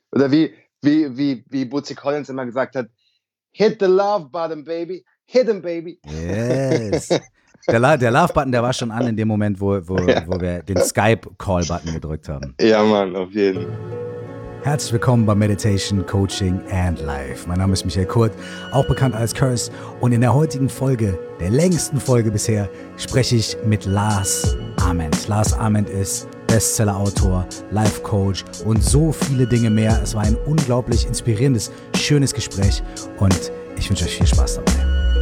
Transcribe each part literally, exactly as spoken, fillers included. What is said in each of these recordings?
Oder wie, wie, wie, wie Bootsy Collins immer gesagt hat, hit the love button, baby. Hit him, baby. Yes. Der, La- der Love-Button, der war schon an in dem Moment, wo, wo, Ja. wo wir den Skype-Call-Button gedrückt haben. Ja, Mann, auf jeden. Herzlich willkommen bei Meditation, Coaching and Life. Mein Name ist Michael Kurt, auch bekannt als Curse. Und in der heutigen Folge, der längsten Folge bisher, spreche ich mit Lars Ament. Lars Ament ist Bestseller-Autor, Life-Coach und so viele Dinge mehr. Es war ein unglaublich inspirierendes, schönes Gespräch und ich wünsche euch viel Spaß dabei.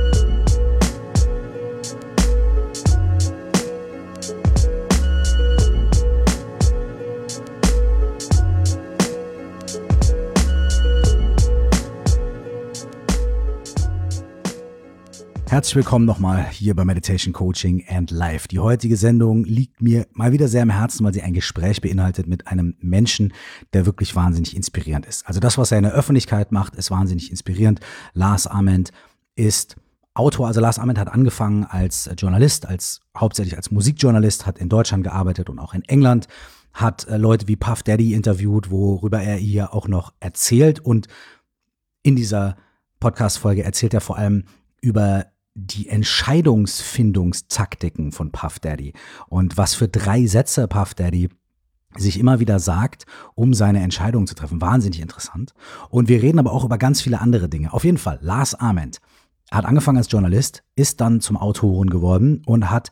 Herzlich willkommen nochmal hier bei Meditation, Coaching and Life. Die heutige Sendung liegt mir mal wieder sehr am Herzen, weil sie ein Gespräch beinhaltet mit einem Menschen, der wirklich wahnsinnig inspirierend ist. Also das, was er in der Öffentlichkeit macht, ist wahnsinnig inspirierend. Lars Ament ist Autor. Also Lars Ament hat angefangen als Journalist, als hauptsächlich als Musikjournalist, hat in Deutschland gearbeitet und auch in England, hat äh, Leute wie Puff Daddy interviewt, worüber er hier auch noch erzählt. Und in dieser Podcast-Folge erzählt er vor allem über die Entscheidungsfindungstaktiken von Puff Daddy und was für drei Sätze Puff Daddy sich immer wieder sagt, um seine Entscheidung zu treffen. Wahnsinnig interessant. Und wir reden aber auch über ganz viele andere Dinge. Auf jeden Fall, Lars Ament hat angefangen als Journalist, ist dann zum Autoren geworden und hat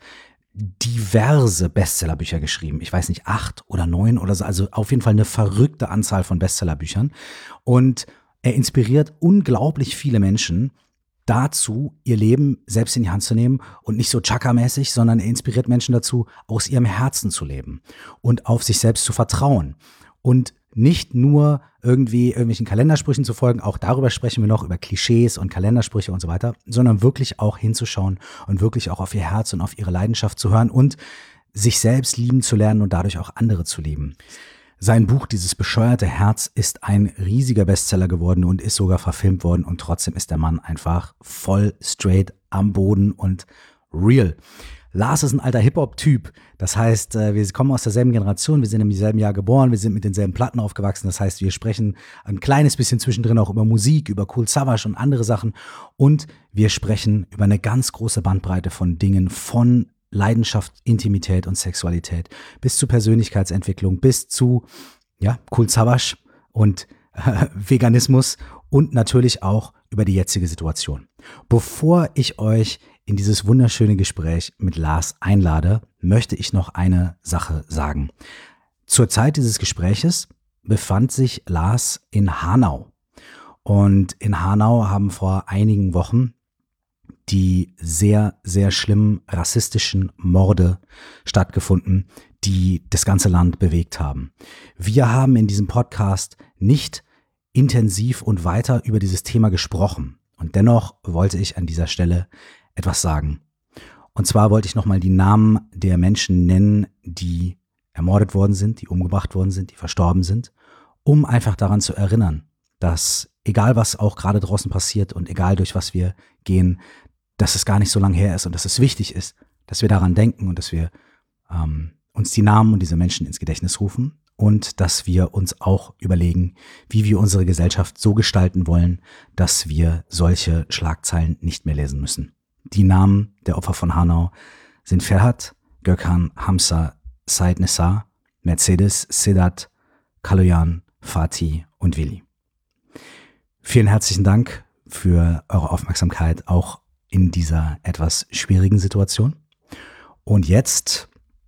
diverse Bestsellerbücher geschrieben. Ich weiß nicht, acht oder neun oder so, also auf jeden Fall eine verrückte Anzahl von Bestsellerbüchern. Und er inspiriert unglaublich viele Menschen dazu, ihr Leben selbst in die Hand zu nehmen und nicht so Chaka-mäßig, sondern er inspiriert Menschen dazu, aus ihrem Herzen zu leben und auf sich selbst zu vertrauen und nicht nur irgendwie irgendwelchen Kalendersprüchen zu folgen, auch darüber sprechen wir noch, über Klischees und Kalendersprüche und so weiter, sondern wirklich auch hinzuschauen und wirklich auch auf ihr Herz und auf ihre Leidenschaft zu hören und sich selbst lieben zu lernen und dadurch auch andere zu lieben. Sein Buch, dieses bescheuerte Herz, ist ein riesiger Bestseller geworden und ist sogar verfilmt worden und trotzdem ist der Mann einfach voll straight am Boden und real. Lars ist ein alter Hip-Hop-Typ, das heißt, wir kommen aus derselben Generation, wir sind im selben Jahr geboren, wir sind mit denselben Platten aufgewachsen, das heißt, wir sprechen ein kleines bisschen zwischendrin auch über Musik, über Kool Savas und andere Sachen und wir sprechen über eine ganz große Bandbreite von Dingen, von Leidenschaft, Intimität und Sexualität, bis zu Persönlichkeitsentwicklung, bis zu ja, Kool Savas und äh, Veganismus und natürlich auch über die jetzige Situation. Bevor ich euch in dieses wunderschöne Gespräch mit Lars einlade, möchte ich noch eine Sache sagen. Zur Zeit dieses Gespräches befand sich Lars in Hanau. Und in Hanau haben vor einigen Wochen die sehr, sehr schlimmen rassistischen Morde stattgefunden, die das ganze Land bewegt haben. Wir haben in diesem Podcast nicht intensiv und weiter über dieses Thema gesprochen. Und dennoch wollte ich an dieser Stelle etwas sagen. Und zwar wollte ich nochmal die Namen der Menschen nennen, die ermordet worden sind, die umgebracht worden sind, die verstorben sind, um einfach daran zu erinnern, dass egal was auch gerade draußen passiert und egal durch was wir gehen, dass es gar nicht so lange her ist und dass es wichtig ist, dass wir daran denken und dass wir ähm, uns die Namen und diese Menschen ins Gedächtnis rufen und dass wir uns auch überlegen, wie wir unsere Gesellschaft so gestalten wollen, dass wir solche Schlagzeilen nicht mehr lesen müssen. Die Namen der Opfer von Hanau sind Ferhat, Gökhan, Hamza, Said Nessar, Mercedes, Sedat, Kaloyan, Fatih und Willi. Vielen herzlichen Dank für eure Aufmerksamkeit, auch in dieser etwas schwierigen Situation. Und jetzt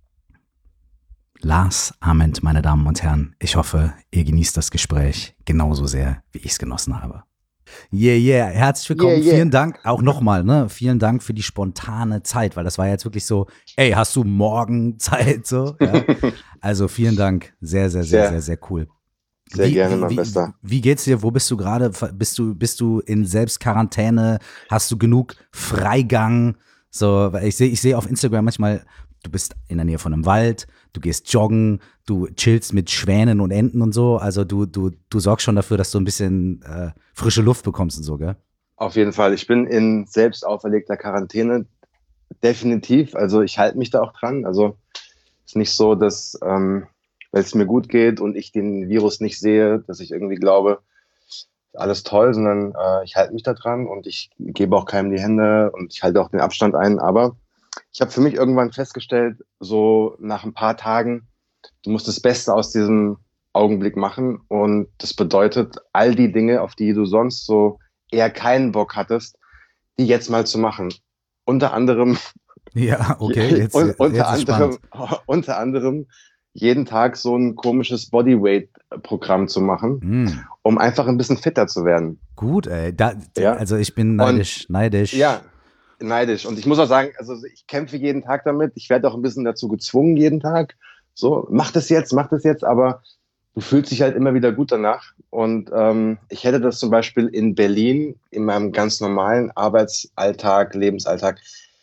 Lars Ament, meine Damen und Herren. Ich hoffe, ihr genießt das Gespräch genauso sehr, wie ich es genossen habe. Yeah, yeah, herzlich willkommen. Yeah, yeah. Vielen Dank auch nochmal, ne? Vielen Dank für die spontane Zeit, weil das war jetzt wirklich so, ey, hast du morgen Zeit? So, ja? Also vielen Dank. Sehr, sehr, sehr, sehr, sehr, sehr cool. Sehr wie, gerne, mein wie, Bester. Wie geht's dir? Wo bist du gerade? Bist du, bist du in Selbstquarantäne? Hast du genug Freigang? So, weil ich sehe, ich sehe auf Instagram manchmal, du bist in der Nähe von einem Wald, du gehst joggen, du chillst mit Schwänen und Enten und so. Also du, du, du sorgst schon dafür, dass du ein bisschen äh, frische Luft bekommst und so, gell? Auf jeden Fall. Ich bin in selbst auferlegter Quarantäne. Definitiv. Also ich halte mich da auch dran. Also ist nicht so, dass ähm, weil es mir gut geht und ich den Virus nicht sehe, dass ich irgendwie glaube, alles toll, sondern äh, ich halte mich da dran und ich gebe auch keinem die Hände und ich halte auch den Abstand ein. Aber ich habe für mich irgendwann festgestellt, so nach ein paar Tagen, du musst das Beste aus diesem Augenblick machen. Und das bedeutet, all die Dinge, auf die du sonst so eher keinen Bock hattest, die jetzt mal zu machen. Unter anderem, Ja, okay, jetzt, un, jetzt unter ist anderem, spannend. unter anderem jeden Tag so ein komisches Bodyweight-Programm zu machen, Mm, um einfach ein bisschen fitter zu werden. gut, ey. Da, Ja. also ich bin Und neidisch, neidisch. ja, neidisch. Und ich muss auch sagen, also ich kämpfe jeden Tag damit. Ich werde auch ein bisschen dazu gezwungen, jeden Tag. So, mach das jetzt, mach das jetzt, aber du fühlst dich halt immer wieder gut danach. Und ähm, ich hätte das zum Beispiel in Berlin in meinem ganz normalen Arbeitsalltag, Lebensalltag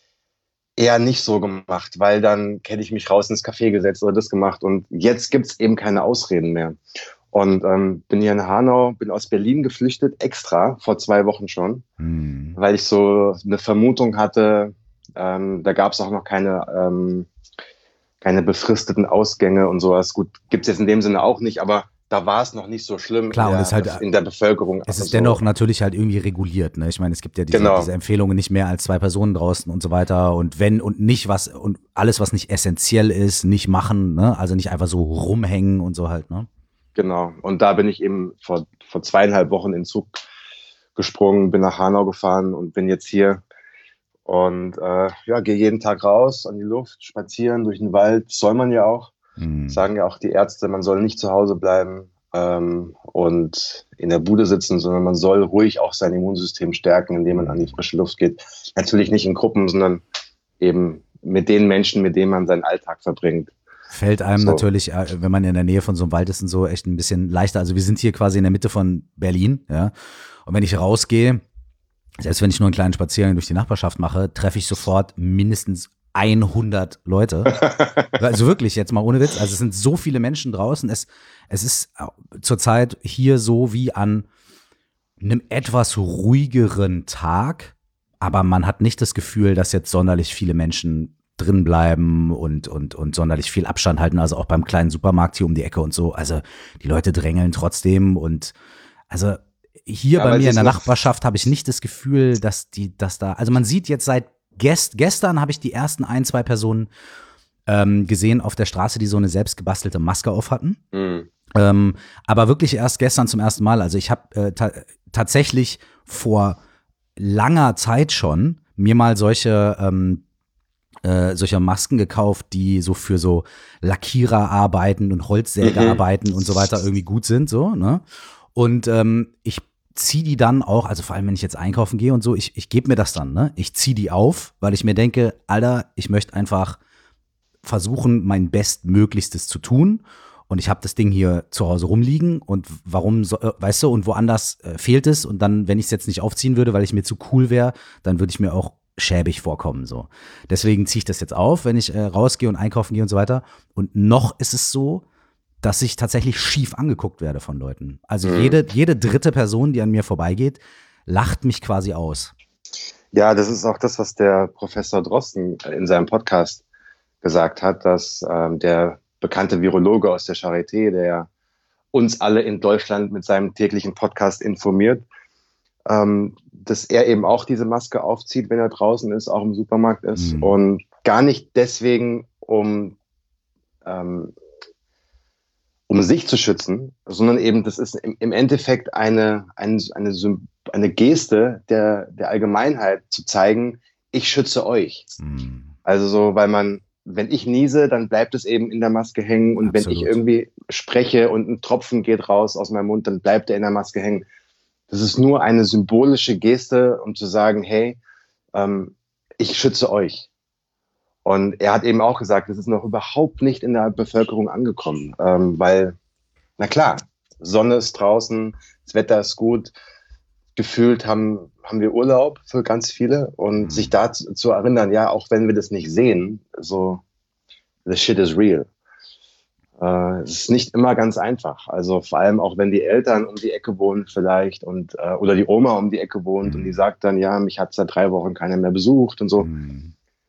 eher nicht so gemacht, weil dann hätte ich mich raus ins Café gesetzt oder das gemacht. Und jetzt gibt's eben keine Ausreden mehr. Und ähm, bin hier in Hanau, bin aus Berlin geflüchtet, extra, vor zwei Wochen schon, Mm. weil ich so eine Vermutung hatte, ähm, da gab's auch noch keine, ähm, keine befristeten Ausgänge und sowas. Gut, gibt's jetzt in dem Sinne auch nicht, aber da war es noch nicht so schlimm in Klar, und es der, ist halt, in der Bevölkerung. es ist Also, dennoch natürlich halt irgendwie reguliert, ne? Ich meine, es gibt ja diese, genau, diese Empfehlungen, nicht mehr als zwei Personen draußen und so weiter. Und wenn und nicht was und alles, was nicht essentiell ist, nicht machen, ne? Also nicht einfach so rumhängen und so halt, ne? genau. Und da bin ich eben vor, vor zweieinhalb Wochen in den Zug gesprungen, bin nach Hanau gefahren und bin jetzt hier. Und äh, ja, gehe jeden Tag raus an die Luft, spazieren durch den Wald. Soll man ja auch. Mm. Sagen ja auch die Ärzte, man soll nicht zu Hause bleiben ähm, und in der Bude sitzen, sondern man soll ruhig auch sein Immunsystem stärken, indem man an die frische Luft geht. Natürlich nicht in Gruppen, sondern eben mit den Menschen, mit denen man seinen Alltag verbringt. Fällt einem So. natürlich, äh, wenn man in der Nähe von so einem Wald ist und so, echt ein bisschen leichter. Also wir sind hier quasi in der Mitte von Berlin, ja. Und wenn ich rausgehe, selbst wenn ich nur einen kleinen Spaziergang durch die Nachbarschaft mache, treffe ich sofort mindestens hundert Leute. Also wirklich, jetzt mal ohne Witz. Also es sind so viele Menschen draußen. Es, es ist zurzeit hier so wie an einem etwas ruhigeren Tag, aber man hat nicht das Gefühl, dass jetzt sonderlich viele Menschen drin bleiben und, und, und sonderlich viel Abstand halten. Also auch beim kleinen Supermarkt hier um die Ecke und so. Also die Leute drängeln trotzdem und also hier Ja, bei weil mir in es der noch- Nachbarschaft habe ich nicht das Gefühl, dass die, dass da, also man sieht jetzt seit gest, gestern habe ich die ersten ein, zwei Personen ähm, gesehen auf der Straße, die so eine selbst gebastelte Maske auf hatten. Hm. Ähm, aber wirklich erst gestern zum ersten Mal. Also ich habe äh, ta tatsächlich vor langer Zeit schon mir mal solche ähm, äh, solche Masken gekauft, die so für so Lackierer arbeiten und Holzsäger Mhm. arbeiten und so weiter irgendwie gut sind, so, ne? Und ähm, ich ziehe die dann auch, also vor allem, wenn ich jetzt einkaufen gehe und so, ich, ich gebe mir das dann, ne? Ich ziehe die auf, weil ich mir denke, Alter, ich möchte einfach versuchen, mein Bestmöglichstes zu tun. Und ich habe das Ding hier zu Hause rumliegen und warum, so, äh, weißt du, und woanders äh, fehlt es. Und dann, wenn ich es jetzt nicht aufziehen würde, weil ich mir zu cool wäre, dann würde ich mir auch schäbig vorkommen. So. Deswegen ziehe ich das jetzt auf, wenn ich äh, rausgehe und einkaufen gehe und so weiter. Und noch ist es so, dass ich tatsächlich schief angeguckt werde von Leuten. Also Mhm. jede, jede dritte Person, die an mir vorbeigeht, lacht mich quasi aus. Ja, das ist auch das, was der Professor Drosten in seinem Podcast gesagt hat, dass ähm, der bekannte Virologe aus der Charité, der uns alle in Deutschland mit seinem täglichen Podcast informiert, ähm, dass er eben auch diese Maske aufzieht, wenn er draußen ist, auch im Supermarkt ist. Mhm. Und gar nicht deswegen, um, ähm, um sich zu schützen, sondern eben, das ist im, im Endeffekt eine, eine, eine, Sym- eine Geste der, der Allgemeinheit zu zeigen, ich schütze euch. Mhm. Also so, weil man, wenn ich niese, dann bleibt es eben in der Maske hängen und wenn ich Absolut. irgendwie spreche und ein Tropfen geht raus aus meinem Mund, dann bleibt er in der Maske hängen. Das ist nur eine symbolische Geste, um zu sagen, hey, ähm, ich schütze euch. Und er hat eben auch gesagt, das ist noch überhaupt nicht in der Bevölkerung angekommen, ähm, weil, na klar, Sonne ist draußen, das Wetter ist gut, gefühlt haben, haben wir Urlaub für ganz viele und Mhm. sich da zu, zu erinnern, ja, auch wenn wir das nicht sehen, so, the shit is real. Äh, es ist nicht immer ganz einfach. Also vor allem auch, wenn die Eltern um die Ecke wohnen vielleicht und äh, oder die Oma um die Ecke wohnt Mhm. und die sagt dann, ja, mich hat seit drei Wochen keiner mehr besucht und so. Mhm.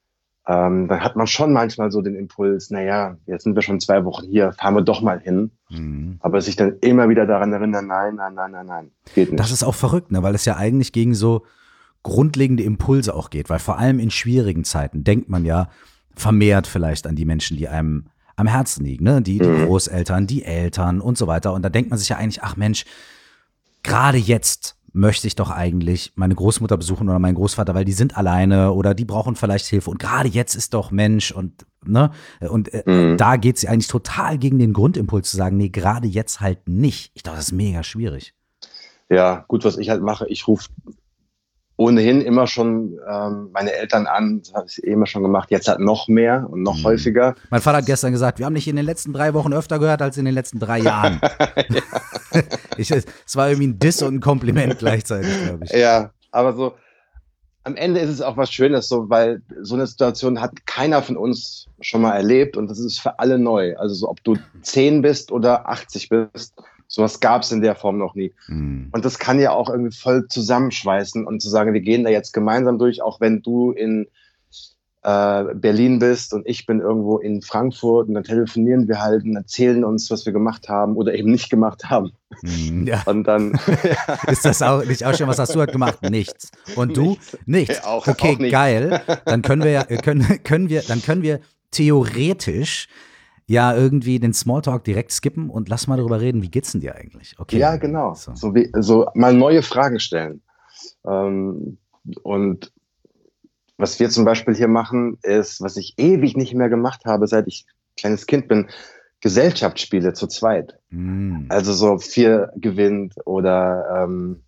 ähm, dann hat man schon manchmal so den Impuls, naja, jetzt sind wir schon zwei Wochen hier, fahren wir doch mal hin. Mhm. Aber sich dann immer wieder daran erinnern, nein, nein, nein, nein, nein, geht nicht. Das ist auch verrückt, ne? Weil es ja eigentlich gegen so grundlegende Impulse auch geht, weil vor allem in schwierigen Zeiten denkt man ja vermehrt vielleicht an die Menschen, die einem am Herzen liegen, ne? Die, die mhm. Großeltern, die Eltern und so weiter. Und da denkt man sich ja eigentlich, ach Mensch, gerade jetzt möchte ich doch eigentlich meine Großmutter besuchen oder meinen Großvater, weil die sind alleine oder die brauchen vielleicht Hilfe. Und gerade jetzt ist doch Mensch und ne, und äh, mhm. da geht es eigentlich total gegen den Grundimpuls zu sagen, nee, gerade jetzt halt nicht. Ich glaube, das ist mega schwierig. Ja, gut, was ich halt mache, ich rufe ohnehin immer schon ähm, meine Eltern an, das habe ich eh immer schon gemacht, jetzt halt noch mehr und noch mhm. häufiger. Mein Vater hat gestern gesagt, wir haben dich in den letzten drei Wochen öfter gehört als in den letzten drei Jahren. ich, es war irgendwie ein Diss und ein Kompliment gleichzeitig, glaube ich. Ja, aber so am Ende ist es auch was Schönes, so, weil so eine Situation hat keiner von uns schon mal erlebt und das ist für alle neu. Also so, ob du zehn bist oder achtzig bist, sowas gab es in der Form noch nie. Mhm. Und das kann ja auch irgendwie voll zusammenschweißen und zu sagen, wir gehen da jetzt gemeinsam durch, auch wenn du in äh, Berlin bist und ich bin irgendwo in Frankfurt und dann telefonieren wir halt und erzählen uns, was wir gemacht haben oder eben nicht gemacht haben. Mhm, ja. Und dann ist das auch nicht auch schon, was hast du halt gemacht? Nichts. Und du? Nichts. Nichts. Ja, auch, okay, auch nicht. Geil. Dann können wir ja, können, können wir, dann können wir theoretisch ja irgendwie den Smalltalk direkt skippen und lass mal darüber reden, wie geht's denn dir eigentlich? Okay. Ja, genau. So, so, wie, so mal neue Fragen stellen. Ähm, und was wir zum Beispiel hier machen, ist, was ich ewig nicht mehr gemacht habe, seit ich kleines Kind bin, Gesellschaftsspiele zu zweit. Mm. Also so vier gewinnt oder ähm,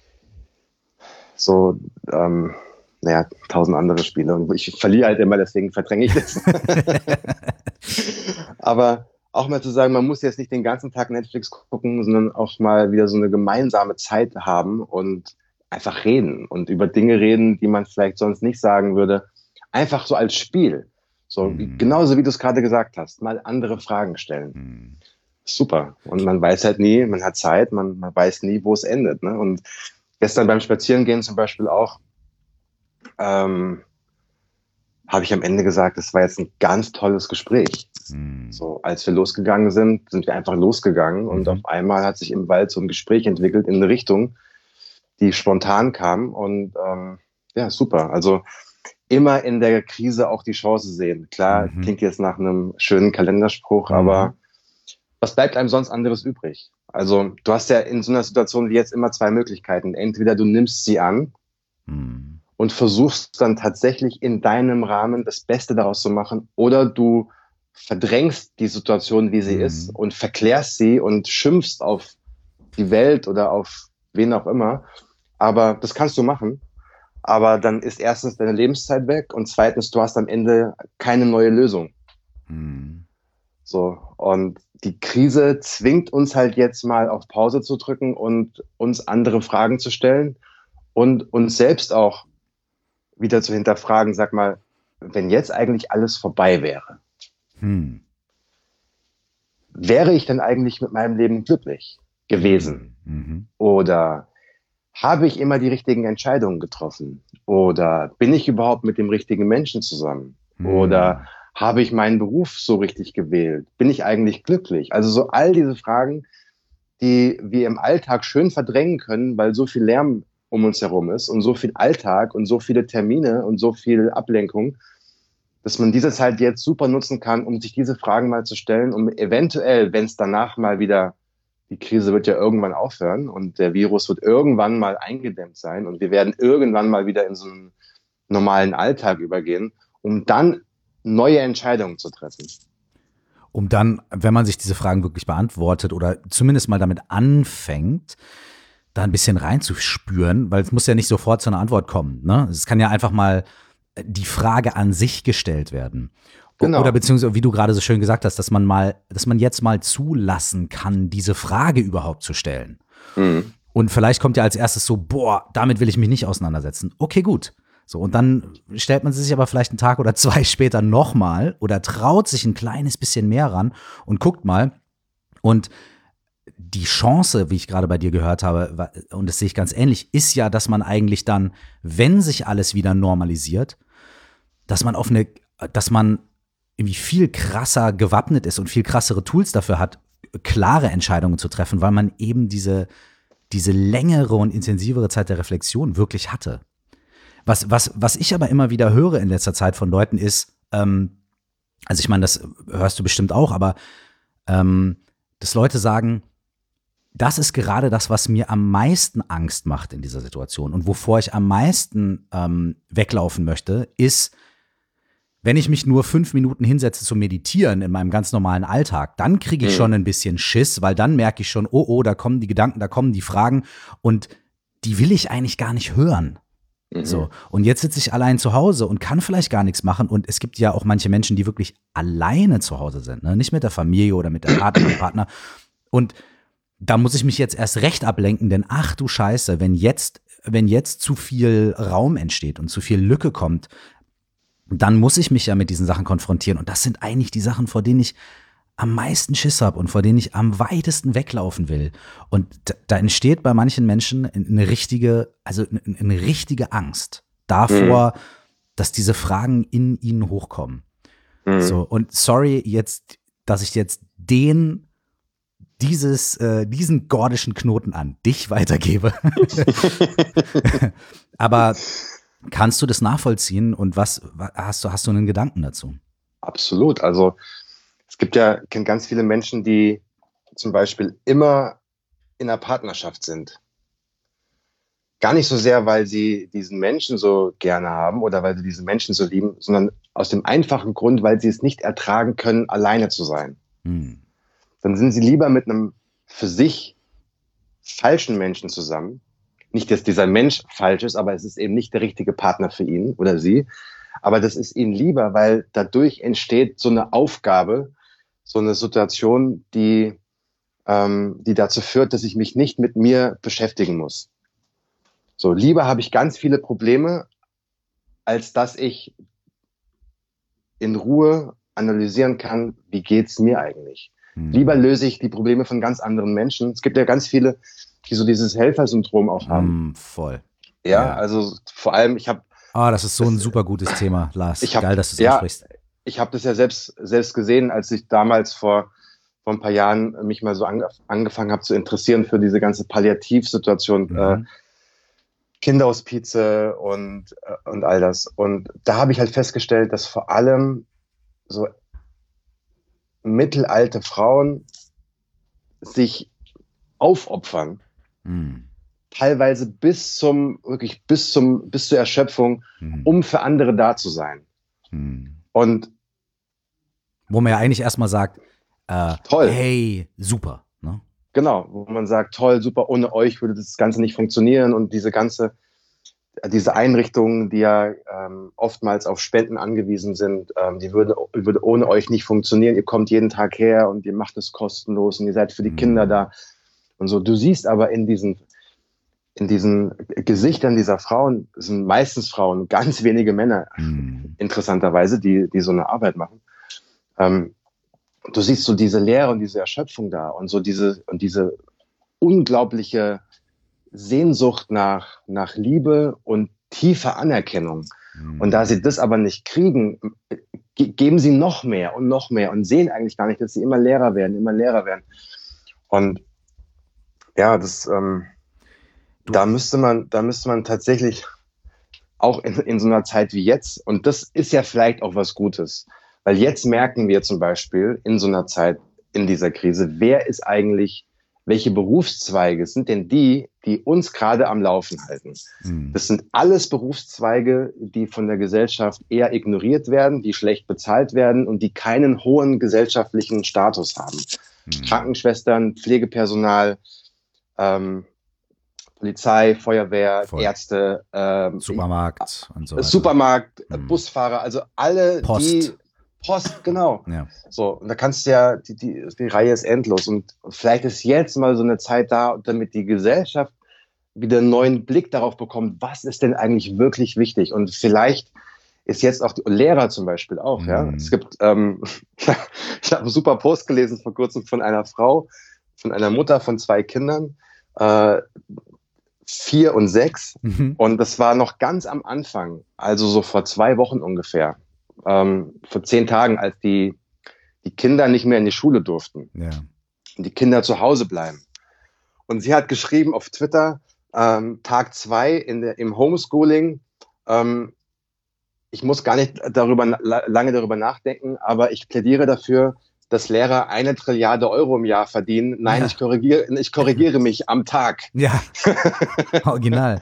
so, ähm, naja, tausend andere Spiele. Und ich verliere halt immer, deswegen verdränge ich das. Aber auch mal zu sagen, man muss jetzt nicht den ganzen Tag Netflix gucken, sondern auch mal wieder so eine gemeinsame Zeit haben und einfach reden und über Dinge reden, die man vielleicht sonst nicht sagen würde. Einfach so als Spiel. So, mm. genauso wie du es gerade gesagt hast, mal andere Fragen stellen. Mm. Super. Und man weiß halt nie, man hat Zeit, man, man weiß nie, wo es endet. Ne? Und gestern beim Spazierengehen zum Beispiel auch, ähm, habe ich am Ende gesagt, das war jetzt ein ganz tolles Gespräch. Mm. So, als wir losgegangen sind, sind wir einfach losgegangen und mm. auf einmal hat sich im Wald so ein Gespräch entwickelt in eine Richtung, die spontan kam und ähm, ja, super. Also immer in der Krise auch die Chance sehen. Klar, mm-hmm. klingt jetzt nach einem schönen Kalenderspruch, mm. aber was bleibt einem sonst anderes übrig? Also du hast ja in so einer Situation wie jetzt immer zwei Möglichkeiten. Entweder du nimmst sie an mm. und versuchst dann tatsächlich in deinem Rahmen das Beste daraus zu machen, oder du verdrängst die Situation, wie sie mm. ist und verklärst sie und schimpfst auf die Welt oder auf wen auch immer. Aber das kannst du machen. Aber dann ist erstens deine Lebenszeit weg und zweitens, du hast am Ende keine neue Lösung. Mm. So, und die Krise zwingt uns halt jetzt mal auf Pause zu drücken und uns andere Fragen zu stellen und uns selbst auch wieder zu hinterfragen, sag mal, wenn jetzt eigentlich alles vorbei wäre, hm. wäre ich denn eigentlich mit meinem Leben glücklich gewesen? Mhm. Oder habe ich immer die richtigen Entscheidungen getroffen? Oder bin ich überhaupt mit dem richtigen Menschen zusammen? Mhm. Oder habe ich meinen Beruf so richtig gewählt? Bin ich eigentlich glücklich? Also so all diese Fragen, die wir im Alltag schön verdrängen können, weil so viel Lärm um uns herum ist und so viel Alltag und so viele Termine und so viel Ablenkung, dass man diese Zeit jetzt super nutzen kann, um sich diese Fragen mal zu stellen, um eventuell, wenn es danach mal wieder, die Krise wird ja irgendwann aufhören und der Virus wird irgendwann mal eingedämmt sein und wir werden irgendwann mal wieder in so einen normalen Alltag übergehen, um dann neue Entscheidungen zu treffen. Um dann, wenn man sich diese Fragen wirklich beantwortet oder zumindest mal damit anfängt, da ein bisschen reinzuspüren, weil es muss ja nicht sofort zu einer Antwort kommen. Ne? Es kann ja einfach mal die Frage an sich gestellt werden. Genau. Oder beziehungsweise, wie du gerade so schön gesagt hast, dass man mal, dass man jetzt mal zulassen kann, diese Frage überhaupt zu stellen. Mhm. Und vielleicht kommt ja als erstes so, boah, damit will ich mich nicht auseinandersetzen. Okay, gut. So, und dann stellt man sie sich aber vielleicht einen Tag oder zwei später nochmal oder traut sich ein kleines bisschen mehr ran und guckt mal. Und die Chance, wie ich gerade bei dir gehört habe, und das sehe ich ganz ähnlich, ist ja, dass man eigentlich dann, wenn sich alles wieder normalisiert, dass man auf eine dass man irgendwie viel krasser gewappnet ist und viel krassere Tools dafür hat, klare Entscheidungen zu treffen, weil man eben diese, diese längere und intensivere Zeit der Reflexion wirklich hatte. Was, was, was ich aber immer wieder höre in letzter Zeit von Leuten ist, ähm, also ich meine, das hörst du bestimmt auch, aber ähm, dass Leute sagen, das ist gerade das, was mir am meisten Angst macht in dieser Situation und wovor ich am meisten ähm, weglaufen möchte, ist, wenn ich mich nur fünf Minuten hinsetze zu meditieren in meinem ganz normalen Alltag, dann kriege ich schon ein bisschen Schiss, weil dann merke ich schon, oh, oh, da kommen die Gedanken, da kommen die Fragen und die will ich eigentlich gar nicht hören. Mhm. So. Und jetzt sitze ich allein zu Hause und kann vielleicht gar nichts machen. Und es gibt ja auch manche Menschen, die wirklich alleine zu Hause sind, ne? Nicht mit der Familie oder mit der Partnerin, Partner. Und da muss ich mich jetzt erst recht ablenken, denn ach du Scheiße, wenn jetzt, wenn jetzt zu viel Raum entsteht und zu viel Lücke kommt, dann muss ich mich ja mit diesen Sachen konfrontieren. Und das sind eigentlich die Sachen, vor denen ich am meisten Schiss habe und vor denen ich am weitesten weglaufen will. Und da, da entsteht bei manchen Menschen eine richtige, also eine, eine richtige Angst davor, mhm. dass diese Fragen in ihnen hochkommen. Mhm. So, und sorry jetzt, dass ich jetzt den, dieses, äh, diesen gordischen Knoten an dich weitergebe. Aber kannst du das nachvollziehen und was hast du, hast du einen Gedanken dazu? Absolut. Also es gibt ja, ich kenne ganz viele Menschen, die zum Beispiel immer in einer Partnerschaft sind. Gar nicht so sehr, weil sie diesen Menschen so gerne haben oder weil sie diesen Menschen so lieben, sondern aus dem einfachen Grund, weil sie es nicht ertragen können, alleine zu sein. Hm. Dann sind sie lieber mit einem für sich falschen Menschen zusammen. Nicht, dass dieser Mensch falsch ist, aber es ist eben nicht der richtige Partner für ihn oder sie. Aber das ist ihnen lieber, weil dadurch entsteht so eine Aufgabe, so eine Situation, die, ähm, die dazu führt, dass ich mich nicht mit mir beschäftigen muss. So, lieber habe ich ganz viele Probleme, als dass ich in Ruhe analysieren kann, wie geht's mir eigentlich. Hm. Lieber löse ich die Probleme von ganz anderen Menschen. Es gibt ja ganz viele, die so dieses Helfersyndrom auch haben. Mm, voll. Ja, ja, also vor allem, ich habe... Ah, oh, das ist so das, ein super gutes Thema, Lars. Ich hab, Geil, dass du es ja, ansprichst. Ich habe das ja selbst, selbst gesehen, als ich damals vor, vor ein paar Jahren mich mal so ange, angefangen habe zu interessieren für diese ganze Palliativsituation, mhm. äh, Kinderhospize und, äh, und all das. Und da habe ich halt festgestellt, dass vor allem so mittelalte Frauen sich aufopfern, mhm. teilweise bis zum, wirklich bis zum, bis zur Erschöpfung, mhm. um für andere da zu sein. Mhm. Und wo man ja eigentlich erstmal sagt, äh, toll. Hey, super. Ne? Genau, wo man sagt, toll, super, ohne euch würde das Ganze nicht funktionieren und diese ganze, diese Einrichtungen, die ja ähm, oftmals auf Spenden angewiesen sind, ähm, die würde, würde ohne euch nicht funktionieren. Ihr kommt jeden Tag her und ihr macht es kostenlos und ihr seid für die mhm. Kinder da und so. Du siehst aber in diesen in diesen Gesichtern dieser Frauen, das sind meistens Frauen, ganz wenige Männer, mhm. interessanterweise, die, die so eine Arbeit machen. Ähm, du siehst so diese Leere und diese Erschöpfung da und so diese, und diese unglaubliche Sehnsucht nach, nach Liebe und tiefer Anerkennung. Mhm. Und da sie das aber nicht kriegen, ge- geben sie noch mehr und noch mehr und sehen eigentlich gar nicht, dass sie immer leerer werden, immer leerer werden. Und ja, das, ähm, Da müsste man, da müsste man tatsächlich auch in, in so einer Zeit wie jetzt, und das ist ja vielleicht auch was Gutes, weil jetzt merken wir zum Beispiel in so einer Zeit, in dieser Krise, wer ist eigentlich, welche Berufszweige sind denn die, die uns gerade am Laufen halten? Mhm. Das sind alles Berufszweige, die von der Gesellschaft eher ignoriert werden, die schlecht bezahlt werden und die keinen hohen gesellschaftlichen Status haben. Mhm. Krankenschwestern, Pflegepersonal, ähm, Polizei, Feuerwehr, Voll. Ärzte, ähm, Supermarkt und so weiter. Supermarkt, hm. Busfahrer, also alle, Post. die Post, genau. Ja. So, und da kannst du ja, die, die, die Reihe ist endlos. Und vielleicht ist jetzt mal so eine Zeit da, damit die Gesellschaft wieder einen neuen Blick darauf bekommt, was ist denn eigentlich wirklich wichtig? Und vielleicht ist jetzt auch die Lehrer zum Beispiel auch, mhm. ja. Es gibt, ähm, ich habe einen super Post gelesen vor kurzem von einer Frau, von einer Mutter von zwei Kindern, äh, vier und sechs. Mhm. Und das war noch ganz am Anfang, also so vor zwei Wochen ungefähr, ähm, vor zehn Tagen, als die, die Kinder nicht mehr in die Schule durften. Ja. Und die Kinder zu Hause bleiben. Und sie hat geschrieben auf Twitter, ähm, Tag zwei in der, im Homeschooling, ähm, ich muss gar nicht darüber, lange darüber nachdenken, aber ich plädiere dafür, dass Lehrer eine Trilliarde Euro im Jahr verdienen. Nein, Ja. ich korrigiere, ich korrigiere mich am Tag. Ja, original.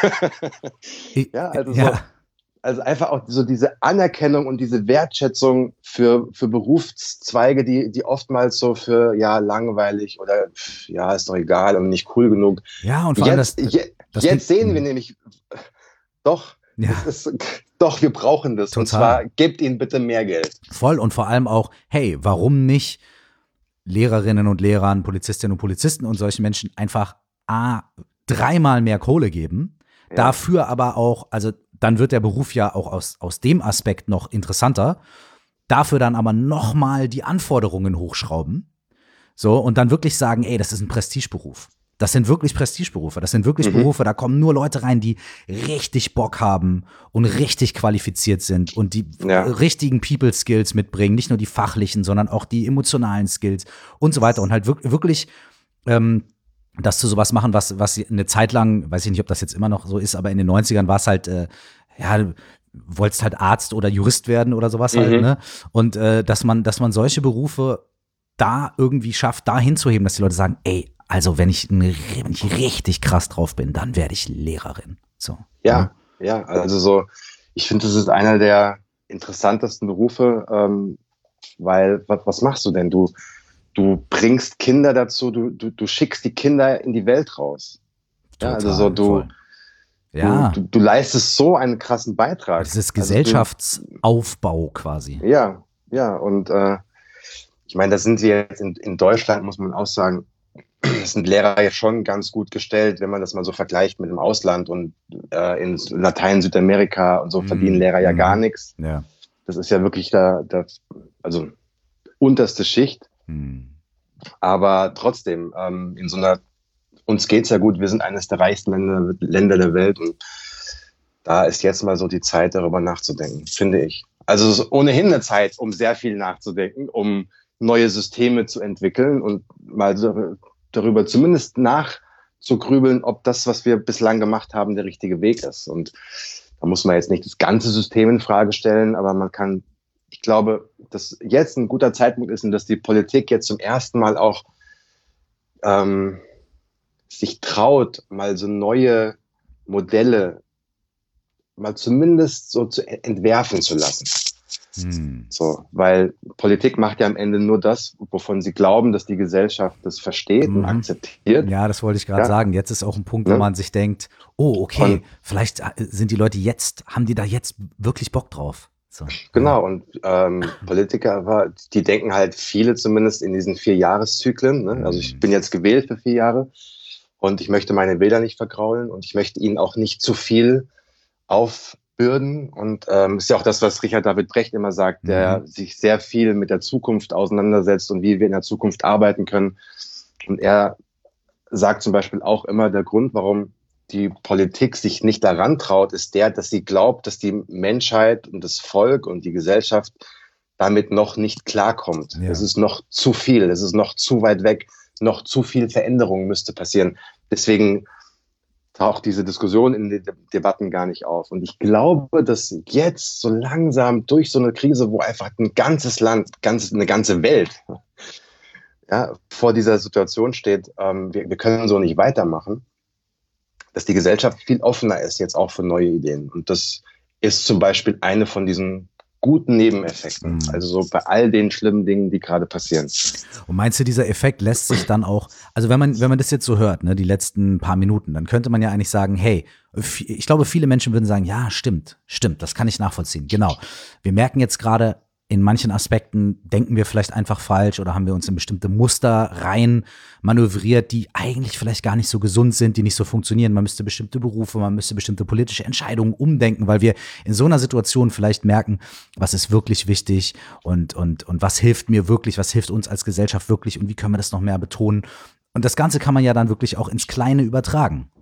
Ich, ja, also, ja. So, also einfach auch so diese Anerkennung und diese Wertschätzung für, für Berufszweige, die, die oftmals so für, ja, langweilig oder, ja, ist doch egal und nicht cool genug. Ja, und vor allem jetzt, das, je, das jetzt Ding- sehen wir nämlich, doch, Ja. es ist, doch, wir brauchen das. Total. Und zwar, gebt ihnen bitte mehr Geld. Voll und vor allem auch, hey, warum nicht Lehrerinnen und Lehrern, Polizistinnen und Polizisten und solchen Menschen einfach A, dreimal mehr Kohle geben, Ja. dafür aber auch, also dann wird der Beruf ja auch aus, aus dem Aspekt noch interessanter, dafür dann aber nochmal die Anforderungen hochschrauben, so, und dann wirklich sagen, ey, das ist ein Prestigeberuf. Das sind wirklich Prestigeberufe. Das sind wirklich Mhm. Berufe, da kommen nur Leute rein, die richtig Bock haben und richtig qualifiziert sind und die Ja. richtigen People-Skills mitbringen. Nicht nur die fachlichen, sondern auch die emotionalen Skills und so weiter. Und halt wirk- wirklich ähm, das zu sowas machen, was, was eine Zeit lang, weiß ich nicht, ob das jetzt immer noch so ist, aber in den neunzigern war es halt, äh, ja, du wolltest halt Arzt oder Jurist werden oder sowas halt, Mhm. ne? Und äh, dass man, dass man solche Berufe da irgendwie schafft, da hinzuheben, dass die Leute sagen, ey, also wenn ich, wenn ich richtig krass drauf bin, dann werde ich Lehrerin. So. Ja, ja, also so, ich finde, das ist einer der interessantesten Berufe, ähm, weil, was, was machst du denn? Du, du bringst Kinder dazu, du, du, du schickst die Kinder in die Welt raus. Ja, also so, du, voll. Ja, du, du, du leistest so einen krassen Beitrag. das ist Also Gesellschaftsaufbau quasi. du, ja, ja, und äh, ich meine, da sind wir jetzt in, in Deutschland, muss man auch sagen, sind Lehrer jetzt schon ganz gut gestellt, wenn man das mal so vergleicht mit dem Ausland, und äh, in Latein, Südamerika und so Mhm. verdienen Lehrer ja Mhm. gar nichts. Ja. Das ist ja wirklich da, das, also unterste Schicht. Hm. Aber trotzdem, ähm, in so einer, uns geht's ja gut, wir sind eines der reichsten Länder, Länder der Welt, und da ist jetzt mal so die Zeit, darüber nachzudenken, finde ich. Also es ist ohnehin eine Zeit, um sehr viel nachzudenken, um neue Systeme zu entwickeln und mal so darüber zumindest nachzugrübeln, ob das, was wir bislang gemacht haben, der richtige Weg ist. Und da muss man jetzt nicht das ganze System in Frage stellen, aber man kann, ich glaube, dass jetzt ein guter Zeitpunkt ist und dass die Politik jetzt zum ersten Mal auch ähm, sich traut, mal so neue Modelle mal zumindest so zu entwerfen zu lassen. Hm. So, weil Politik macht ja am Ende nur das, wovon sie glauben, dass die Gesellschaft das versteht Mhm. und akzeptiert. Ja, das wollte ich gerade Ja. sagen. Jetzt ist auch ein Punkt, wo Ne? man sich denkt, oh, okay, Und- vielleicht sind die Leute jetzt, haben die da jetzt wirklich Bock drauf? So. Genau, und ähm, Politiker, war- die denken halt viele zumindest in diesen vier Jahreszyklen. Ne? Also ich bin jetzt gewählt für vier Jahre und ich möchte meine Wähler nicht vergraulen und ich möchte ihnen auch nicht zu viel aufbürden. Und ähm, ist ja auch das, was Richard David Brecht immer sagt, der Mhm. sich sehr viel mit der Zukunft auseinandersetzt und wie wir in der Zukunft arbeiten können. Und er sagt zum Beispiel auch immer, der Grund, warum die Politik sich nicht daran traut, ist der, dass sie glaubt, dass die Menschheit und das Volk und die Gesellschaft damit noch nicht klarkommt. Ja. Es ist noch zu viel, es ist noch zu weit weg, noch zu viel Veränderung müsste passieren. Deswegen taucht diese Diskussion in den De- Debatten gar nicht auf. Und ich glaube, dass jetzt so langsam durch so eine Krise, wo einfach ein ganzes Land, ganz, eine ganze Welt ja, vor dieser Situation steht, ähm, wir, wir können so nicht weitermachen, dass die Gesellschaft viel offener ist jetzt auch für neue Ideen. Und das ist zum Beispiel eine von diesen guten Nebeneffekten. Mhm. Also so bei all den schlimmen Dingen, die gerade passieren. Und meinst du, dieser Effekt lässt sich dann auch, also wenn man, wenn man das jetzt so hört, ne, die letzten paar Minuten, dann könnte man ja eigentlich sagen, hey, f- ich glaube, viele Menschen würden sagen, ja, stimmt, stimmt, das kann ich nachvollziehen. Genau. Wir merken jetzt gerade, in manchen Aspekten denken wir vielleicht einfach falsch oder haben wir uns in bestimmte Muster rein manövriert, die eigentlich vielleicht gar nicht so gesund sind, die nicht so funktionieren. Man müsste bestimmte Berufe, man müsste bestimmte politische Entscheidungen umdenken, weil wir in so einer Situation vielleicht merken, was ist wirklich wichtig und, und, und was hilft mir wirklich, was hilft uns als Gesellschaft wirklich und wie können wir das noch mehr betonen. Und das Ganze kann man ja dann wirklich auch ins Kleine übertragen.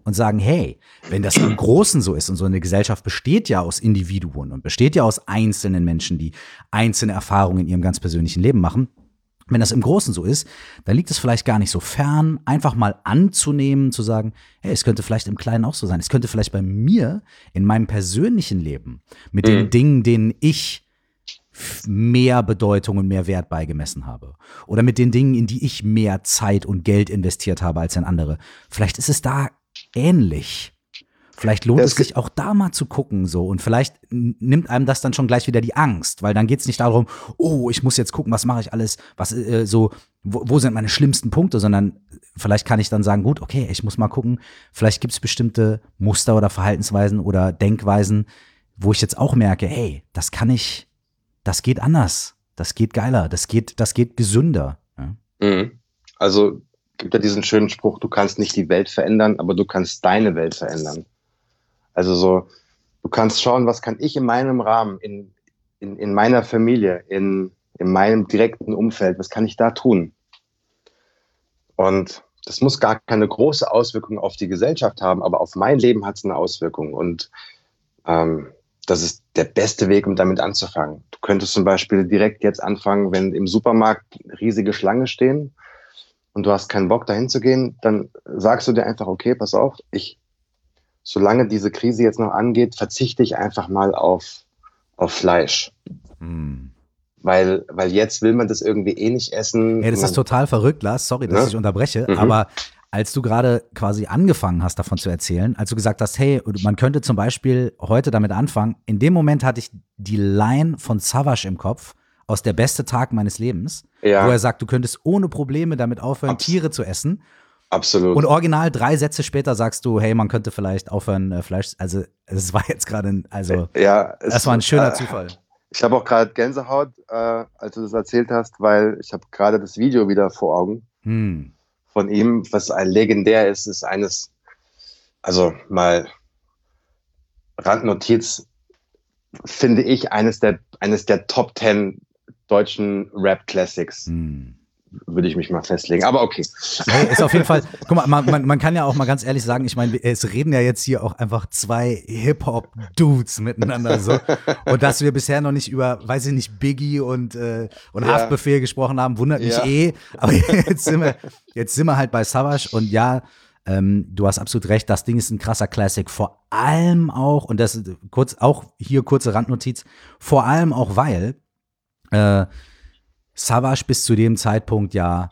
und sagen, hey, wenn das im Großen so ist und so eine Gesellschaft besteht ja aus Individuen und besteht ja aus einzelnen Menschen, die einzelne Erfahrungen in ihrem ganz persönlichen Leben machen, wenn das im Großen so ist, dann liegt es vielleicht gar nicht so fern, einfach mal anzunehmen, zu sagen, hey, es könnte vielleicht im Kleinen auch so sein. Es könnte vielleicht bei mir in meinem persönlichen Leben mit mhm. den Dingen, denen ich mehr Bedeutung und mehr Wert beigemessen habe. Oder mit den Dingen, in die ich mehr Zeit und Geld investiert habe als in andere. Vielleicht ist es da ähnlich. Vielleicht lohnt es sich auch da mal zu gucken so und vielleicht nimmt einem das dann schon gleich wieder die Angst, weil dann geht es nicht darum, oh, ich muss jetzt gucken, was mache ich alles, was äh, so, wo, wo sind meine schlimmsten Punkte, sondern vielleicht kann ich dann sagen, gut, okay, ich muss mal gucken, vielleicht gibt es bestimmte Muster oder Verhaltensweisen oder Denkweisen, wo ich jetzt auch merke, hey, das kann ich, das geht anders, das geht geiler, das geht, das geht gesünder. Ja? Mhm. Also gibt ja diesen schönen Spruch, du kannst nicht die Welt verändern, aber du kannst deine Welt verändern. Also so, du kannst schauen, was kann ich in meinem Rahmen, in, in, in meiner Familie, in, in meinem direkten Umfeld, was kann ich da tun? Und das muss gar keine große Auswirkung auf die Gesellschaft haben, aber auf mein Leben hat es eine Auswirkung. Und ähm, das ist der beste Weg, um damit anzufangen. Du könntest zum Beispiel direkt jetzt anfangen, wenn im Supermarkt riesige Schlangen stehen und du hast keinen Bock, dahin zu gehen, dann sagst du dir einfach, okay, pass auf, ich solange diese Krise jetzt noch angeht, verzichte ich einfach mal auf, auf Fleisch. Hm. Weil, weil jetzt will man das irgendwie eh nicht essen. Hey, das man, ist total verrückt, Lars, sorry, dass ne? ich unterbreche, Mhm. aber als du gerade quasi angefangen hast, davon zu erzählen, als du gesagt hast, hey, man könnte zum Beispiel heute damit anfangen, in dem Moment hatte ich die Line von Savage im Kopf, aus Der beste Tag meines Lebens, ja. wo er sagt, du könntest ohne Probleme damit aufhören, Abs- Tiere zu essen. Absolut. Und original drei Sätze später sagst du, hey, man könnte vielleicht aufhören, äh, Fleisch, also es war jetzt gerade, also ja, es, das war ein schöner äh, Zufall. Ich habe auch gerade Gänsehaut, äh, als du das erzählt hast, weil ich habe gerade das Video wieder vor Augen Hm. von ihm, was ein legendär ist, ist eines, also mal Randnotiz, finde ich eines der, eines der Top Ten deutschen Rap-Classics. Hm. Würde ich mich mal festlegen. Aber okay. Hey, ist auf jeden Fall, guck mal, man, man, man kann ja auch mal ganz ehrlich sagen, ich meine, es reden ja jetzt hier auch einfach zwei Hip-Hop-Dudes miteinander so. Und dass wir bisher noch nicht über, weiß ich nicht, Biggie und, äh, und ja. Haftbefehl gesprochen haben, wundert mich ja. eh. Aber jetzt sind wir, jetzt sind wir halt bei Savage und ja, ähm, du hast absolut recht, das Ding ist ein krasser Classic. Vor allem auch, und das ist kurz, auch hier kurze Randnotiz, vor allem auch, weil, äh, Savage bis zu dem Zeitpunkt ja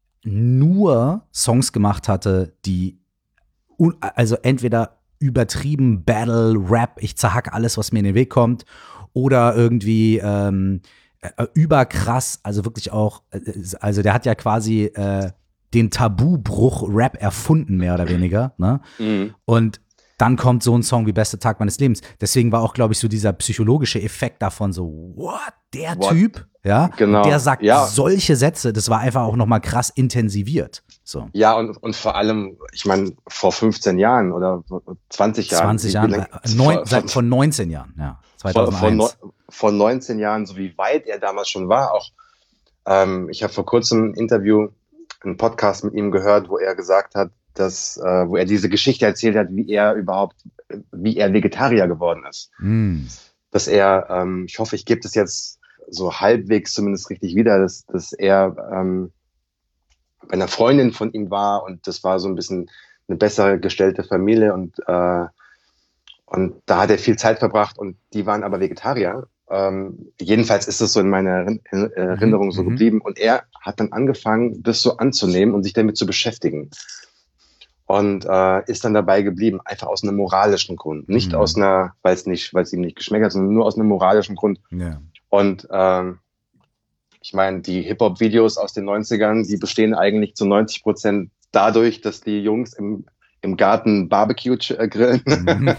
nur Songs gemacht hatte, die un- also entweder übertrieben Battle, Rap, ich zerhack alles, was mir in den Weg kommt, oder irgendwie ähm, äh, überkrass, also wirklich auch, äh, also der hat ja quasi äh, den Tabubruch Rap erfunden, mehr oder weniger, ne? Mhm. Und dann kommt so ein Song wie Beste Tag meines Lebens. Deswegen war auch, glaube ich, so dieser psychologische Effekt davon so, what, der What? Typ, ja, genau. Und der sagt ja. solche Sätze, das war einfach auch nochmal krass intensiviert. So. Ja, und, und vor allem, ich meine, vor fünfzehn Jahren oder zwanzig Jahren. zwanzig Jahren, äh, neun, von, von neunzehn Jahren, ja, zweitausendeins. Vor, vor neunzehn Jahren, so wie weit er damals schon war, auch, ähm, ich habe vor kurzem ein Interview, einen Podcast mit ihm gehört, wo er gesagt hat, dass, äh, wo er diese Geschichte erzählt hat, wie er überhaupt, wie er Vegetarier geworden ist. Mm. Dass er, ähm, ich hoffe, ich gebe das jetzt so halbwegs zumindest richtig wieder, dass, dass er ähm, bei einer Freundin von ihm war und das war so ein bisschen eine bessere gestellte Familie und, äh, und da hat er viel Zeit verbracht und die waren aber Vegetarier. Ähm, jedenfalls ist es so in meiner Erinnerung mhm. so geblieben und er hat dann angefangen, das so anzunehmen und sich damit zu beschäftigen. Und äh, ist dann dabei geblieben, einfach aus einem moralischen Grund. Nicht mhm. aus einer, weil es nicht, weil es ihm nicht geschmeckt hat, sondern nur aus einem moralischen Grund. Ja. Und ähm, ich meine, die Hip-Hop-Videos aus den neunzigern, die bestehen eigentlich zu neunzig Prozent dadurch, dass die Jungs im, im Garten Barbecue äh, grillen. Mhm.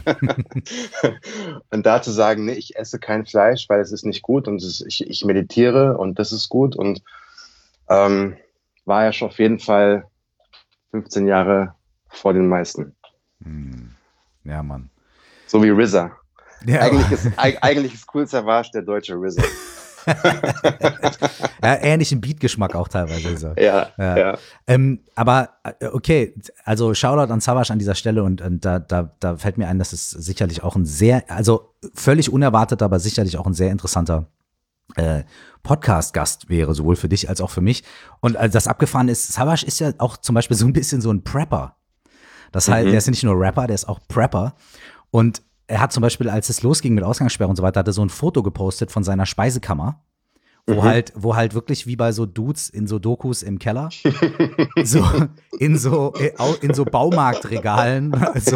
Und da zu sagen, nee, ich esse kein Fleisch, weil es ist nicht gut und es ist, ich, ich meditiere und das ist gut. Und ähm, war ja schon auf jeden Fall fünfzehn Jahre vor den meisten. Ja, Mann. So wie R Z A. Ja. Eigentlich ist, eigentlich ist Kool Savas der deutsche R Z A. Ja, ähnlichen Beatgeschmack auch teilweise. So. Ja, ja. ja. Ähm, aber äh, okay, also Shoutout an Savas an dieser Stelle und, und da, da, da fällt mir ein, dass es sicherlich auch ein sehr, also völlig unerwartet, aber sicherlich auch ein sehr interessanter äh, Podcast-Gast wäre, sowohl für dich als auch für mich. Und äh, das abgefahren ist, Savas ist ja auch zum Beispiel so ein bisschen so ein Prepper. Das heißt, mhm. der ist nicht nur Rapper, der ist auch Prepper. Und er hat zum Beispiel, als es losging mit Ausgangssperre und so weiter, hat er so ein Foto gepostet von seiner Speisekammer, wo mhm. halt, wo halt wirklich wie bei so Dudes in so Dokus im Keller, so in so in so Baumarktregalen, so,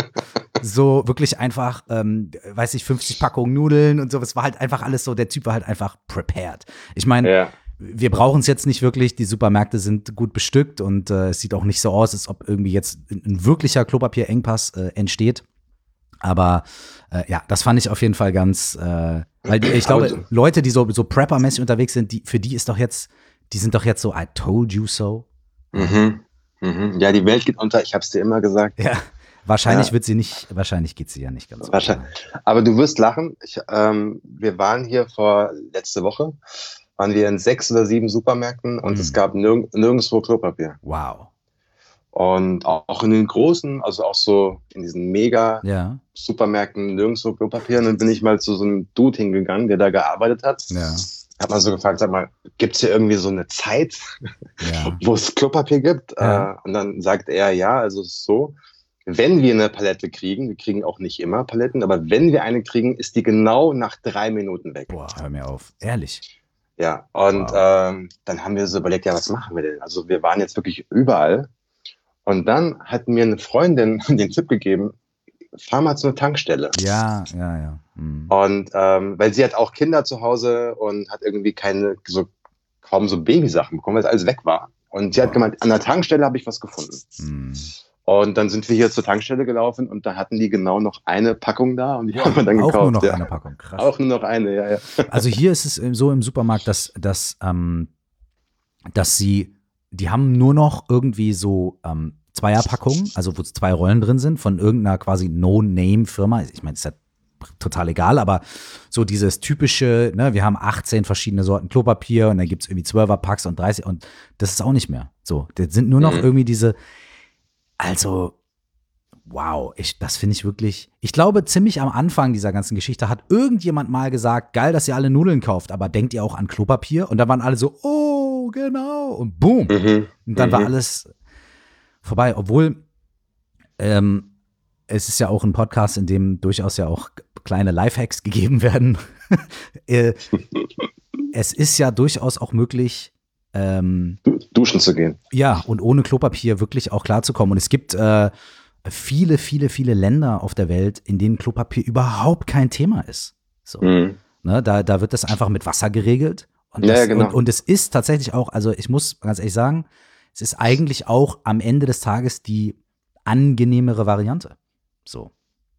so wirklich einfach, ähm, weiß ich, fünfzig Packungen Nudeln und so. Es war halt einfach alles so, der Typ war halt einfach prepared. Ich meine, ja. wir brauchen es jetzt nicht wirklich, die Supermärkte sind gut bestückt und äh, es sieht auch nicht so aus, als ob irgendwie jetzt ein wirklicher Klopapierengpass äh, entsteht. Aber äh, ja, das fand ich auf jeden Fall ganz, äh, weil die, ich glaube, so. Leute, die so, so Prepper-mäßig unterwegs sind, die, für die ist doch jetzt, die sind doch jetzt so, I told you so. Mhm. Mhm. Ja, die Welt geht unter, ich hab's dir immer gesagt. Ja, wahrscheinlich ja. wird sie nicht, wahrscheinlich geht sie ja nicht ganz so. Wahrscheinlich. Aber du wirst lachen, ich, ähm, wir waren hier vor, letzte Woche, waren wir in sechs oder sieben Supermärkten und mhm. es gab nirg- nirgendwo Klopapier. Wow. Und auch in den großen, also auch so in diesen mega ja. Supermärkten nirgendwo Klopapier. Und dann bin ich mal zu so einem Dude hingegangen, der da gearbeitet hat. Ja. Hat man so gefragt, sag mal, gibt's hier irgendwie so eine Zeit, ja. wo es Klopapier gibt? Ja. Äh, und dann sagt er, ja, also es ist so, wenn wir eine Palette kriegen, wir kriegen auch nicht immer Paletten, aber wenn wir eine kriegen, ist die genau nach drei Minuten weg. Boah, hör mir auf. Ehrlich? Ja, und wow. ähm, dann haben wir so überlegt, ja, was machen wir denn? Also wir waren jetzt wirklich überall. Und dann hat mir eine Freundin den Tipp gegeben, fahr mal zu einer Tankstelle. Ja, ja, ja. Mhm. Und ähm, weil sie hat auch Kinder zu Hause und hat irgendwie keine, so kaum so Babysachen bekommen, weil alles weg war. Und sie oh. hat gemeint, an der Tankstelle habe ich was gefunden. Mhm. Und dann sind wir hier zur Tankstelle gelaufen und da hatten die genau noch eine Packung da und die haben wir dann auch gekauft. Auch nur noch ja. eine Packung, krass. Auch nur noch eine, ja, ja. Also hier ist es so im Supermarkt, dass, dass, ähm, dass sie, die haben nur noch irgendwie so ähm, Zweierpackungen, also wo zwei Rollen drin sind, von irgendeiner quasi No-Name-Firma. Ich meine, ist ja total egal, aber so dieses typische, ne, wir haben achtzehn verschiedene Sorten Klopapier und dann gibt es irgendwie zwölfer-Packs und dreißig und das ist auch nicht mehr so. Das sind nur noch mhm. irgendwie diese, also wow, ich, das finde ich wirklich, ich glaube, ziemlich am Anfang dieser ganzen Geschichte hat irgendjemand mal gesagt, geil, dass ihr alle Nudeln kauft, aber denkt ihr auch an Klopapier? Und da waren alle so, oh, genau, und boom. Mhm. Und dann mhm. war alles vorbei, obwohl ähm, es ist ja auch ein Podcast, in dem durchaus ja auch kleine Lifehacks gegeben werden. äh, es ist ja durchaus auch möglich, ähm, duschen zu gehen. Ja, und ohne Klopapier wirklich auch klarzukommen. Und es gibt äh, viele, viele, viele Länder auf der Welt, in denen Klopapier überhaupt kein Thema ist. So, mhm. ne, da, da wird das einfach mit Wasser geregelt. Und, ja, das, ja, genau. und, und es ist tatsächlich auch, also ich muss ganz ehrlich sagen, es ist eigentlich auch am Ende des Tages die angenehmere Variante. So.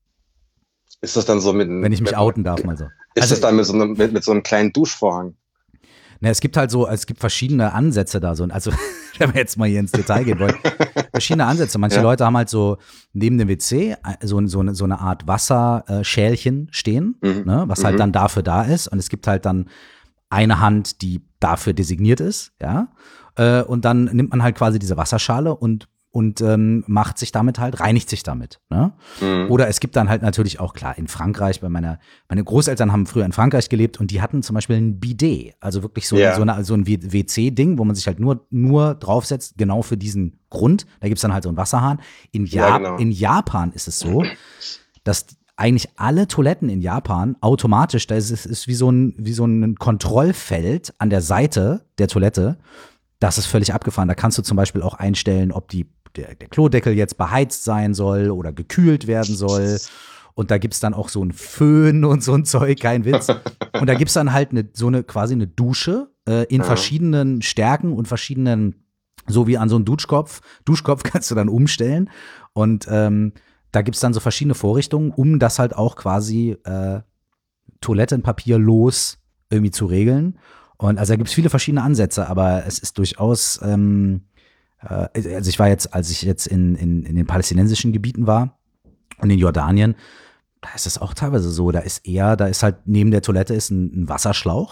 Ist das dann so mit Wenn ich mich outen darf, mal so. Ist also, das dann mit so, einem, mit, mit so einem kleinen Duschvorhang? Na, es gibt halt so, es gibt verschiedene Ansätze da so. Also, wenn wir jetzt mal hier ins Detail gehen wollen, verschiedene Ansätze. Manche ja. Leute haben halt so neben dem W C so, so, eine, so eine Art Wasserschälchen stehen, mhm. ne, was mhm. halt dann dafür da ist. Und es gibt halt dann eine Hand, die dafür designiert ist, ja. Und dann nimmt man halt quasi diese Wasserschale und und ähm, macht sich damit halt, reinigt sich damit. Ne? Mhm. Oder es gibt dann halt natürlich auch, klar, in Frankreich, bei meiner, meine Großeltern haben früher in Frankreich gelebt und die hatten zum Beispiel ein Bidet, also wirklich so, ja. so, eine, so ein W C-Ding, wo man sich halt nur, nur draufsetzt, genau für diesen Grund. Da gibt's dann halt so einen Wasserhahn. In, ja- ja, genau. in Japan ist es so, dass eigentlich alle Toiletten in Japan automatisch, da ist es ist wie so ein, wie so ein Kontrollfeld an der Seite der Toilette. Das ist völlig abgefahren. Da kannst du zum Beispiel auch einstellen, ob die, der, der Klodeckel jetzt beheizt sein soll oder gekühlt werden soll. Und da gibt's dann auch so ein Föhn und so ein Zeug, kein Witz. Und da gibt's dann halt eine, so eine quasi eine Dusche äh, in ja. verschiedenen Stärken und verschiedenen, so wie an so einen Duschkopf. Duschkopf kannst du dann umstellen. Und ähm, da gibt's dann so verschiedene Vorrichtungen, um das halt auch quasi äh, toilettenpapierlos irgendwie zu regeln. Und also da gibt es viele verschiedene Ansätze, aber es ist durchaus, ähm, äh, also ich war jetzt, als ich jetzt in, in, in den palästinensischen Gebieten war und in Jordanien, da ist es auch teilweise so, da ist eher, da ist halt neben der Toilette ist ein, ein Wasserschlauch,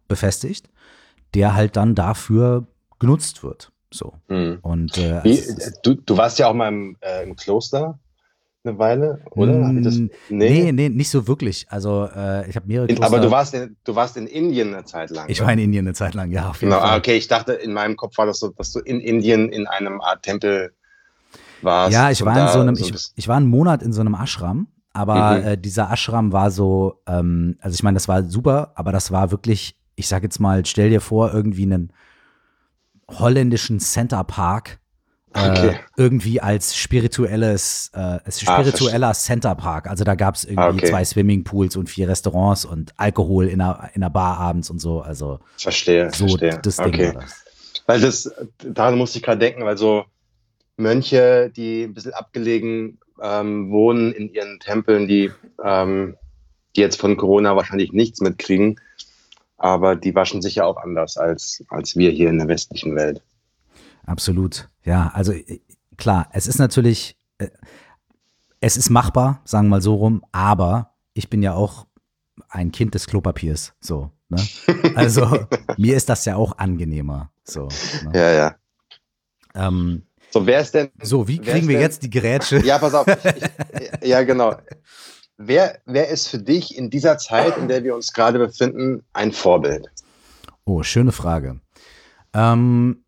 befestigt, der halt dann dafür genutzt wird. So. Mhm. Und äh, Wie, du, du warst ja auch mal im, äh, im Kloster eine Weile, oder? Hab ich das? Nee. nee, nee, nicht so wirklich. Also äh, ich habe mehrere In, Kloster. aber du warst, in, du warst in Indien eine Zeit lang. Ich oder? war in Indien eine Zeit lang, ja, auf jeden Genau, Fall. ah, okay, ich dachte, in meinem Kopf war das so, dass du in Indien in einem Art Tempel warst. Ja, ich und war in da so einem, so ich, bist- ich war einen Monat in so einem Ashram, aber Mhm. äh, dieser Ashram war so, ähm, also ich meine, das war super, aber das war wirklich, ich sag jetzt mal, stell dir vor, irgendwie einen holländischen Center Park, äh, Okay. irgendwie als spirituelles, äh, als Ah, spiritueller Center Park. Also da gab es irgendwie Ah, okay. zwei Swimmingpools und vier Restaurants und Alkohol in einer, in einer Bar abends und so. Also Verstehe, so verstehe. das Ding Okay. war das. Weil das, daran musste ich gerade denken, weil so Mönche, die ein bisschen abgelegen ähm, wohnen in ihren Tempeln, die, ähm, die jetzt von Corona wahrscheinlich nichts mitkriegen, aber die waschen sich ja auch anders als, als wir hier in der westlichen Welt. Absolut. Ja, also äh, klar, es ist natürlich, äh, es ist machbar, sagen wir mal so rum, aber ich bin ja auch ein Kind des Klopapiers, so, ne? Also mir ist das ja auch angenehmer, so. Ne? Ja, ja. Ähm, So, wer ist denn. so, wie wer kriegen ist wir denn, jetzt die Grätsche? Ja, pass auf. Ich, ja, genau. Wer, wer ist für dich in dieser Zeit, in der wir uns gerade befinden, ein Vorbild? Oh, schöne Frage. Ähm,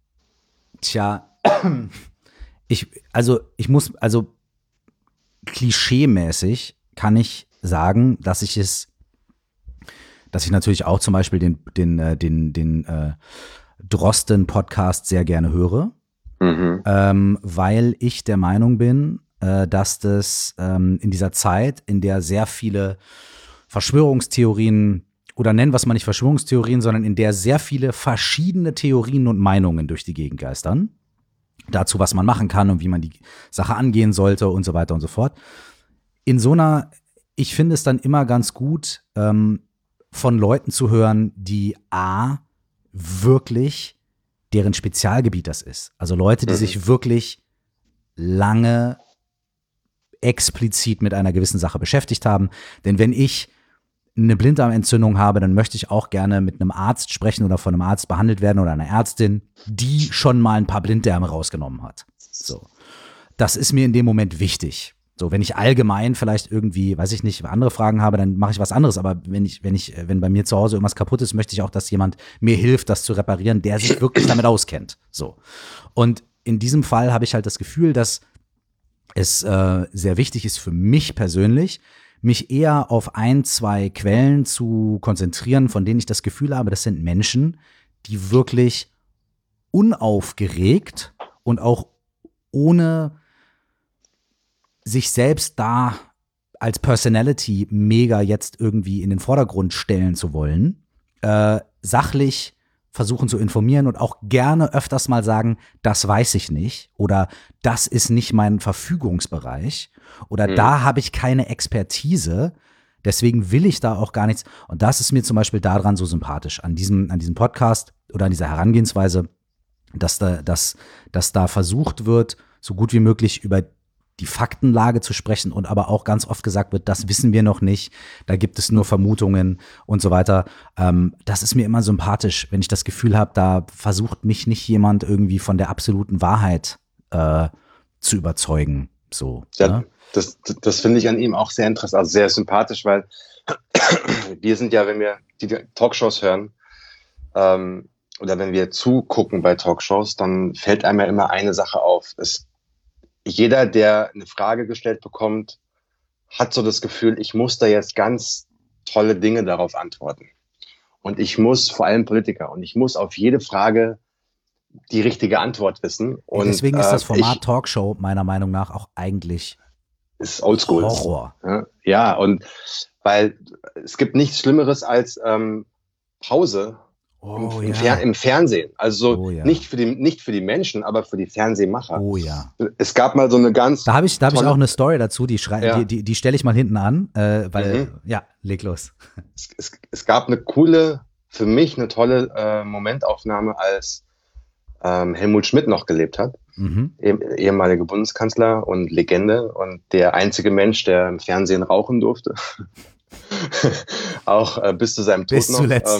tja, ich, also ich muss, also klischeemäßig kann ich sagen, dass ich es, dass ich natürlich auch zum Beispiel den, den, äh, den, den äh, Drosten-Podcast sehr gerne höre, Mhm. ähm, weil ich der Meinung bin, äh, dass das ähm, in dieser Zeit, in der sehr viele Verschwörungstheorien oder nennen wir es mal nicht Verschwörungstheorien, sondern in der sehr viele verschiedene Theorien und Meinungen durch die Gegend geistern, dazu, was man machen kann und wie man die Sache angehen sollte und so weiter und so fort. In so einer, ich finde es dann immer ganz gut, ähm, von Leuten zu hören, die A, wirklich deren Spezialgebiet das ist. Also Leute, die Mhm. sich wirklich lange explizit mit einer gewissen Sache beschäftigt haben. Denn wenn ich eine Blinddarmentzündung habe, dann möchte ich auch gerne mit einem Arzt sprechen oder von einem Arzt behandelt werden oder einer Ärztin, die schon mal ein paar Blinddarme rausgenommen hat. So. Das ist mir in dem Moment wichtig. So, wenn ich allgemein vielleicht irgendwie, weiß ich nicht, andere Fragen habe, dann mache ich was anderes. Aber wenn ich, wenn ich, wenn bei mir zu Hause irgendwas kaputt ist, möchte ich auch, dass jemand mir hilft, das zu reparieren, der sich wirklich damit auskennt. So. Und in diesem Fall habe ich halt das Gefühl, dass es äh, sehr wichtig ist für mich persönlich, mich eher auf ein, zwei Quellen zu konzentrieren, von denen ich das Gefühl habe, das sind Menschen, die wirklich unaufgeregt und auch ohne sich selbst da als Personality mega jetzt irgendwie in den Vordergrund stellen zu wollen, äh, sachlich versuchen zu informieren und auch gerne öfters mal sagen, das weiß ich nicht oder das ist nicht mein Verfügungsbereich oder Mhm. da habe ich keine Expertise, deswegen will ich da auch gar nichts. Und das ist mir zum Beispiel daran so sympathisch, an diesem, an diesem Podcast oder an dieser Herangehensweise, dass da, dass, dass da versucht wird, so gut wie möglich über die Faktenlage zu sprechen und aber auch ganz oft gesagt wird, das wissen wir noch nicht, da gibt es nur Vermutungen und so weiter. Ähm, das ist mir immer sympathisch, wenn ich das Gefühl habe, da versucht mich nicht jemand irgendwie von der absoluten Wahrheit äh, zu überzeugen. So, Ja, ne? das, das, das finde ich an ihm auch sehr interessant, also sehr sympathisch, weil wir sind ja, wenn wir die Talkshows hören ähm, oder wenn wir zugucken bei Talkshows, dann fällt einem ja immer eine Sache auf. Es Jeder, der eine Frage gestellt bekommt, hat so das Gefühl, ich muss da jetzt ganz tolle Dinge darauf antworten. Und ich muss, vor allem Politiker, und ich muss auf jede Frage die richtige Antwort wissen. Und Deswegen ist das äh, Format ich, Talkshow meiner Meinung nach auch eigentlich ist oldschool. Horror. Ja, ja, und weil es gibt nichts Schlimmeres als ähm, Pause Oh im, im, ja. Fer im Fernsehen. Also so Oh ja. nicht für die, nicht für die Menschen, aber für die Fernsehmacher. Oh ja. Es gab mal so eine ganz Da habe ich, da hab ich tolle- auch eine Story dazu, die, schrei- Ja. die, die, die stelle ich mal hinten an, äh, weil, Mhm. ja, leg los. es, es, es gab eine coole, für mich eine tolle äh, Momentaufnahme, als ähm, Helmut Schmidt noch gelebt hat, Mhm. eh- ehemaliger Bundeskanzler und Legende und der einzige Mensch, der im Fernsehen rauchen durfte. Auch äh, bis zu seinem Tod Bis noch. zuletzt, ähm, ja.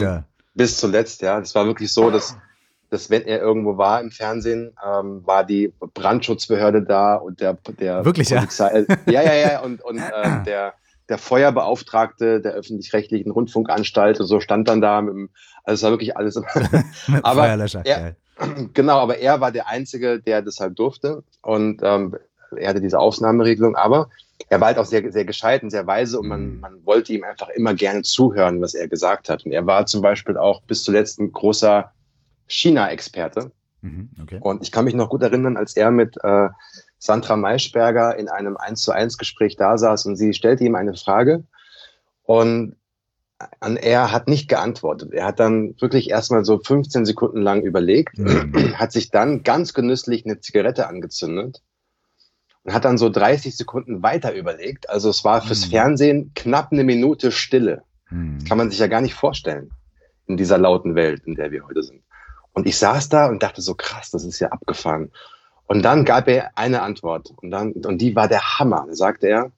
Bis zuletzt, ja. Das war wirklich so, dass, dass wenn er irgendwo war im Fernsehen, ähm, war die Brandschutzbehörde da und der, der Wirklich, Polizei, ja, ja, ja, ja, und, und ähm, der, der Feuerbeauftragte der öffentlich-rechtlichen Rundfunkanstalt und so stand dann da mit dem, also es war wirklich alles. Mit aber Feuerlöscher, er, geil. genau, aber er war der Einzige, der das halt durfte und ähm, er hatte diese Ausnahmeregelung, aber er war halt auch sehr, sehr gescheit und sehr weise und man, man wollte ihm einfach immer gerne zuhören, was er gesagt hat. Und er war zum Beispiel auch bis zuletzt ein großer China-Experte. Mhm, okay. Und ich kann mich noch gut erinnern, als er mit äh, Sandra Maischberger in einem eins zu eins Gespräch da saß und sie stellte ihm eine Frage und an er hat nicht geantwortet. Er hat dann wirklich erstmal so fünfzehn Sekunden lang überlegt, Mhm. hat sich dann ganz genüsslich eine Zigarette angezündet und hat dann so dreißig Sekunden weiter überlegt. Also es war fürs Mhm. Fernsehen knapp eine Minute Stille. Mhm. Das kann man sich ja gar nicht vorstellen in dieser lauten Welt, in der wir heute sind. Und ich saß da und dachte so, krass, das ist ja abgefahren. Und dann gab er eine Antwort und dann, und die war der Hammer. Da sagte er,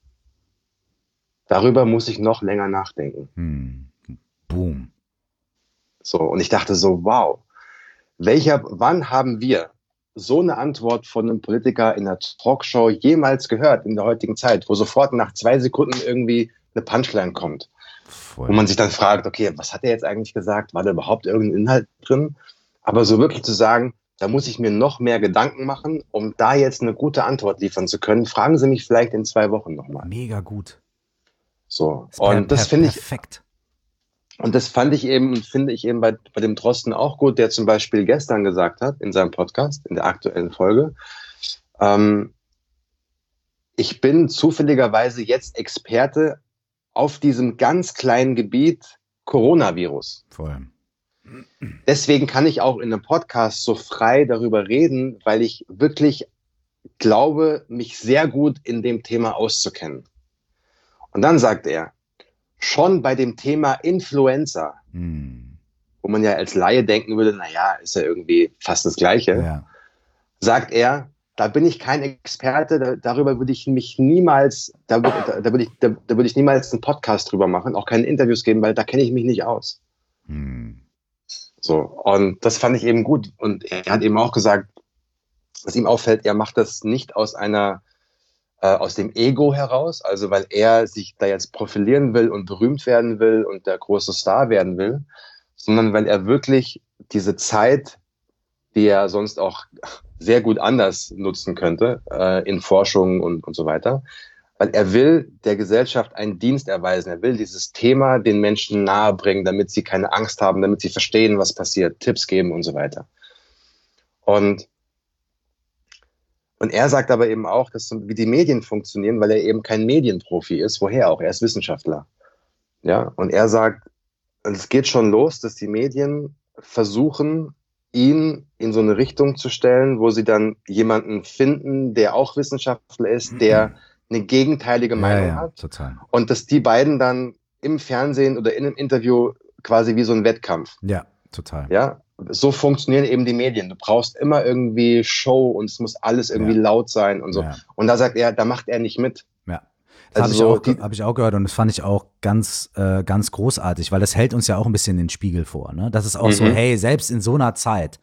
darüber muss ich noch länger nachdenken. Mhm. Boom. So, und ich dachte so, wow, welcher, wann haben wir so eine Antwort von einem Politiker in einer Talkshow jemals gehört in der heutigen Zeit, wo sofort nach zwei Sekunden irgendwie eine Punchline kommt? Voll. Wo man sich dann fragt, okay, was hat er jetzt eigentlich gesagt? War da überhaupt irgendein Inhalt drin? Aber so wirklich zu sagen, da muss ich mir noch mehr Gedanken machen, um da jetzt eine gute Antwort liefern zu können. Fragen Sie mich vielleicht in zwei Wochen nochmal. Mega gut. So. Ist per- Und das per- finde ich, Perfekt. und das fand ich eben und finde ich eben bei, bei dem Drosten auch gut, der zum Beispiel gestern gesagt hat, in seinem Podcast, in der aktuellen Folge, ähm, ich bin zufälligerweise jetzt Experte auf diesem ganz kleinen Gebiet Coronavirus. Voll. Deswegen kann ich auch in einem Podcast so frei darüber reden, weil ich wirklich glaube, mich sehr gut in dem Thema auszukennen. Und dann sagt er, schon bei dem Thema Influenza, Mhm. wo man ja als Laie denken würde, naja, ist ja irgendwie fast das Gleiche, Ja. sagt er, da bin ich kein Experte, da, darüber würde ich mich niemals, da, da, da, würde ich, da, da würde ich niemals einen Podcast drüber machen, auch keine Interviews geben, weil da kenne ich mich nicht aus. Mhm. So, und das fand ich eben gut. Und er hat eben auch gesagt, was ihm auffällt, er macht das nicht aus einer, äh, aus dem Ego heraus, also weil er sich da jetzt profilieren will und berühmt werden will und der große Star werden will, sondern weil er wirklich diese Zeit, die er sonst auch sehr gut anders nutzen könnte, äh, in Forschung und, und so weiter, weil er will der Gesellschaft einen Dienst erweisen. Er will dieses Thema den Menschen nahebringen, damit sie keine Angst haben, damit sie verstehen, was passiert, Tipps geben und so weiter. Und, und er sagt aber eben auch, dass so, wie die Medien funktionieren, weil er eben kein Medienprofi ist, woher auch, er ist Wissenschaftler. Ja, und er sagt, es geht schon los, dass die Medien versuchen, ihn in so eine Richtung zu stellen, wo sie dann jemanden finden, der auch Wissenschaftler ist, der eine gegenteilige Meinung ja, ja, hat. total. Und dass die beiden dann im Fernsehen oder in einem Interview quasi wie so ein Wettkampf. Ja, total. Ja, so funktionieren eben die Medien. Du brauchst immer irgendwie Show und es muss alles irgendwie Ja. laut sein und so. Ja. Und da sagt er, da macht er nicht mit. Ja. Das Also habe ich, so auch, die- hab ich auch gehört und das fand ich auch ganz, äh, ganz großartig, weil das hält uns ja auch ein bisschen den Spiegel vor. Ne? Das ist auch so, Mhm. hey, selbst in so einer Zeit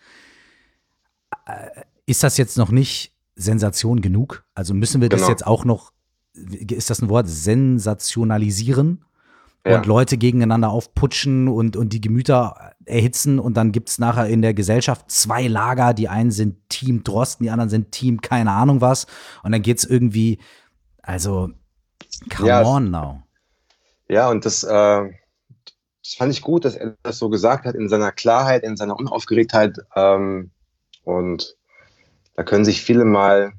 äh, ist das jetzt noch nicht Sensation genug? Also müssen wir das Genau. jetzt auch noch, ist das ein Wort, sensationalisieren? Ja. Und Leute gegeneinander aufputschen und, und die Gemüter erhitzen und dann gibt es nachher in der Gesellschaft zwei Lager, die einen sind Team Drosten, die anderen sind Team keine Ahnung was und dann geht es irgendwie, also come Ja, on now. Ja, und das, äh, das fand ich gut, dass er das so gesagt hat, in seiner Klarheit, in seiner Unaufgeregtheit. Ähm, und da können sich viele mal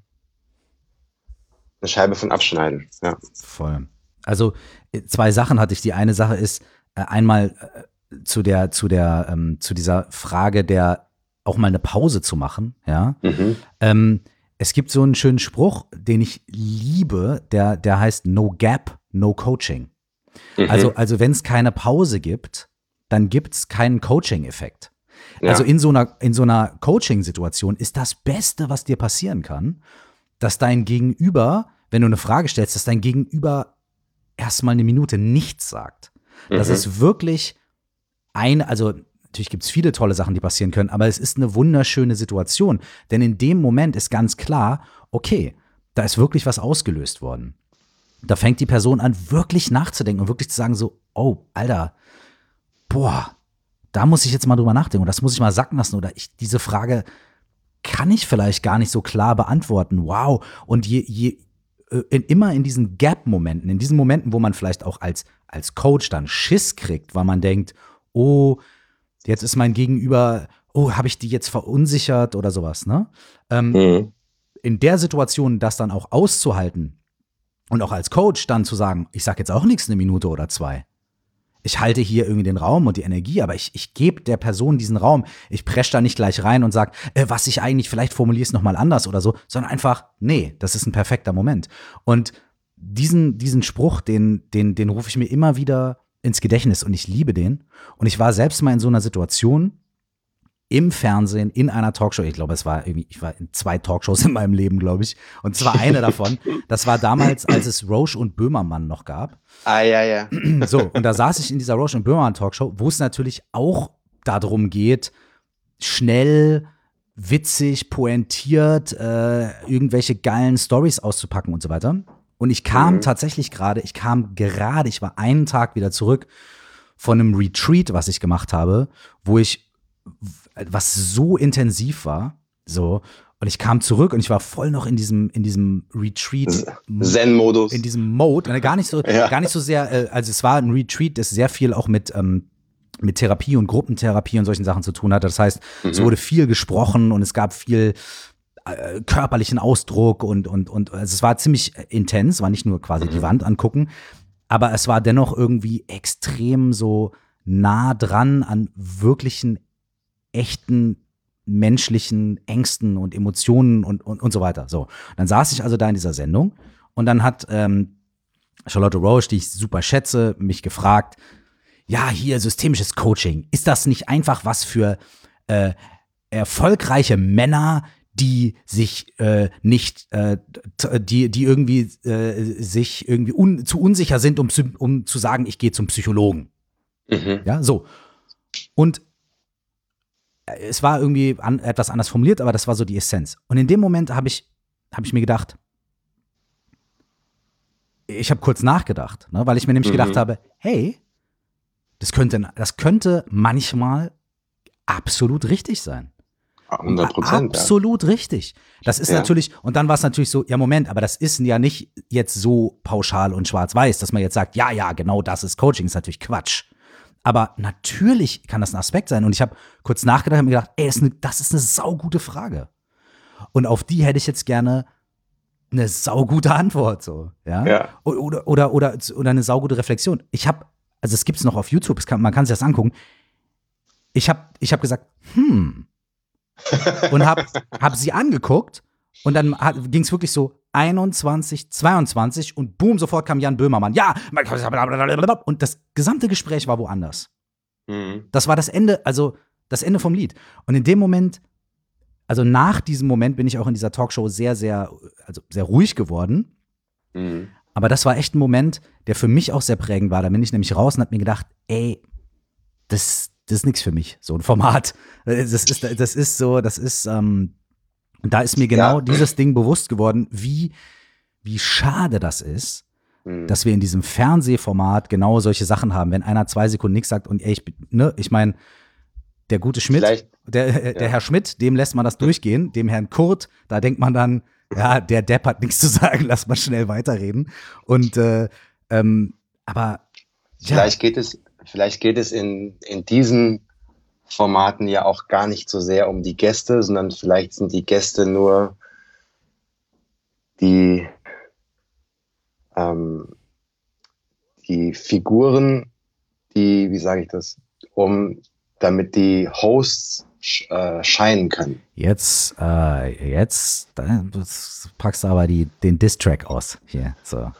eine Scheibe von abschneiden. Ja. Voll. Also äh, zwei Sachen hatte ich. Die eine Sache ist äh, einmal äh, zu der, zu der, ähm, zu dieser Frage der auch mal eine Pause zu machen, ja. Mhm. Ähm, es gibt so einen schönen Spruch, den ich liebe, der, der heißt No Gap, No Coaching. Mhm. Also, also wenn es keine Pause gibt, dann gibt es keinen Coaching-Effekt. Ja. Also in so einer, in so einer Coaching-Situation ist das Beste, was dir passieren kann, dass dein Gegenüber, wenn du eine Frage stellst, dass dein Gegenüber erstmal eine Minute nichts sagt. Dass Mhm. es wirklich eine, also natürlich gibt es viele tolle Sachen, die passieren können, aber es ist eine wunderschöne Situation. Denn in dem Moment ist ganz klar, okay, da ist wirklich was ausgelöst worden. Da fängt die Person an, wirklich nachzudenken und wirklich zu sagen so, oh, Alter, boah, da muss ich jetzt mal drüber nachdenken und das muss ich mal sacken lassen oder ich, diese Frage kann ich vielleicht gar nicht so klar beantworten. Wow. Und je, je in, immer in diesen Gap-Momenten, in diesen Momenten, wo man vielleicht auch als, als Coach dann Schiss kriegt, weil man denkt, oh, jetzt ist mein Gegenüber, oh, habe ich die jetzt verunsichert oder sowas, ne? Ähm, mhm. In der Situation das dann auch auszuhalten und auch als Coach dann zu sagen, ich sag jetzt auch nichts eine Minute oder zwei. Ich halte hier irgendwie den Raum und die Energie, aber ich, ich gebe der Person diesen Raum. Ich presche da nicht gleich rein und sage, äh, was ich eigentlich, vielleicht formuliere es nochmal anders oder so, sondern einfach, nee, das ist ein perfekter Moment. Und diesen, diesen Spruch, den, den, den rufe ich mir immer wieder ins Gedächtnis und ich liebe den. Und ich war selbst mal in so einer Situation im Fernsehen, in einer Talkshow. Ich glaube, es war irgendwie, ich war in zwei Talkshows in meinem Leben, glaube ich. Und zwar eine davon. Das war damals, als es Roche und Böhmermann noch gab. Ah, ja, ja. So, und da saß ich in dieser Roche und Böhmermann Talkshow, wo es natürlich auch darum geht, schnell, witzig, pointiert, äh, irgendwelche geilen Storys auszupacken und so weiter. Und ich kam mhm. tatsächlich gerade, ich kam gerade, ich war einen Tag wieder zurück von einem Retreat, was ich gemacht habe, wo ich, was so intensiv war, so, und ich kam zurück und ich war voll noch in diesem, in diesem Retreat. Zen-Modus. In diesem Mode, gar nicht so, ja. gar nicht so sehr, also es war ein Retreat, das sehr viel auch mit, ähm, mit Therapie und Gruppentherapie und solchen Sachen zu tun hatte. Das heißt, mhm. es wurde viel gesprochen und es gab viel äh, körperlichen Ausdruck und, und, und also es war ziemlich intens, war nicht nur quasi mhm. die Wand angucken, aber es war dennoch irgendwie extrem so nah dran an wirklichen, echten, menschlichen Ängsten und Emotionen und, und, und so weiter. So, dann saß ich also da in dieser Sendung und dann hat ähm, Charlotte Roche, die ich super schätze, mich gefragt, ja, hier systemisches Coaching, ist das nicht einfach was für äh, erfolgreiche Männer, die sich äh, nicht, äh, die, die irgendwie äh, sich irgendwie un, zu unsicher sind, um, um zu sagen, ich gehe zum Psychologen. Mhm. Ja, so. Und es war irgendwie an, etwas anders formuliert, aber das war so die Essenz. Und in dem Moment habe ich, hab ich mir gedacht, ich habe kurz nachgedacht, ne, weil ich mir nämlich mhm. gedacht habe, hey, das könnte, das könnte manchmal absolut richtig sein. hundert Prozent. Absolut ja. richtig. Das ist ja. natürlich, und dann war es natürlich so, ja Moment, aber das ist ja nicht jetzt so pauschal und schwarz-weiß, dass man jetzt sagt, ja, ja, genau das ist Coaching, ist natürlich Quatsch. Aber natürlich kann das ein Aspekt sein. Und ich habe kurz nachgedacht und mir gedacht, ey, das ist, eine, das ist eine saugute Frage. Und auf die hätte ich jetzt gerne eine saugute Antwort. So, ja? ja. Oder, oder, oder, oder eine saugute Reflexion. Ich habe, also es gibt es noch auf YouTube, es kann, man kann sich das angucken. Ich habe ich hab gesagt, hm. Und habe hab sie angeguckt und dann ging es wirklich so einundzwanzig, zweiundzwanzig und boom, sofort kam Jan Böhmermann. Ja, und das gesamte Gespräch war woanders. Mhm. Das war das Ende, also das Ende vom Lied. Und in dem Moment, also nach diesem Moment bin ich auch in dieser Talkshow sehr, sehr, also sehr ruhig geworden. Mhm. Aber das war echt ein Moment, der für mich auch sehr prägend war. Da bin ich nämlich raus und habe mir gedacht, ey, das, das ist nichts für mich, so ein Format. Das ist, das ist so, das ist, ähm, und da ist mir genau ja. dieses Ding bewusst geworden, wie, wie schade das ist, mhm. dass wir in diesem Fernsehformat genau solche Sachen haben. Wenn einer zwei Sekunden nichts sagt und ey, ich, ne, ich meine, der gute Schmidt, der, der ja. Herr Schmidt, dem lässt man das durchgehen, dem Herrn Kurt, da denkt man dann, ja, der Depp hat nichts zu sagen, lass mal schnell weiterreden. Und, äh, ähm, aber, ja. Vielleicht geht es, vielleicht geht es in, in diesen Formaten ja auch gar nicht so sehr um die Gäste, sondern vielleicht sind die Gäste nur die, ähm, die Figuren, die, wie sage ich das, um, damit die Hosts äh, scheinen können. Jetzt, äh, jetzt da packst du aber die, den Diss-Track aus hier. So.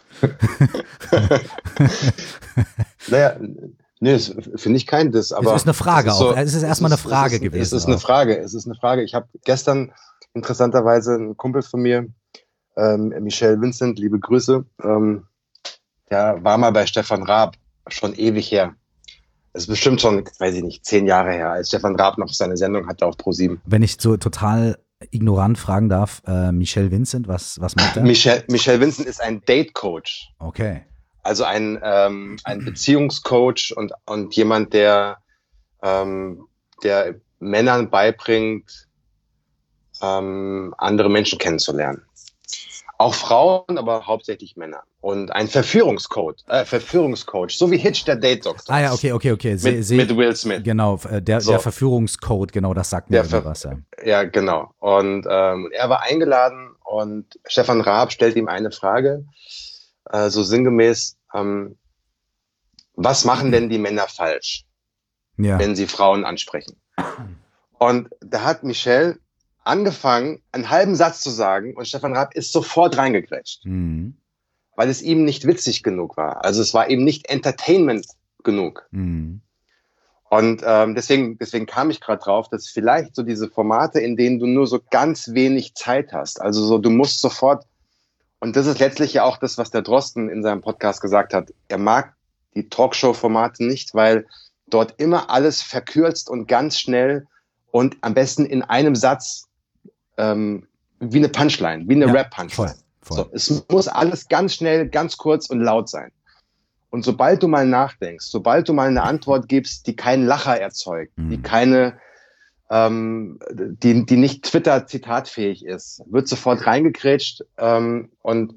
Naja, nee, das finde ich kein Diss, aber. Es ist eine Frage es ist so, auch. Es ist erstmal es ist, eine Frage es ist, gewesen. Es ist auch. eine Frage. Es ist eine Frage. Ich habe gestern interessanterweise einen Kumpel von mir, ähm, Michel Vincent, liebe Grüße, ähm, der war mal bei Stefan Raab, schon ewig her. Das ist bestimmt schon, weiß ich nicht, zehn Jahre her, als Stefan Raab noch seine Sendung hatte auf ProSieben. Wenn ich so total ignorant fragen darf, äh, Michelle Vincent, was, was macht er? Michelle, Michelle Vincent ist ein Date-Coach. Okay. Also ein, ähm, ein Beziehungscoach und, und jemand, der, ähm, der Männern beibringt, ähm, andere Menschen kennenzulernen. Auch Frauen, aber hauptsächlich Männer. Und ein Verführungscoach, äh, Verführungscoach, so wie Hitch, der Date-Doktor. Ah ja, okay, okay, okay. Se, mit, se, mit Will Smith. Genau, der, So. der Verführungscode, genau, das sagt mir Der was. Ja. ja, genau. Und ähm, er war eingeladen und Stefan Raab stellt ihm eine Frage, äh, so sinngemäß, ähm, was machen denn die Männer falsch, Ja. wenn sie Frauen ansprechen? Und da hat Michelle angefangen, einen halben Satz zu sagen und Stefan Raab ist sofort reingegrätscht, Mhm. weil es ihm nicht witzig genug war. Also es war eben nicht Entertainment genug. Mhm. Und ähm, deswegen, deswegen kam ich gerade drauf, dass vielleicht so diese Formate, in denen du nur so ganz wenig Zeit hast, also so du musst sofort, und das ist letztlich ja auch das, was der Drosten in seinem Podcast gesagt hat, er mag die Talkshow-Formate nicht, weil dort immer alles verkürzt und ganz schnell und am besten in einem Satz ähm, wie eine Punchline, wie eine Ja, Rap-Punchline. voll, voll. So, es muss alles ganz schnell, ganz kurz und laut sein. Und sobald du mal nachdenkst, sobald du mal eine Antwort gibst, die keinen Lacher erzeugt, Mhm. die keine, ähm, die, die nicht Twitter-zitatfähig ist, wird sofort reingekrätscht. Ähm, und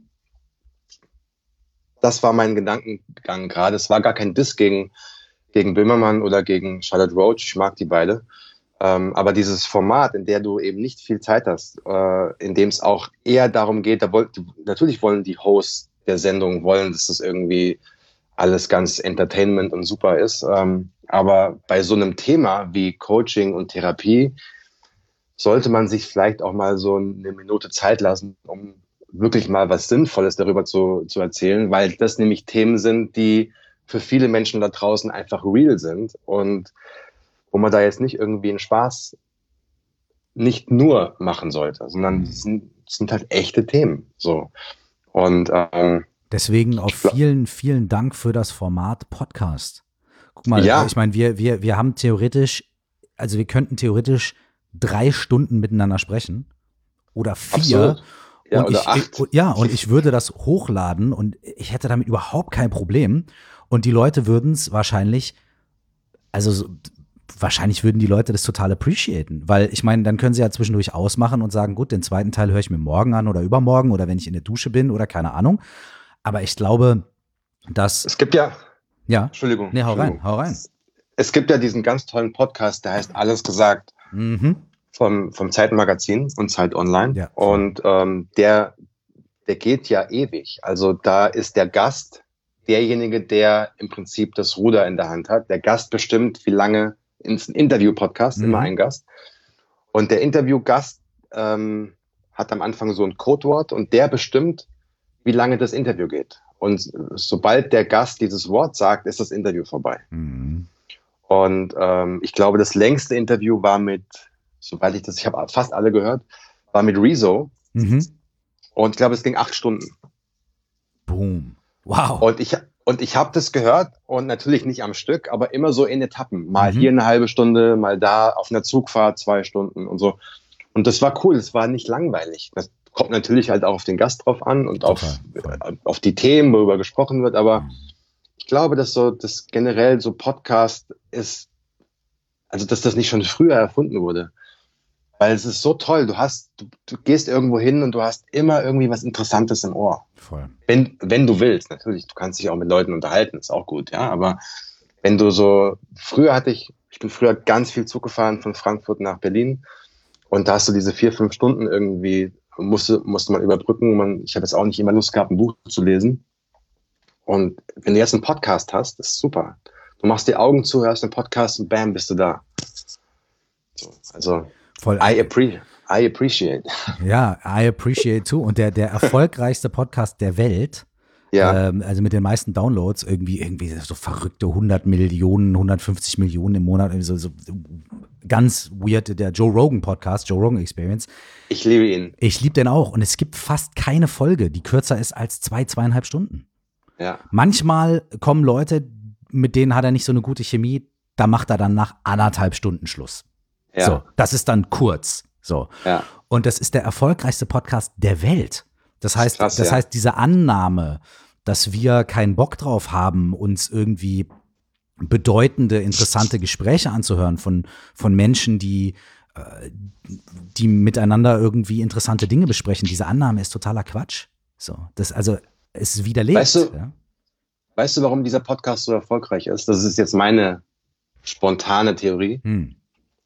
das war mein Gedankengang gerade. Es war gar kein Diss gegen, gegen Böhmermann oder gegen Charlotte Roach. Ich mag die beide. Ähm, aber dieses Format, in der du eben nicht viel Zeit hast, äh, in dem es auch eher darum geht, da wollt, natürlich wollen die Hosts der Sendung wollen, dass das irgendwie alles ganz Entertainment und super ist. Ähm, aber bei so einem Thema wie Coaching und Therapie sollte man sich vielleicht auch mal so eine Minute Zeit lassen, um wirklich mal was Sinnvolles darüber zu, zu erzählen, weil das nämlich Themen sind, die für viele Menschen da draußen einfach real sind und wo man da jetzt nicht irgendwie einen Spaß nicht nur machen sollte, sondern es sind, es sind halt echte Themen. So. Und ähm, Deswegen auch vielen, vielen Dank für das Format Podcast. Guck mal, Ja. ich meine, wir, wir, wir haben theoretisch, also wir könnten theoretisch drei Stunden miteinander sprechen oder vier. Absolut. Ja, und oder ich, acht. ich- ja, und ich würde das hochladen und ich hätte damit überhaupt kein Problem. Und die Leute würden es wahrscheinlich, also so, wahrscheinlich würden die Leute das total appreciaten. Weil ich meine, dann können sie ja zwischendurch ausmachen und sagen, gut, den zweiten Teil höre ich mir morgen an oder übermorgen oder wenn ich in der Dusche bin oder keine Ahnung. Aber ich glaube, dass, Es gibt ja, ja, Entschuldigung. nee, hau rein, Entschuldigung. hau rein. Es gibt ja diesen ganz tollen Podcast, der heißt Alles gesagt Mhm. vom, vom Zeitmagazin und Zeit Online. Ja. Und ähm, der, der geht ja ewig. Also da ist der Gast derjenige, der im Prinzip das Ruder in der Hand hat. Der Gast bestimmt, wie lange, ins Interview-Podcast, Mhm. immer ein Gast. Und der Interviewgast ähm, hat am Anfang so ein Codewort und der bestimmt, wie lange das Interview geht. Und sobald der Gast dieses Wort sagt, ist das Interview vorbei. Mhm. Und ähm, ich glaube, das längste Interview war mit, soweit ich das, ich habe fast alle gehört, war mit Rezo. Mhm. Und ich glaube, es ging acht Stunden. Boom. Wow. Und ich, und ich habe das gehört und natürlich nicht am Stück, aber immer so in Etappen. Mal Mhm. hier eine halbe Stunde, mal da auf einer Zugfahrt zwei Stunden und so. Und das war cool, es war nicht langweilig. Das kommt natürlich halt auch auf den Gast drauf an und auf, Total, voll. auf die Themen, worüber gesprochen wird. Aber ich glaube, dass so das generell so Podcast ist, also dass das nicht schon früher erfunden wurde. Weil es ist so toll, du hast, du, du gehst irgendwo hin und du hast immer irgendwie was Interessantes im Ohr. Voll. Wenn, wenn du willst, natürlich, du kannst dich auch mit Leuten unterhalten, ist auch gut, ja, aber wenn du so, früher hatte ich, ich bin früher ganz viel Zug gefahren von Frankfurt nach Berlin und da hast du diese vier, fünf Stunden irgendwie, musste, musste man überbrücken, man, ich habe jetzt auch nicht immer Lust gehabt, ein Buch zu lesen und wenn du jetzt einen Podcast hast, ist super. Du machst die Augen zu, hörst einen Podcast und bam, bist du da. So, also, Voll. I, appre I appreciate. Ja, I appreciate too. Und der, der erfolgreichste Podcast der Welt, Ja, ähm, also mit den meisten Downloads, irgendwie, irgendwie so verrückte hundert Millionen, hundertfünfzig Millionen im Monat, irgendwie so, so ganz weird, der Joe Rogan Podcast, Joe Rogan Experience. ich liebe ihn. Ich liebe den auch. Und es gibt fast keine Folge, die kürzer ist als zwei, zweieinhalb Stunden. Ja, Manchmal kommen Leute, mit denen hat er nicht so eine gute Chemie, da macht er dann nach anderthalb Stunden Schluss. Ja. So, das ist dann kurz. So. Ja. Und das ist der erfolgreichste Podcast der Welt. Das heißt, krass, das ja. heißt, diese Annahme, dass wir keinen Bock drauf haben, uns irgendwie bedeutende, interessante Gespräche anzuhören von, von Menschen, die, äh, die miteinander irgendwie interessante Dinge besprechen. Diese Annahme ist totaler Quatsch. So, das also es ist widerlegt. Weißt du, ja? weißt du, warum dieser Podcast so erfolgreich ist? Das ist jetzt meine spontane Theorie. Hm.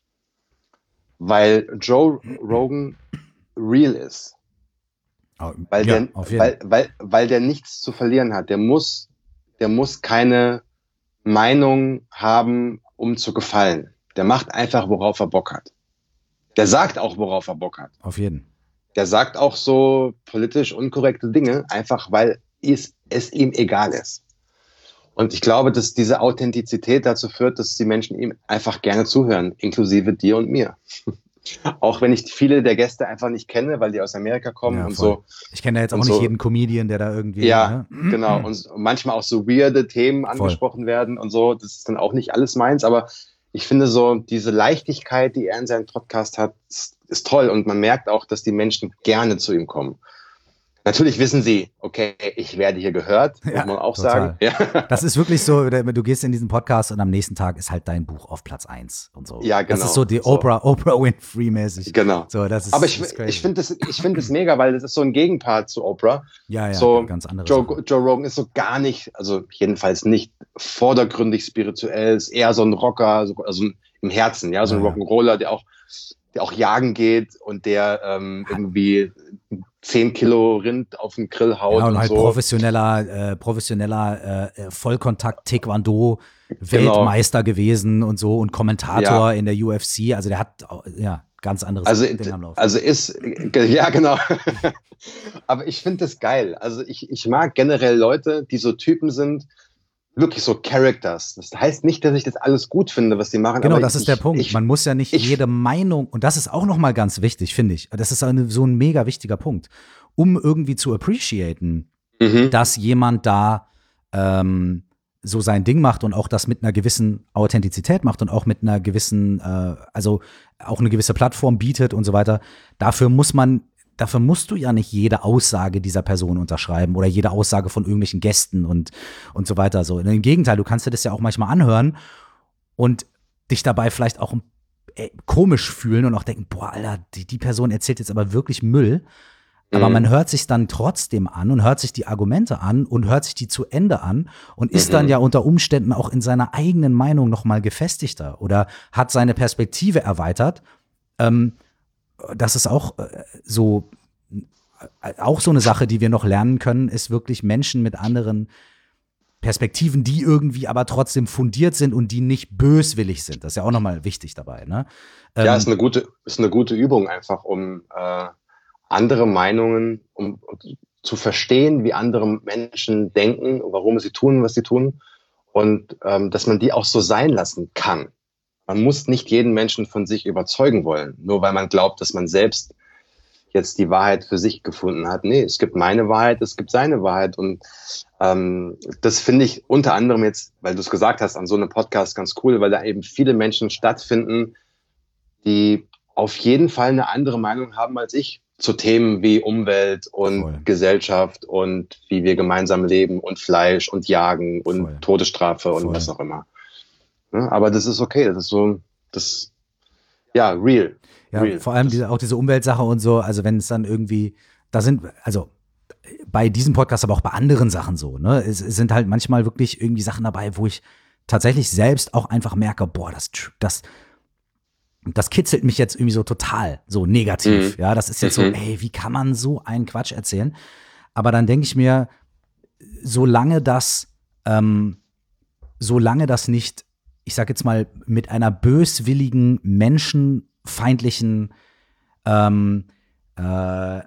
Weil Joe Rogan real ist. Oh, Weil, ja, der, auf jeden. weil, weil, weil der nichts zu verlieren hat. Der muss, der muss keine Meinung haben, um zu gefallen. Der macht einfach, worauf er Bock hat. Der sagt auch, worauf er Bock hat. Auf jeden. Der sagt auch so politisch unkorrekte Dinge, einfach weil es, es ihm egal ist. Und ich glaube, dass diese Authentizität dazu führt, dass die Menschen ihm einfach gerne zuhören, inklusive dir und mir. Auch wenn ich viele der Gäste einfach nicht kenne, weil die aus Amerika kommen Ja, und voll. so. Ich kenne da jetzt auch und nicht so. jeden Comedian, der da irgendwie. Ja, ne? genau. Und manchmal auch so weirde Themen angesprochen werden und so. Das ist dann auch nicht alles meins, aber ich finde so, diese Leichtigkeit, die er in seinem Podcast hat, ist, ist toll. Und man merkt auch, dass die Menschen gerne zu ihm kommen. Natürlich wissen sie, okay, ich werde hier gehört, muss Ja, man auch total. sagen. Ja. Das ist wirklich so, du gehst in diesen Podcast und am nächsten Tag ist halt dein Buch auf Platz eins und so. Ja, genau. Das ist so die So. Oprah, Oprah Winfrey-mäßig. Genau. So, das ist, Aber ich, das ist crazy. ich finde das, ich finde das mega, weil das ist so ein Gegenpart zu Oprah. ja, ja, so ganz andere Joe, Sache. Joe Rogan ist so gar nicht, also jedenfalls nicht vordergründig spirituell, ist eher so ein Rocker, so, also im Herzen, ja, so ein Ja, ja. Rock'n'Roller, der auch, der auch jagen geht und der ähm, irgendwie zehn Kilo Rind auf den Grill haut Ja, und und halt so. professioneller, äh, professioneller äh, Vollkontakt-Taekwondo-Weltmeister gewesen und so und Kommentator Ja. in der U F C. Also der hat auch, ja ganz anderes Also, Ding am Laufen. also ist, ja, genau. Aber ich finde das geil. Also ich, ich mag generell Leute, die so Typen sind, wirklich so Characters. Das heißt nicht, dass ich das alles gut finde, was die machen. Genau, aber das ich, ist der Punkt. Ich, Man muss ja nicht ich- jede Meinung, und das ist auch nochmal ganz wichtig, finde ich. Das ist eine, so ein mega wichtiger Punkt. Um irgendwie zu appreciaten, mhm. dass jemand da ähm, so sein Ding macht und auch das mit einer gewissen Authentizität macht und auch mit einer gewissen, äh, also auch eine gewisse Plattform bietet und so weiter. Dafür muss man, dafür musst du ja nicht jede Aussage dieser Person unterschreiben oder jede Aussage von irgendwelchen Gästen und, und so weiter. So. Im Gegenteil, du kannst dir das ja auch manchmal anhören und dich dabei vielleicht auch äh, komisch fühlen und auch denken, boah, Alter, die, die Person erzählt jetzt aber wirklich Müll. Aber Mhm. man hört sich dann trotzdem an und hört sich die Argumente an und hört sich die zu Ende an und ist Mhm. dann ja unter Umständen auch in seiner eigenen Meinung nochmal gefestigter oder hat seine Perspektive erweitert. Ähm, das ist auch äh, so, äh, auch so eine Sache, die wir noch lernen können, ist wirklich Menschen mit anderen Perspektiven, die irgendwie aber trotzdem fundiert sind und die nicht böswillig sind. Das ist ja auch nochmal wichtig dabei. Ne? Ja, Ähm, ist eine gute, ist eine gute Übung einfach, um äh, andere Meinungen, um zu verstehen, wie andere Menschen denken, warum sie tun, was sie tun und ähm, dass man die auch so sein lassen kann. Man muss nicht jeden Menschen von sich überzeugen wollen, nur weil man glaubt, dass man selbst jetzt die Wahrheit für sich gefunden hat. Nee, es gibt meine Wahrheit, es gibt seine Wahrheit und ähm, das finde ich unter anderem jetzt, weil du es gesagt hast, an so einem Podcast ganz cool, weil da eben viele Menschen stattfinden, die auf jeden Fall eine andere Meinung haben als ich zu Themen wie Umwelt und Voll. Gesellschaft und wie wir gemeinsam leben und Fleisch und Jagen und Voll. Todesstrafe und Voll. was auch immer. Ja, aber das ist okay, das ist so, das, ja, real. Ja, real. vor allem diese, auch diese Umweltsache und so, also wenn es dann irgendwie, da sind, also bei diesem Podcast, aber auch bei anderen Sachen so, ne, es, es sind halt manchmal wirklich irgendwie Sachen dabei, wo ich tatsächlich selbst auch einfach merke, boah, das, das, das kitzelt mich jetzt irgendwie so total, so negativ, Mhm. ja, das ist jetzt Mhm. so, ey, wie kann man so einen Quatsch erzählen? Aber dann denke ich mir, solange das, ähm, solange das nicht, ich sag jetzt mal, mit einer böswilligen, menschenfeindlichen ähm, äh, äh,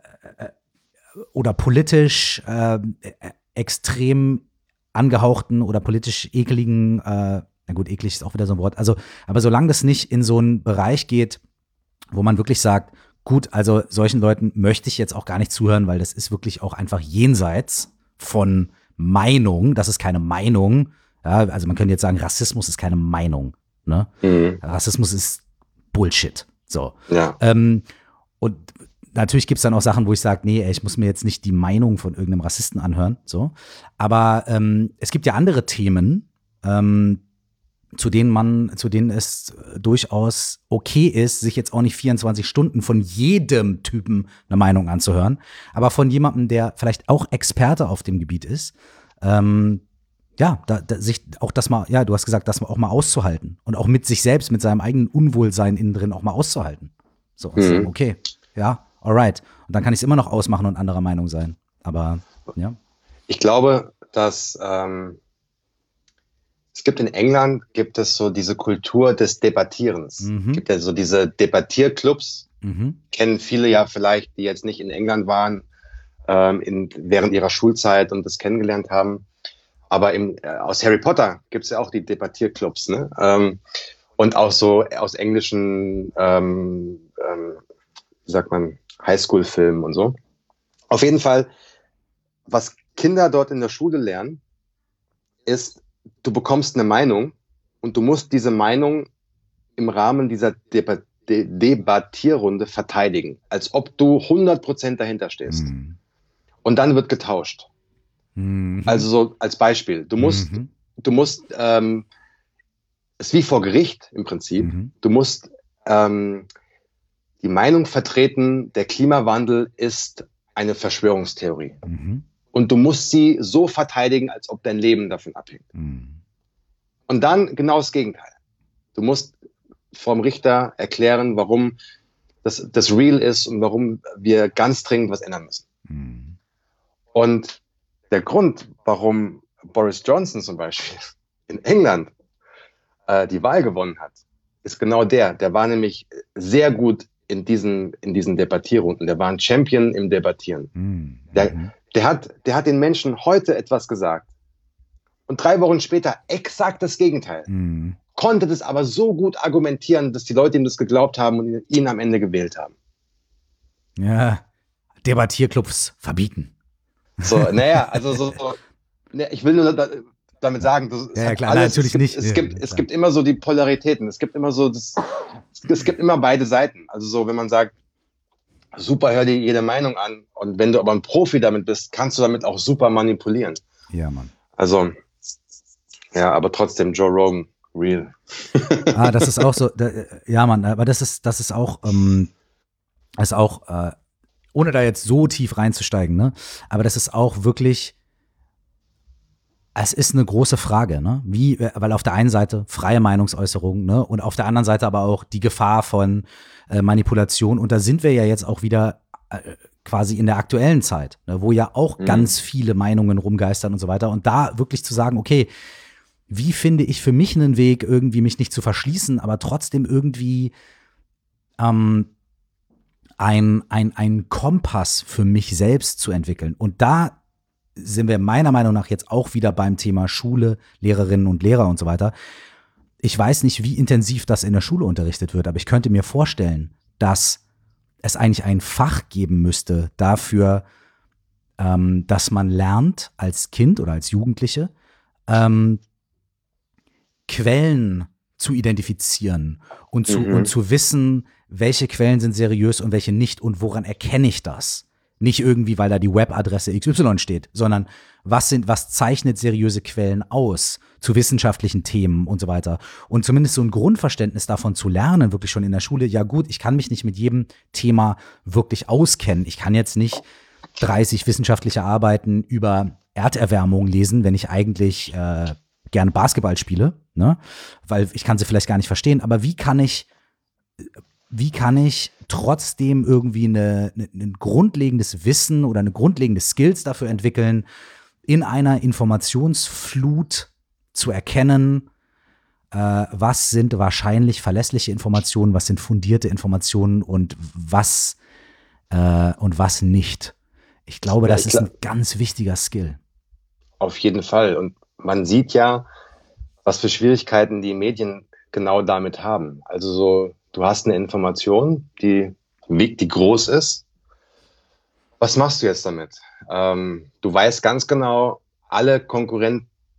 oder politisch äh, äh, extrem angehauchten oder politisch ekeligen, äh, na gut, eklig ist auch wieder so ein Wort, also, aber solange das nicht in so einen Bereich geht, wo man wirklich sagt, gut, also solchen Leuten möchte ich jetzt auch gar nicht zuhören, weil das ist wirklich auch einfach jenseits von Meinung, das ist keine Meinung, Ja, also man könnte jetzt sagen, Rassismus ist keine Meinung. Ne? Mhm. Rassismus ist Bullshit. So. Ja. Ähm, und natürlich gibt es dann auch Sachen, wo ich sage, nee, ey, ich muss mir jetzt nicht die Meinung von irgendeinem Rassisten anhören. So. Aber ähm, es gibt ja andere Themen, ähm, zu denen man, zu denen es durchaus okay ist, sich jetzt auch nicht vierundzwanzig Stunden von jedem Typen eine Meinung anzuhören, aber von jemandem, der vielleicht auch Experte auf dem Gebiet ist, ähm, ja, da, da, sich auch das mal, ja, du hast gesagt, das auch mal auszuhalten und auch mit sich selbst, mit seinem eigenen Unwohlsein innen drin auch mal auszuhalten. So, und mhm. sagen, okay, ja, alright. Und dann kann ich es immer noch ausmachen und anderer Meinung sein. Aber, ja. Ich glaube, dass ähm es gibt in England, gibt es so diese Kultur des Debattierens. Mhm. Es gibt ja so diese Debattierclubs, mhm. kennen viele ja vielleicht, die jetzt nicht in England waren, ähm, in, während ihrer Schulzeit und das kennengelernt haben. Aber im, äh, aus Harry Potter gibt es ja auch die Debattierclubs, ne? Ähm, und auch so aus englischen, ähm, ähm, wie sagt man, Highschool-Filmen und so. Auf jeden Fall, was Kinder dort in der Schule lernen, ist, du bekommst eine Meinung und du musst diese Meinung im Rahmen dieser Deba- De- Debattierrunde verteidigen, als ob du hundert Prozent dahinter stehst. Mhm. Und dann wird getauscht. Mhm. Also so als Beispiel, du musst, mhm. du musst, ähm, es ist wie vor Gericht im Prinzip, mhm. du musst ähm, die Meinung vertreten, der Klimawandel ist eine Verschwörungstheorie. Mhm. Und du musst sie so verteidigen, als ob dein Leben davon abhängt. Mhm. Und dann genau das Gegenteil. Du musst vom Richter erklären, warum das, das real ist und warum wir ganz dringend was ändern müssen. Mhm. Und der Grund, warum Boris Johnson zum Beispiel in England äh, die Wahl gewonnen hat, ist genau der. Der war nämlich sehr gut in diesen, in diesen Debattierrunden. Der war ein Champion im Debattieren. Mhm. Der, Der hat, der hat den Menschen heute etwas gesagt und drei Wochen später exakt das Gegenteil. Mhm. Konnte das aber so gut argumentieren, dass die Leute ihm das geglaubt haben und ihn am Ende gewählt haben. Ja, Debattierclubs verbieten. So, naja, also so, so ne, ich will nur da, damit sagen, das ja, ja, klar, alles, natürlich es gibt, nicht. Es, ja, gibt, es gibt immer so die Polaritäten, es gibt immer so, das, es gibt immer beide Seiten. Also so, wenn man sagt, super, hör dir jede Meinung an. Und wenn du aber ein Profi damit bist, kannst du damit auch super manipulieren. Ja, Mann. Also, ja, aber trotzdem Joe Rogan, real. Ah, das ist auch so, da, ja, Mann, aber das ist, das ist auch, ähm, das ist auch, äh, ohne da jetzt so tief reinzusteigen, ne, aber das ist auch wirklich, es ist eine große Frage, ne, wie, weil auf der einen Seite freie Meinungsäußerung, ne, und auf der anderen Seite aber auch die Gefahr von äh, Manipulation, und da sind wir ja jetzt auch wieder äh, quasi in der aktuellen Zeit, ne, wo ja auch mhm. ganz viele Meinungen rumgeistern und so weiter, und da wirklich zu sagen, okay, wie finde ich für mich einen Weg, irgendwie mich nicht zu verschließen, aber trotzdem irgendwie ähm, ein, ein, ein Kompass für mich selbst zu entwickeln. Und da sind wir meiner Meinung nach jetzt auch wieder beim Thema Schule, Lehrerinnen und Lehrer und so weiter. Ich weiß nicht, wie intensiv das in der Schule unterrichtet wird, aber ich könnte mir vorstellen, dass es eigentlich ein Fach geben müsste dafür, ähm, dass man lernt als Kind oder als Jugendliche, ähm, Quellen zu identifizieren und zu, mhm. und zu wissen, welche Quellen sind seriös und welche nicht und woran erkenne ich das? Nicht irgendwie, weil da die Webadresse X Y steht, sondern was sind, was zeichnet seriöse Quellen aus zu wissenschaftlichen Themen und so weiter. Und zumindest so ein Grundverständnis davon zu lernen, wirklich schon in der Schule. Ja gut, ich kann mich nicht mit jedem Thema wirklich auskennen. Ich kann jetzt nicht dreißig wissenschaftliche Arbeiten über Erderwärmung lesen, wenn ich eigentlich äh, gerne Basketball spiele, ne? Weil ich kann sie vielleicht gar nicht verstehen, aber wie kann ich, wie kann ich trotzdem irgendwie eine, eine, ein grundlegendes Wissen oder eine grundlegende Skills dafür entwickeln, in einer Informationsflut zu erkennen, äh, was sind wahrscheinlich verlässliche Informationen, was sind fundierte Informationen und was äh, und was nicht. Ich glaube, ja, das ist ein ganz wichtiger Skill. Auf jeden Fall. Und man sieht ja, was für Schwierigkeiten die Medien genau damit haben. Also so, du hast eine Information, die, die groß ist. Was machst du jetzt damit? Ähm, du weißt ganz genau, alle Konkurrenten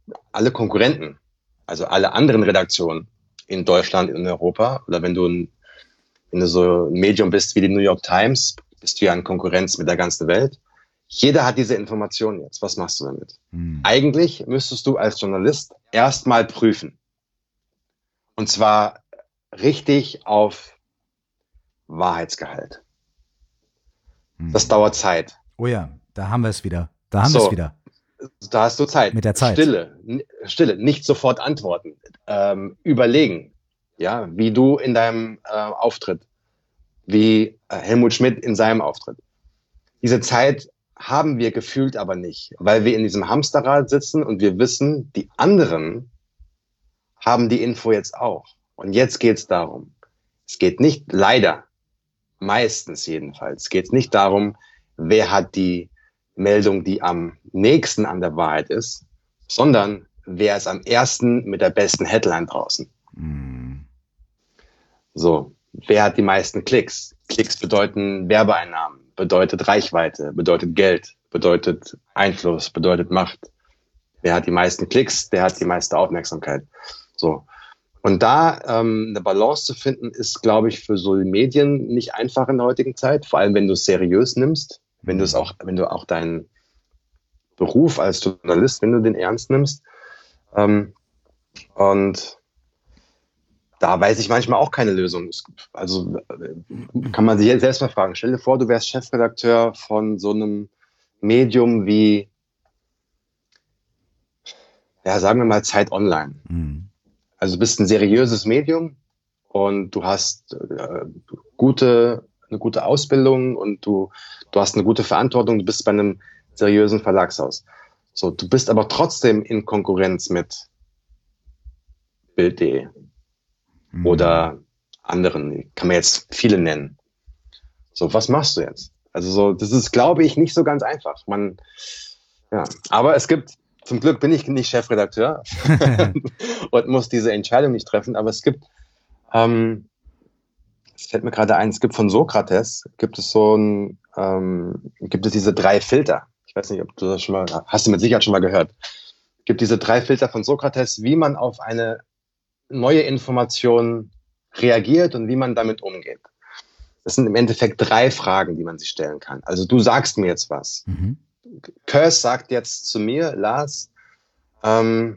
alle Konkurrenten, also alle anderen Redaktionen in Deutschland, in Europa, oder wenn du, ein, wenn du so ein Medium bist wie die New York Times, bist du ja in Konkurrenz mit der ganzen Welt. Jeder hat diese Informationen jetzt. Was machst du damit? Hm. Eigentlich müsstest du als Journalist erstmal prüfen. Und zwar richtig auf Wahrheitsgehalt. Hm. Das dauert Zeit. Oh ja, da haben wir es wieder. Da haben so, wir es wieder. Da hast du Zeit. Mit der Zeit. Stille, Stille, nicht sofort antworten. Ähm, überlegen, ja, wie du in deinem äh, Auftritt, wie äh, Helmut Schmidt in seinem Auftritt. Diese Zeit haben wir gefühlt aber nicht, weil wir in diesem Hamsterrad sitzen und wir wissen, die anderen haben die Info jetzt auch. Und jetzt geht es darum. Es geht nicht, leider, meistens jedenfalls, geht es nicht darum, wer hat die Meldung, die am nächsten an der Wahrheit ist, sondern wer ist am ersten mit der besten Headline draußen. Mm. So, wer hat die meisten Klicks? Klicks bedeuten Werbeeinnahmen, bedeutet Reichweite, bedeutet Geld, bedeutet Einfluss, bedeutet Macht. Wer hat die meisten Klicks, der hat die meiste Aufmerksamkeit. So. Und da ähm, eine Balance zu finden, ist, glaube ich, für so die Medien nicht einfach in der heutigen Zeit, vor allem wenn du es seriös nimmst, wenn du es auch, wenn du auch deinen Beruf als Journalist, wenn du den ernst nimmst. Ähm, und da weiß ich manchmal auch keine Lösung. Also kann man sich jetzt selbst mal fragen. Stell dir vor, du wärst Chefredakteur von so einem Medium wie, ja, sagen wir mal Zeit Online. Mhm. Also du bist ein seriöses Medium und du hast äh, gute, eine gute Ausbildung und du, du hast eine gute Verantwortung. Du bist bei einem seriösen Verlagshaus. So, du bist aber trotzdem in Konkurrenz mit Bild punkt de. Mhm. Oder anderen, kann man jetzt viele nennen. So, was machst du jetzt? Also so, das ist, glaube ich, nicht so ganz einfach. Man, ja, aber es gibt, zum Glück bin ich nicht Chefredakteur und muss diese Entscheidung nicht treffen, aber es gibt, ähm, es fällt mir gerade ein, es gibt von Sokrates, gibt es so ein, ähm, gibt es diese drei Filter. Ich weiß nicht, ob du das schon mal, hast du mit Sicherheit schon mal gehört. Es gibt diese drei Filter von Sokrates, wie man auf eine neue Information reagiert und wie man damit umgeht. Das sind im Endeffekt drei Fragen, die man sich stellen kann. Also du sagst mir jetzt was. Mhm. Curse sagt jetzt zu mir, Lars, ähm,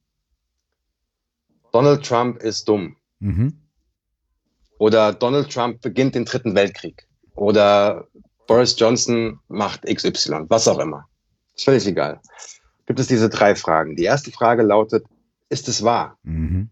Donald Trump ist dumm. Mhm. Oder Donald Trump beginnt den dritten Weltkrieg. Oder Boris Johnson macht X Y, was auch immer. Ist völlig egal. Gibt es diese drei Fragen. Die erste Frage lautet, ist es wahr? Mhm.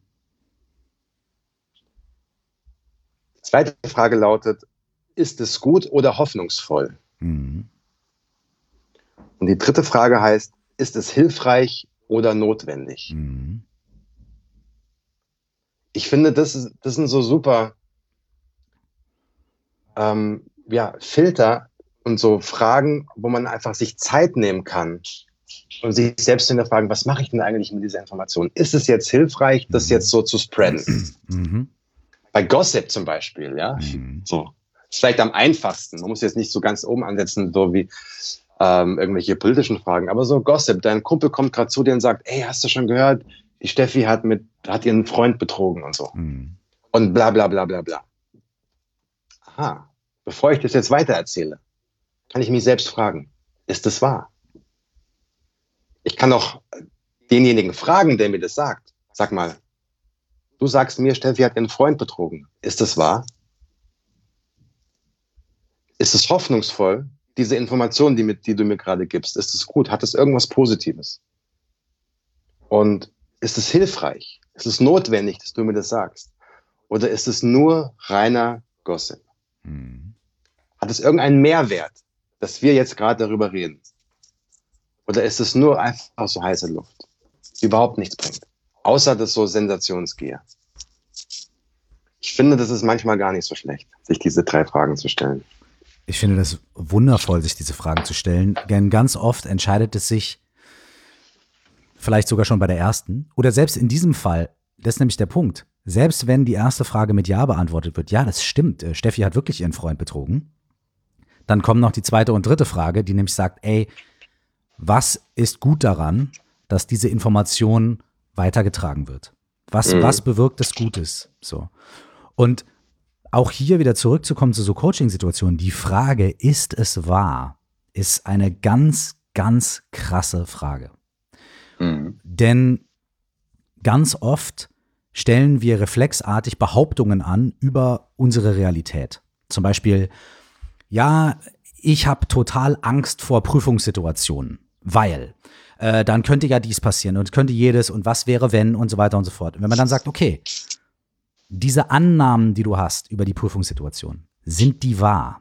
Die zweite Frage lautet, ist es gut oder hoffnungsvoll? Mhm. Und die dritte Frage heißt, ist es hilfreich oder notwendig? Mhm. Ich finde, das, ist, das sind so super ähm, ja, Filter und so Fragen, wo man einfach sich Zeit nehmen kann und sich selbst hinterfragen, was mache ich denn eigentlich mit dieser Information? Ist es jetzt hilfreich, das jetzt so zu spreaden? Mhm. Bei Gossip zum Beispiel, ja, mhm. so. Ist vielleicht am einfachsten. Man muss jetzt nicht so ganz oben ansetzen, so wie ähm, irgendwelche politischen Fragen, aber so Gossip. Dein Kumpel kommt gerade zu dir und sagt, ey, hast du schon gehört, die Steffi hat mit, hat ihren Freund betrogen und so. Mhm. Und bla bla bla bla bla. Aha, bevor ich das jetzt weitererzähle, kann ich mich selbst fragen, ist das wahr? Ich kann auch denjenigen fragen, der mir das sagt. Sag mal, du sagst mir, Steffi hat ihren Freund betrogen. Ist das wahr? Ist es hoffnungsvoll, diese Information, die, mit, die du mir gerade gibst? Ist es gut? Hat es irgendwas Positives? Und ist es hilfreich? Ist es notwendig, dass du mir das sagst? Oder ist es nur reiner Gossip? Hm. Hat es irgendeinen Mehrwert, dass wir jetzt gerade darüber reden? Oder ist es nur einfach so heiße Luft, die überhaupt nichts bringt? Außer das so Sensationsgier. Ich finde, das ist manchmal gar nicht so schlecht, sich diese drei Fragen zu stellen. Ich finde das wundervoll, sich diese Fragen zu stellen. Denn ganz oft entscheidet es sich, vielleicht sogar schon bei der ersten, oder selbst in diesem Fall, das ist nämlich der Punkt, selbst wenn die erste Frage mit Ja beantwortet wird, ja, das stimmt, Steffi hat wirklich ihren Freund betrogen, dann kommt noch die zweite und dritte Frage, die nämlich sagt, ey, was ist gut daran, dass diese Information weitergetragen wird. Was, mhm. was bewirkt es Gutes? So. Und auch hier wieder zurückzukommen zu so Coaching-Situationen, die Frage, ist es wahr, ist eine ganz, ganz krasse Frage. Mhm. Denn ganz oft stellen wir reflexartig Behauptungen an über unsere Realität. Zum Beispiel, ja, ich habe total Angst vor Prüfungssituationen, weil äh, dann könnte ja dies passieren und könnte jedes und was wäre wenn und so weiter und so fort. Und wenn man dann sagt, okay, diese Annahmen, die du hast über die Prüfungssituation, sind die wahr?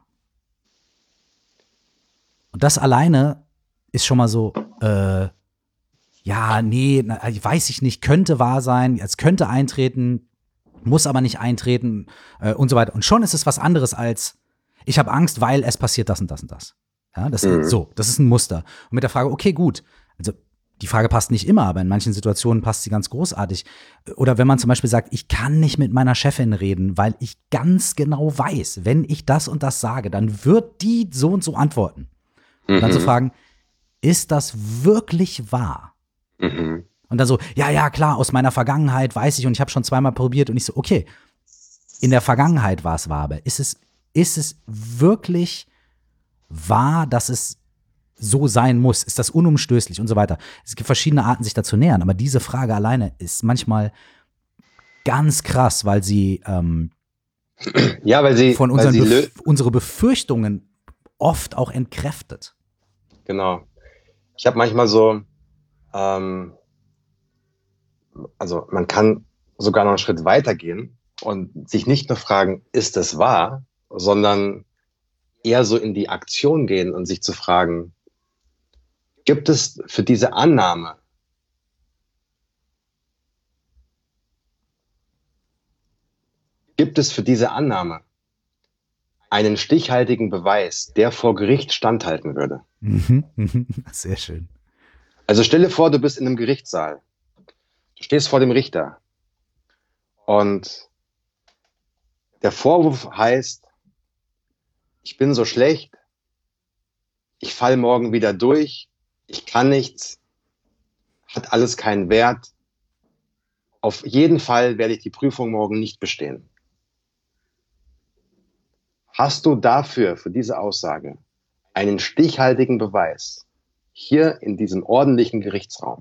Und das alleine ist schon mal so, äh, ja, nee, weiß ich nicht, könnte wahr sein, es könnte eintreten, muss aber nicht eintreten äh, und so weiter. Und schon ist es was anderes als, ich habe Angst, weil es passiert das und das und das. Ja, das mhm. ist so, das ist ein Muster. Und mit der Frage, okay, gut, also die Frage passt nicht immer, aber in manchen Situationen passt sie ganz großartig. Oder wenn man zum Beispiel sagt, ich kann nicht mit meiner Chefin reden, weil ich ganz genau weiß, wenn ich das und das sage, dann wird die so und so antworten. Und dann zu mhm. fragen, ist das wirklich wahr? Mhm. Und dann so, ja, ja, klar, aus meiner Vergangenheit weiß ich und ich habe schon zweimal probiert und ich so, okay, in der Vergangenheit war es wahr, aber ist es, ist es wirklich wahr, dass es so sein muss? Ist das unumstößlich und so weiter? Es gibt verschiedene Arten, sich da zu nähern, aber diese Frage alleine ist manchmal ganz krass, weil sie, ähm, ja, weil sie von unseren weil sie Bef- unsere Befürchtungen oft auch entkräftet. Genau. Ich habe manchmal so, ähm, also man kann sogar noch einen Schritt weiter gehen und sich nicht nur fragen, ist es wahr, sondern eher so in die Aktion gehen und sich zu fragen, gibt es für diese Annahme gibt es für diese Annahme einen stichhaltigen Beweis, der vor Gericht standhalten würde? Sehr schön. Also stelle vor, du bist in einem Gerichtssaal. Du stehst vor dem Richter. Und der Vorwurf heißt, ich bin so schlecht, ich falle morgen wieder durch, ich kann nichts, hat alles keinen Wert. Auf jeden Fall werde ich die Prüfung morgen nicht bestehen. Hast du dafür, für diese Aussage, einen stichhaltigen Beweis hier in diesem ordentlichen Gerichtsraum?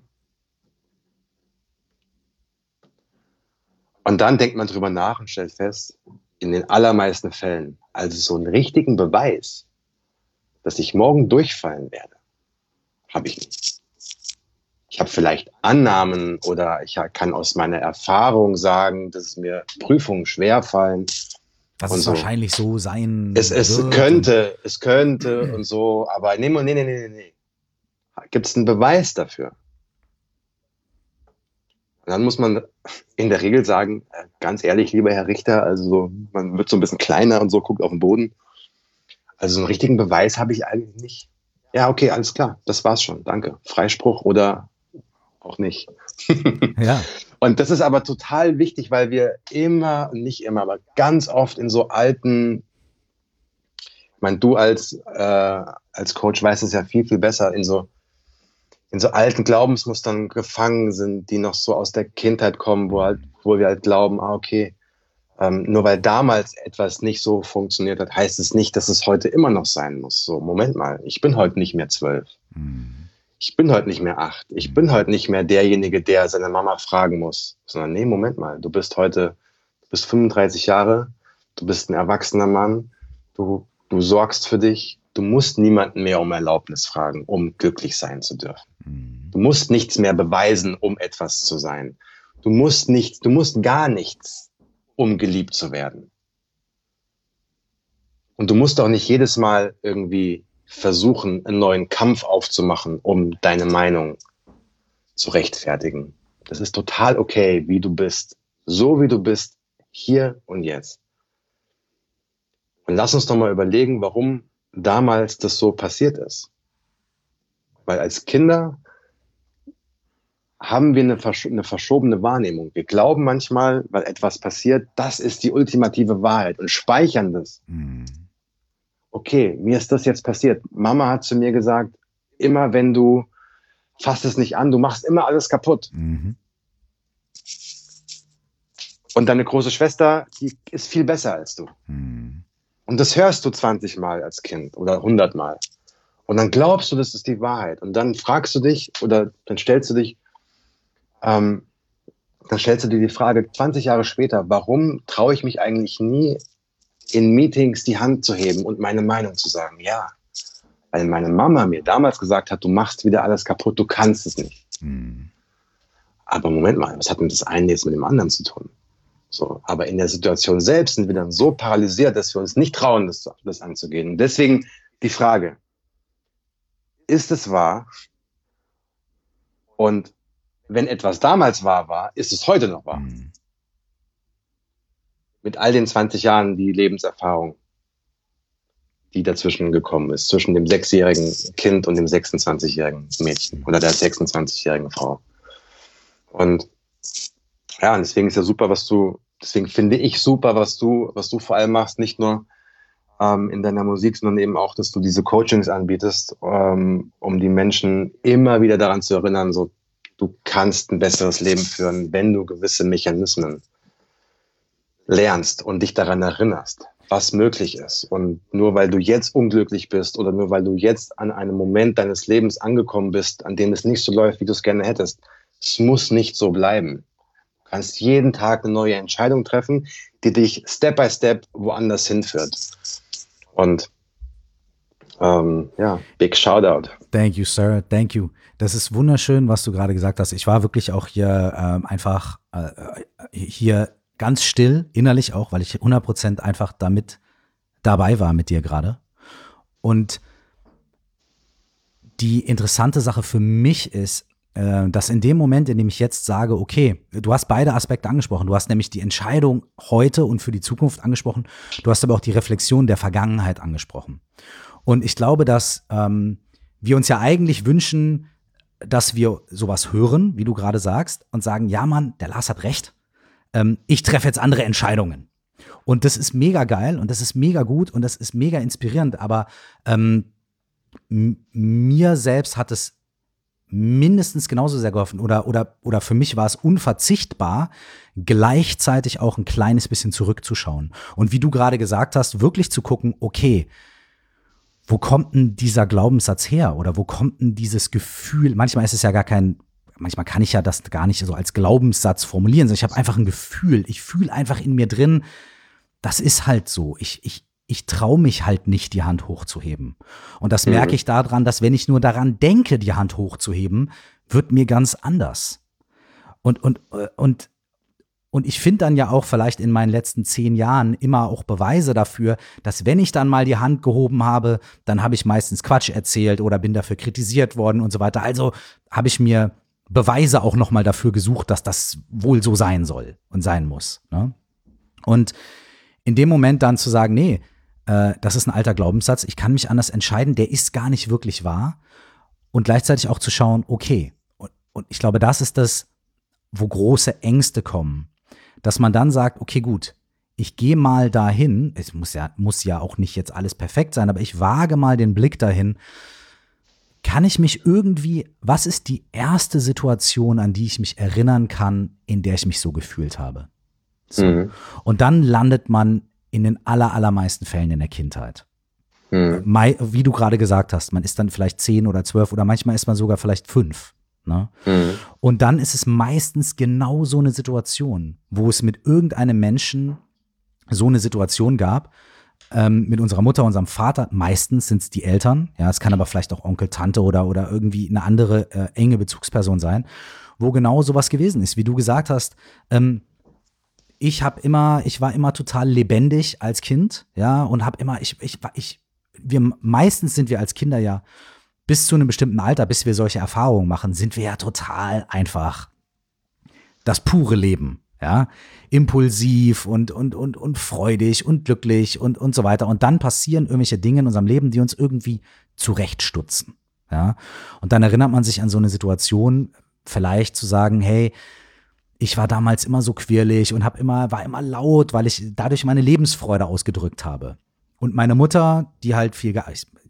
Und dann denkt man drüber nach und stellt fest, in den allermeisten Fällen, also so einen richtigen Beweis, dass ich morgen durchfallen werde, habe ich nicht. Ich habe vielleicht Annahmen oder ich kann aus meiner Erfahrung sagen, dass es mir Prüfungen schwerfallen. Dass es so wahrscheinlich so sein es, es wird. Könnte, es könnte und so, aber nee, nee, nee, nee, nee. Gibt es einen Beweis dafür? Und dann muss man in der Regel sagen, ganz ehrlich, lieber Herr Richter, also so, man wird so ein bisschen kleiner und so, guckt auf den Boden. Also so einen richtigen Beweis habe ich eigentlich nicht. Ja, okay, alles klar, das war's schon, danke. Freispruch oder auch nicht. Ja. Und das ist aber total wichtig, weil wir immer, nicht immer, aber ganz oft in so alten, ich meine, du als, äh, als Coach weißt es ja viel, viel besser, in so in so alten Glaubensmustern gefangen sind, die noch so aus der Kindheit kommen, wo, halt, wo wir halt glauben, ah, okay, ähm, nur weil damals etwas nicht so funktioniert hat, heißt es nicht, dass es heute immer noch sein muss. So, Moment mal, ich bin heute nicht mehr zwölf. Mhm. Ich bin heute nicht mehr acht. Ich bin heute nicht mehr derjenige, der seine Mama fragen muss. Sondern nee, Moment mal, du bist heute, du bist fünfunddreißig Jahre, du bist ein erwachsener Mann, du, du sorgst für dich. Du musst niemanden mehr um Erlaubnis fragen, um glücklich sein zu dürfen. Mhm. Du musst nichts mehr beweisen, um etwas zu sein. Du musst nichts, du musst gar nichts, um geliebt zu werden. Und du musst auch nicht jedes Mal irgendwie versuchen, einen neuen Kampf aufzumachen, um deine Meinung zu rechtfertigen. Das ist total okay, wie du bist. So wie du bist, hier und jetzt. Und lass uns doch mal überlegen, warum damals das so passiert ist. Weil als Kinder haben wir eine, versch- eine verschobene Wahrnehmung. Wir glauben manchmal, weil etwas passiert, das ist die ultimative Wahrheit und speichern das. Mhm. Okay, mir ist das jetzt passiert. Mama hat zu mir gesagt, immer wenn du fass es nicht an, du machst immer alles kaputt. Mhm. Und deine große Schwester, die ist viel besser als du. Mhm. Und das hörst du zwanzig Mal als Kind oder hundert Mal. Und dann glaubst du, das ist die Wahrheit. Und dann fragst du dich oder dann stellst du dich, ähm, dann stellst du dir die Frage zwanzig Jahre später, warum traue ich mich eigentlich nie in Meetings die Hand zu heben und meine Meinung zu sagen? Ja, weil meine Mama mir damals gesagt hat, du machst wieder alles kaputt, du kannst es nicht. Mhm. Aber Moment mal, was hat denn das eine jetzt mit dem anderen zu tun? So, aber in der Situation selbst sind wir dann so paralysiert, dass wir uns nicht trauen, das, das anzugehen. Und deswegen die Frage, ist es wahr? Und wenn etwas damals wahr war, ist es heute noch wahr? Mhm. Mit all den zwanzig Jahren die Lebenserfahrung, die dazwischen gekommen ist, zwischen dem sechsjährigen Kind und dem sechsundzwanzigjährigen Mädchen oder der sechsundzwanzigjährigen Frau. Und ja, und deswegen ist ja super, was du, deswegen finde ich super, was du, was du vor allem machst, nicht nur ähm, in deiner Musik, sondern eben auch, dass du diese Coachings anbietest, ähm, um die Menschen immer wieder daran zu erinnern, so, du kannst ein besseres Leben führen, wenn du gewisse Mechanismen lernst und dich daran erinnerst, was möglich ist. Und nur weil du jetzt unglücklich bist oder nur weil du jetzt an einem Moment deines Lebens angekommen bist, an dem es nicht so läuft, wie du es gerne hättest, es muss nicht so bleiben. Du kannst jeden Tag eine neue Entscheidung treffen, die dich Step by Step woanders hinführt. Und ähm, ja, big Shoutout. Thank you, sir. Thank you. Das ist wunderschön, was du gerade gesagt hast. Ich war wirklich auch hier ähm, einfach äh, hier ganz still, innerlich auch, weil ich hundert Prozent einfach damit dabei war mit dir gerade. Und die interessante Sache für mich ist, äh, dass in dem Moment, in dem ich jetzt sage, okay, du hast beide Aspekte angesprochen. Du hast nämlich die Entscheidung heute und für die Zukunft angesprochen. Du hast aber auch die Reflexion der Vergangenheit angesprochen. Und ich glaube, dass ähm, wir uns ja eigentlich wünschen, dass wir sowas hören, wie du gerade sagst, und sagen, ja Mann, der Lars hat recht. Ähm, ich treffe jetzt andere Entscheidungen. Und das ist mega geil und das ist mega gut und das ist mega inspirierend. Aber ähm, m- mir selbst hat es mindestens genauso sehr geholfen oder, oder, oder für mich war es unverzichtbar, gleichzeitig auch ein kleines bisschen zurückzuschauen. Und wie du gerade gesagt hast, wirklich zu gucken, okay, wo kommt denn dieser Glaubenssatz her? Oder wo kommt denn dieses Gefühl? Manchmal ist es ja gar kein, manchmal kann ich ja das gar nicht so als Glaubenssatz formulieren, sondern ich habe einfach ein Gefühl. Ich fühle einfach in mir drin, das ist halt so. Ich, ich, ich traue mich halt nicht, die Hand hochzuheben. Und das merke ich daran, dass wenn ich nur daran denke, die Hand hochzuheben, wird mir ganz anders. Und, und, und, und ich finde dann ja auch vielleicht in meinen letzten zehn Jahren immer auch Beweise dafür, dass wenn ich dann mal die Hand gehoben habe, dann habe ich meistens Quatsch erzählt oder bin dafür kritisiert worden und so weiter. Also habe ich mir Beweise auch noch mal dafür gesucht, dass das wohl so sein soll und sein muss. Ne? Und in dem Moment dann zu sagen, nee, äh, das ist ein alter Glaubenssatz, ich kann mich anders entscheiden, der ist gar nicht wirklich wahr. Und gleichzeitig auch zu schauen, okay, und, und ich glaube, das ist das, wo große Ängste kommen. Dass man dann sagt, okay, gut, ich gehe mal dahin, es muss ja, muss ja auch nicht jetzt alles perfekt sein, aber ich wage mal den Blick dahin, kann ich mich irgendwie, was ist die erste Situation, an die ich mich erinnern kann, in der ich mich so gefühlt habe? So. Mhm. Und dann landet man in den aller, allermeisten Fällen in der Kindheit. Mhm. Wie du gerade gesagt hast, man ist dann vielleicht zehn oder zwölf oder manchmal ist man sogar vielleicht fünf. Ne? Mhm. Und dann ist es meistens genau so eine Situation, wo es mit irgendeinem Menschen so eine Situation gab, ähm, mit unserer Mutter, unserem Vater, meistens sind es die Eltern, ja, es kann aber vielleicht auch Onkel, Tante oder, oder irgendwie eine andere äh, enge Bezugsperson sein, wo genau sowas gewesen ist, wie du gesagt hast, ähm, ich habe immer, ich war immer total lebendig als Kind, ja, und habe immer, ich, ich, ich, wir, meistens sind wir als Kinder ja bis zu einem bestimmten Alter, bis wir solche Erfahrungen machen, sind wir ja total einfach das pure Leben, ja, impulsiv und, und, und, und freudig und glücklich und, und so weiter. Und dann passieren irgendwelche Dinge in unserem Leben, die uns irgendwie zurechtstutzen, ja. Und dann erinnert man sich an so eine Situation, vielleicht zu sagen, hey, ich war damals immer so quirlig und hab immer, war immer laut, weil ich dadurch meine Lebensfreude ausgedrückt habe. Und meine Mutter, die halt viel,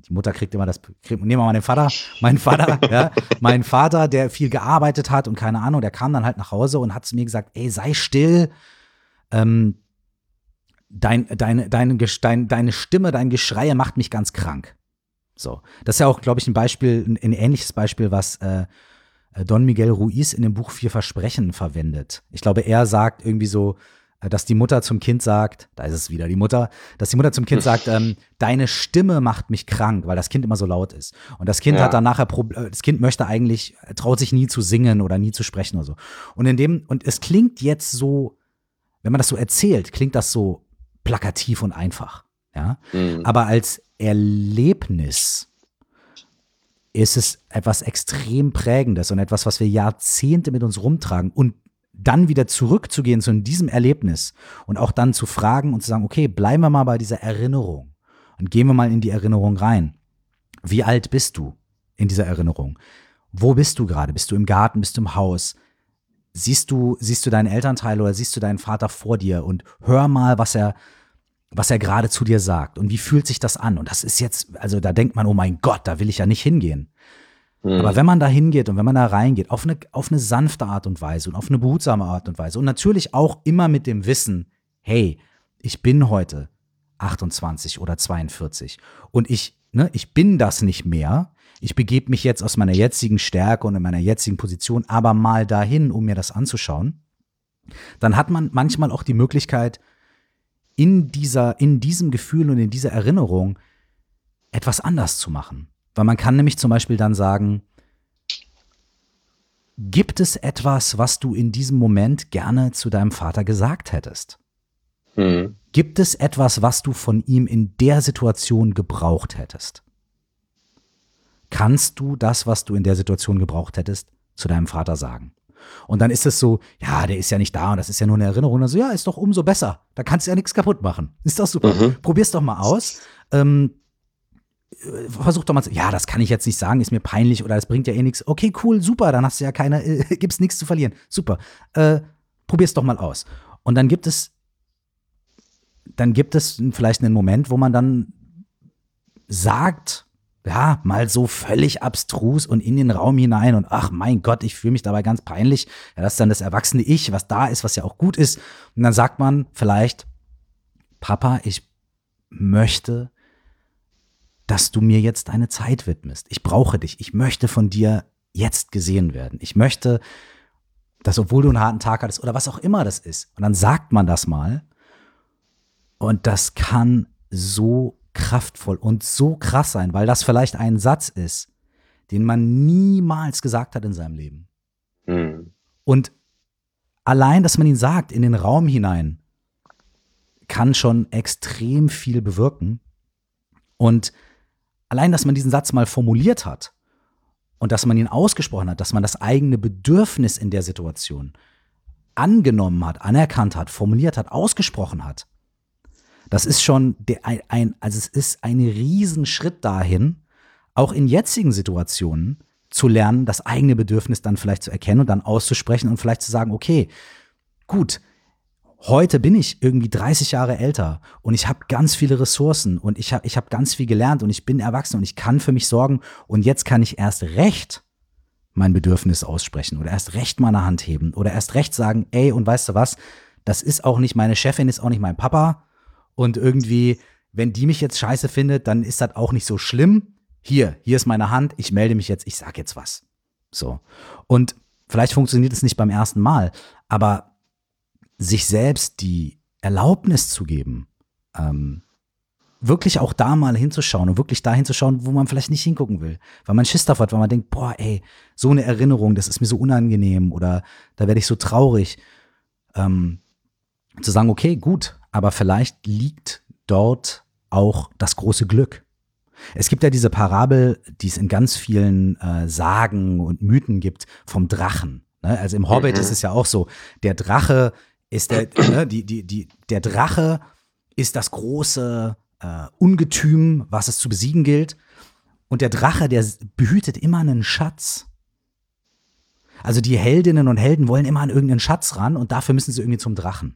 die Mutter kriegt immer das, kriegt, nehmen wir mal den Vater, mein Vater, ja, mein Vater, der viel gearbeitet hat und keine Ahnung, der kam dann halt nach Hause und hat zu mir gesagt, ey, sei still, ähm, dein, deine, deine, deine, deine Stimme, dein Geschreie macht mich ganz krank. So, das ist ja auch, glaube ich, ein Beispiel, ein, ein ähnliches Beispiel, was äh, Don Miguel Ruiz in dem Buch Vier Versprechen verwendet. Ich glaube, er sagt irgendwie so, dass die Mutter zum Kind sagt, da ist es wieder die Mutter, dass die Mutter zum Kind sagt, ähm, deine Stimme macht mich krank, weil das Kind immer so laut ist. Und das Kind ja. hat dann nachher, das Kind möchte eigentlich, traut sich nie zu singen oder nie zu sprechen oder so. Und in dem, und es klingt jetzt so, wenn man das so erzählt, klingt das so plakativ und einfach. Ja? Mhm. Aber als Erlebnis ist es etwas extrem Prägendes und etwas, was wir Jahrzehnte mit uns rumtragen und dann wieder zurückzugehen zu diesem Erlebnis und auch dann zu fragen und zu sagen, okay, bleiben wir mal bei dieser Erinnerung und gehen wir mal in die Erinnerung rein. Wie alt bist du in dieser Erinnerung? Wo bist du gerade? Bist du im Garten? Bist du im Haus? Siehst du, siehst du deinen Elternteil oder siehst du deinen Vater vor dir und hör mal, was er, was er gerade zu dir sagt und wie fühlt sich das an? Und das ist jetzt, also da denkt man, oh mein Gott, da will ich ja nicht hingehen. Aber wenn man da hingeht und wenn man da reingeht, auf eine, auf eine sanfte Art und Weise und auf eine behutsame Art und Weise und natürlich auch immer mit dem Wissen, hey, ich bin heute achtundzwanzig oder zweiundvierzig und ich, ne, ich bin das nicht mehr. Ich begebe mich jetzt aus meiner jetzigen Stärke und in meiner jetzigen Position aber mal dahin, um mir das anzuschauen. Dann hat man manchmal auch die Möglichkeit, in dieser, in diesem Gefühl und in dieser Erinnerung etwas anders zu machen. Weil man kann nämlich zum Beispiel dann sagen, gibt es etwas, was du in diesem Moment gerne zu deinem Vater gesagt hättest? Mhm. Gibt es etwas, was du von ihm in der Situation gebraucht hättest? Kannst du das, was du in der Situation gebraucht hättest, zu deinem Vater sagen? Und dann ist es so, ja, der ist ja nicht da und das ist ja nur eine Erinnerung. Also ja, ist doch umso besser. Da kannst du ja nichts kaputt machen. Ist doch super. Mhm. Probier's doch mal aus. Ähm, Versuch doch mal zu, ja, das kann ich jetzt nicht sagen, ist mir peinlich oder das bringt ja eh nichts. Okay, cool, super, dann hast du ja keine, äh, gibt's nichts zu verlieren. Super, äh, probier's doch mal aus. Und dann gibt es, dann gibt es vielleicht einen Moment, wo man dann sagt, ja, mal so völlig abstrus und in den Raum hinein und ach mein Gott, ich fühle mich dabei ganz peinlich. Ja, das ist dann das erwachsene Ich, was da ist, was ja auch gut ist. Und dann sagt man vielleicht, Papa, ich möchte, dass du mir jetzt deine Zeit widmest. Ich brauche dich. Ich möchte von dir jetzt gesehen werden. Ich möchte, dass obwohl du einen harten Tag hattest oder was auch immer das ist. Und dann sagt man das mal. Und das kann so kraftvoll und so krass sein, weil das vielleicht ein Satz ist, den man niemals gesagt hat in seinem Leben. Mhm. Und allein, dass man ihn sagt in den Raum hinein, kann schon extrem viel bewirken. Und allein, dass man diesen Satz mal formuliert hat und dass man ihn ausgesprochen hat, dass man das eigene Bedürfnis in der Situation angenommen hat, anerkannt hat, formuliert hat, ausgesprochen hat, das ist schon der, ein, ein, also es ist ein Riesenschritt dahin, auch in jetzigen Situationen zu lernen, das eigene Bedürfnis dann vielleicht zu erkennen und dann auszusprechen und vielleicht zu sagen, okay, gut, heute bin ich irgendwie dreißig Jahre älter und ich habe ganz viele Ressourcen und ich habe ich hab ganz viel gelernt und ich bin erwachsen und ich kann für mich sorgen und jetzt kann ich erst recht mein Bedürfnis aussprechen oder erst recht meine Hand heben oder erst recht sagen, ey, und weißt du was, das ist auch nicht meine Chefin, ist auch nicht mein Papa und irgendwie, wenn die mich jetzt scheiße findet, dann ist das auch nicht so schlimm. Hier, hier ist meine Hand, ich melde mich jetzt, ich sag jetzt was. So. Und vielleicht funktioniert es nicht beim ersten Mal, aber sich selbst die Erlaubnis zu geben, ähm, wirklich auch da mal hinzuschauen und wirklich da hinzuschauen, wo man vielleicht nicht hingucken will, weil man Schiss davor hat, weil man denkt, boah, ey, so eine Erinnerung, das ist mir so unangenehm oder da werde ich so traurig, ähm, zu sagen, okay, gut, aber vielleicht liegt dort auch das große Glück. Es gibt ja diese Parabel, die es in ganz vielen äh, Sagen und Mythen gibt, vom Drachen. Ne? Also im Hobbit mhm. ist es ja auch so, der Drache ist der, ne, die, die, die, der Drache ist das große äh, Ungetüm, was es zu besiegen gilt. Und der Drache, der behütet immer einen Schatz. Also die Heldinnen und Helden wollen immer an irgendeinen Schatz ran und dafür müssen sie irgendwie zum Drachen.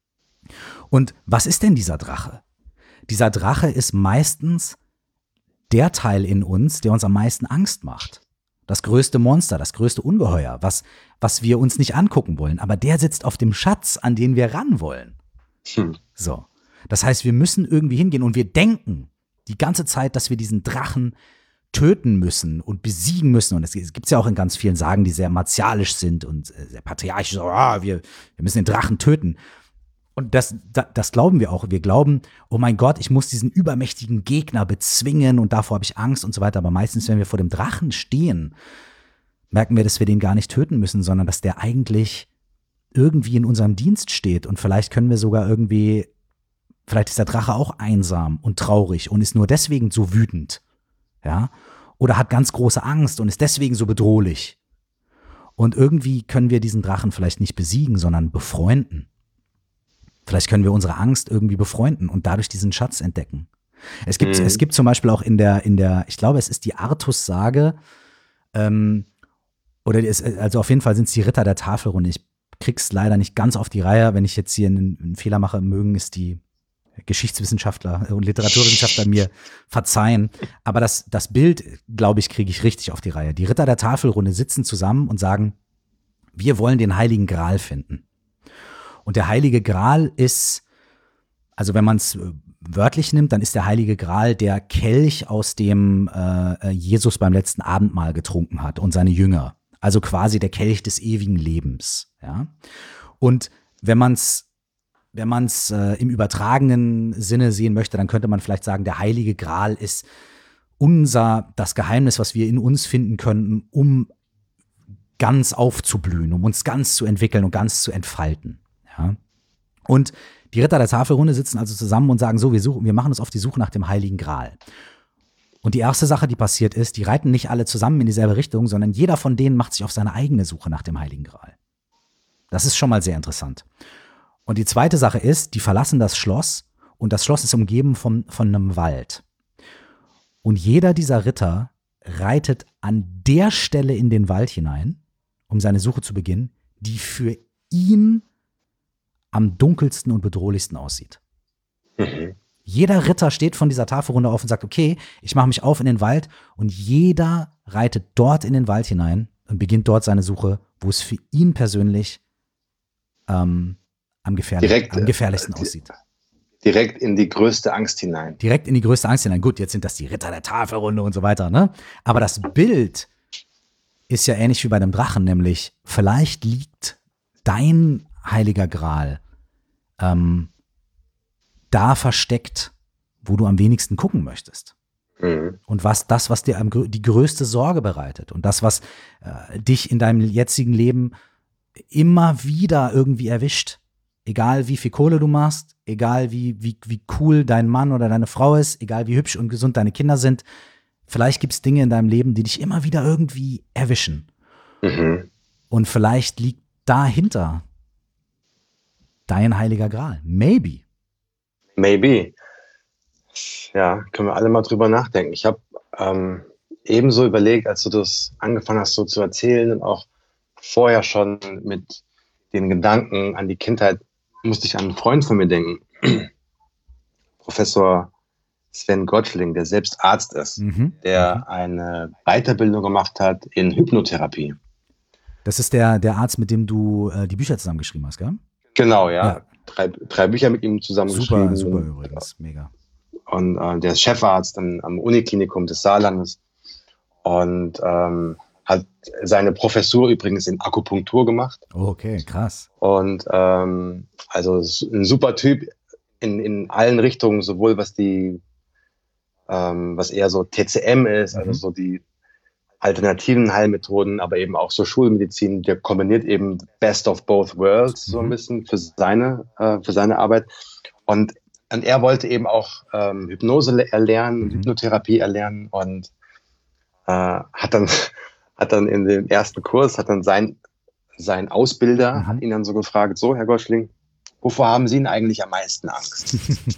Und was ist denn dieser Drache? Dieser Drache ist meistens der Teil in uns, der uns am meisten Angst macht. Das größte Monster, das größte Ungeheuer, was, was wir uns nicht angucken wollen. Aber der sitzt auf dem Schatz, an den wir ran wollen. Hm. So. Das heißt, wir müssen irgendwie hingehen und wir denken die ganze Zeit, dass wir diesen Drachen töten müssen und besiegen müssen. Und es gibt ja auch in ganz vielen Sagen, die sehr martialisch sind und sehr patriarchisch. So, ah, wir, wir müssen den Drachen töten. Und das, das, das glauben wir auch. Wir glauben, oh mein Gott, ich muss diesen übermächtigen Gegner bezwingen und davor habe ich Angst und so weiter. Aber meistens, wenn wir vor dem Drachen stehen, merken wir, dass wir den gar nicht töten müssen, sondern dass der eigentlich irgendwie in unserem Dienst steht. Und vielleicht können wir sogar irgendwie, vielleicht ist der Drache auch einsam und traurig und ist nur deswegen so wütend. Ja? Oder hat ganz große Angst und ist deswegen so bedrohlich. Und irgendwie können wir diesen Drachen vielleicht nicht besiegen, sondern befreunden. Vielleicht können wir unsere Angst irgendwie befreunden und dadurch diesen Schatz entdecken. Es gibt, mhm. es gibt zum Beispiel auch in der, in der, ich glaube, es ist die Artus-Sage, ähm, oder es, also auf jeden Fall sind es die Ritter der Tafelrunde. Ich krieg's leider nicht ganz auf die Reihe. Wenn ich jetzt hier einen, einen Fehler mache, mögen es die Geschichtswissenschaftler und Literaturwissenschaftler mir verzeihen. Aber das, das Bild, glaube ich, kriege ich richtig auf die Reihe. Die Ritter der Tafelrunde sitzen zusammen und sagen, wir wollen den Heiligen Gral finden. Und der Heilige Gral ist, also wenn man es wörtlich nimmt, dann ist der Heilige Gral der Kelch, aus dem äh, Jesus beim letzten Abendmahl getrunken hat und seine Jünger. Also quasi der Kelch des ewigen Lebens. Ja? Und wenn man es wenn man's, äh, im übertragenen Sinne sehen möchte, dann könnte man vielleicht sagen, der Heilige Gral ist unser, das Geheimnis, was wir in uns finden könnten, um ganz aufzublühen, um uns ganz zu entwickeln und ganz zu entfalten. Ja. Und die Ritter der Tafelrunde sitzen also zusammen und sagen so, wir, suchen, wir machen uns auf die Suche nach dem Heiligen Gral. Und die erste Sache, die passiert ist, die reiten nicht alle zusammen in dieselbe Richtung, sondern jeder von denen macht sich auf seine eigene Suche nach dem Heiligen Gral. Das ist schon mal sehr interessant. Und die zweite Sache ist, die verlassen das Schloss und das Schloss ist umgeben von, von einem Wald. Und jeder dieser Ritter reitet an der Stelle in den Wald hinein, um seine Suche zu beginnen, die für ihn am dunkelsten und bedrohlichsten aussieht. Mhm. Jeder Ritter steht von dieser Tafelrunde auf und sagt, okay, ich mache mich auf in den Wald und jeder reitet dort in den Wald hinein und beginnt dort seine Suche, wo es für ihn persönlich ähm, am, gefährlich, direkt, am gefährlichsten äh, aussieht. Direkt in die größte Angst hinein. Direkt in die größte Angst hinein. Gut, jetzt sind das die Ritter der Tafelrunde und so weiter, ne? Aber das Bild ist ja ähnlich wie bei einem Drachen, nämlich vielleicht liegt dein Heiliger Gral ähm, da versteckt, wo du am wenigsten gucken möchtest. Mhm. Und was das, was dir am, die größte Sorge bereitet und das, was äh, dich in deinem jetzigen Leben immer wieder irgendwie erwischt. Egal wie viel Kohle du machst, egal wie, wie, wie cool dein Mann oder deine Frau ist, egal wie hübsch und gesund deine Kinder sind, vielleicht gibt es Dinge in deinem Leben, die dich immer wieder irgendwie erwischen. Mhm. Und vielleicht liegt dahinter dein Heiliger Gral. Maybe. Maybe. Ja, können wir alle mal drüber nachdenken. Ich habe ähm, ebenso überlegt, als du das angefangen hast so zu erzählen und auch vorher schon mit den Gedanken an die Kindheit, musste ich an einen Freund von mir denken. Professor Sven Gottschling, der selbst Arzt ist, mhm. der eine Weiterbildung gemacht hat in Hypnotherapie. Das ist der, der Arzt, mit dem du äh, die Bücher zusammengeschrieben hast, gell? Genau, ja. ja. Drei, drei Bücher mit ihm zusammengeschrieben. Super, super übrigens, mega. Und äh, der ist Chefarzt am, am Uniklinikum des Saarlandes und ähm, hat seine Professur übrigens in Akupunktur gemacht. Oh, okay, krass. Und ähm, also ein super Typ in, in allen Richtungen, sowohl was die, ähm, was eher so T C M ist, mhm. also so die alternativen Heilmethoden, aber eben auch so Schulmedizin, der kombiniert eben Best of Both Worlds mhm. so ein bisschen für seine, äh, für seine Arbeit. Und, und er wollte eben auch ähm, Hypnose erlernen, mhm. Hypnotherapie erlernen und äh, hat dann hat dann in dem ersten Kurs, hat dann sein, sein Ausbilder, mhm. hat ihn dann so gefragt, so, Herr Gottschling, wovor haben Sie denn eigentlich am meisten Angst?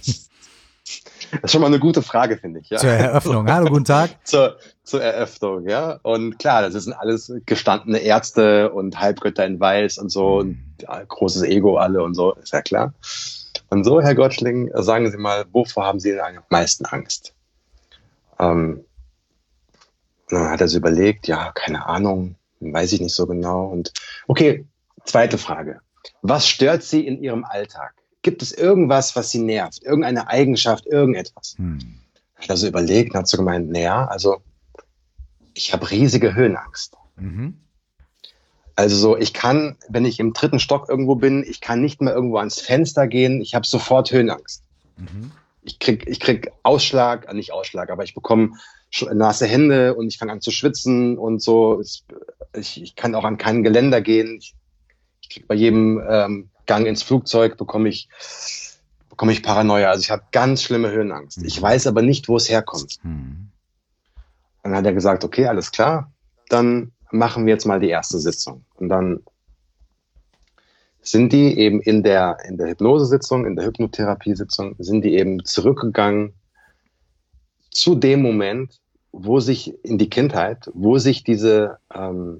Das ist schon mal eine gute Frage, finde ich. Ja. Zur Eröffnung. Hallo, guten Tag. zur, zur Eröffnung, ja. Und klar, das sind alles gestandene Ärzte und Halbgötter in Weiß und so, und ja, großes Ego alle und so, ist ja klar. Und so, Herr Gottschling, sagen Sie mal, wovor haben Sie denn am meisten Angst? Ähm, dann hat er so überlegt, ja, keine Ahnung, weiß ich nicht so genau. Und okay, zweite Frage. Was stört Sie in Ihrem Alltag? Gibt es irgendwas, was Sie nervt? Irgendeine Eigenschaft, irgendetwas? Hm. Hat er so überlegt und hat so gemeint, naja, also ich habe riesige Höhenangst. Mhm. Also so, ich kann, wenn ich im dritten Stock irgendwo bin, ich kann nicht mehr irgendwo ans Fenster gehen, ich habe sofort Höhenangst. Mhm. Ich krieg, ich krieg Ausschlag, äh, nicht Ausschlag, aber ich bekomme nasse Hände und ich fange an zu schwitzen und so. Ich, ich kann auch an kein Geländer gehen. Ich, ich krieg bei jedem ähm, Gang ins Flugzeug bekomme ich, bekomme ich Paranoia. Also ich habe ganz schlimme Höhenangst. Mhm. Ich weiß aber nicht, wo es herkommt. Mhm. Dann hat er gesagt, okay, alles klar, dann machen wir jetzt mal die erste Sitzung. Und dann sind die eben in der, in der Hypnosesitzung, in der Hypnotherapiesitzung, sind die eben zurückgegangen zu dem Moment, wo sich in die Kindheit, wo sich diese ähm,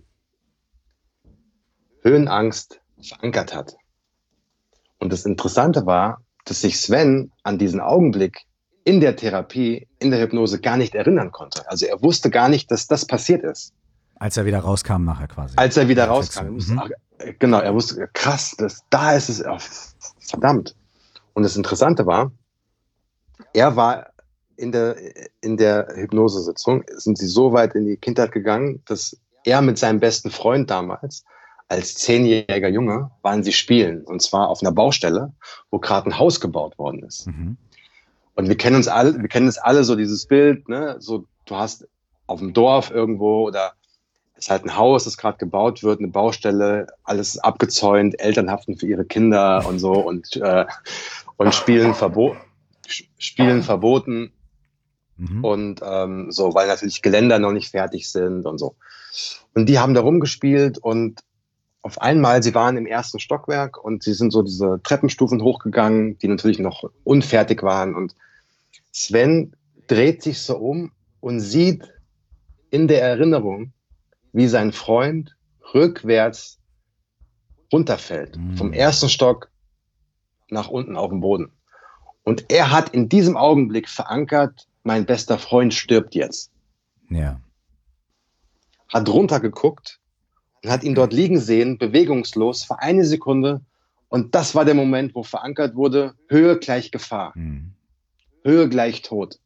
Höhenangst verankert hat. Und das Interessante war, dass sich Sven an diesen Augenblick in der Therapie, in der Hypnose gar nicht erinnern konnte. Also er wusste gar nicht, dass das passiert ist. Als er wieder rauskam nachher quasi. Als er wieder rauskam. Er wusste, Mhm. ach, genau, er wusste, krass, das, da ist es, oh, verdammt. Und das Interessante war, er war in der, in der Hypnosesitzung, sind sie so weit in die Kindheit gegangen, dass er mit seinem besten Freund damals, als zehnjähriger Junge, waren sie spielen. Und zwar auf einer Baustelle, wo gerade ein Haus gebaut worden ist. Mhm. Und wir kennen uns alle, wir kennen es alle, so dieses Bild, ne, so, du hast auf dem Dorf irgendwo oder es ist halt ein Haus, das gerade gebaut wird, eine Baustelle, alles abgezäunt, Eltern haften für ihre Kinder und so und, äh, und spielen, verbo spielen verboten. Mhm. Und ähm, so, weil natürlich Geländer noch nicht fertig sind und so. Und die haben da rumgespielt und auf einmal, sie waren im ersten Stockwerk und sie sind so diese Treppenstufen hochgegangen, die natürlich noch unfertig waren. Und Sven dreht sich so um und sieht in der Erinnerung, wie sein Freund rückwärts runterfällt, Mhm. vom ersten Stock nach unten auf den Boden. Und er hat in diesem Augenblick verankert, mein bester Freund stirbt jetzt. Ja. Hat runtergeguckt und hat ihn dort liegen sehen, bewegungslos, für eine Sekunde. Und das war der Moment, wo verankert wurde, Höhe gleich Gefahr, Mhm. Höhe gleich Tod.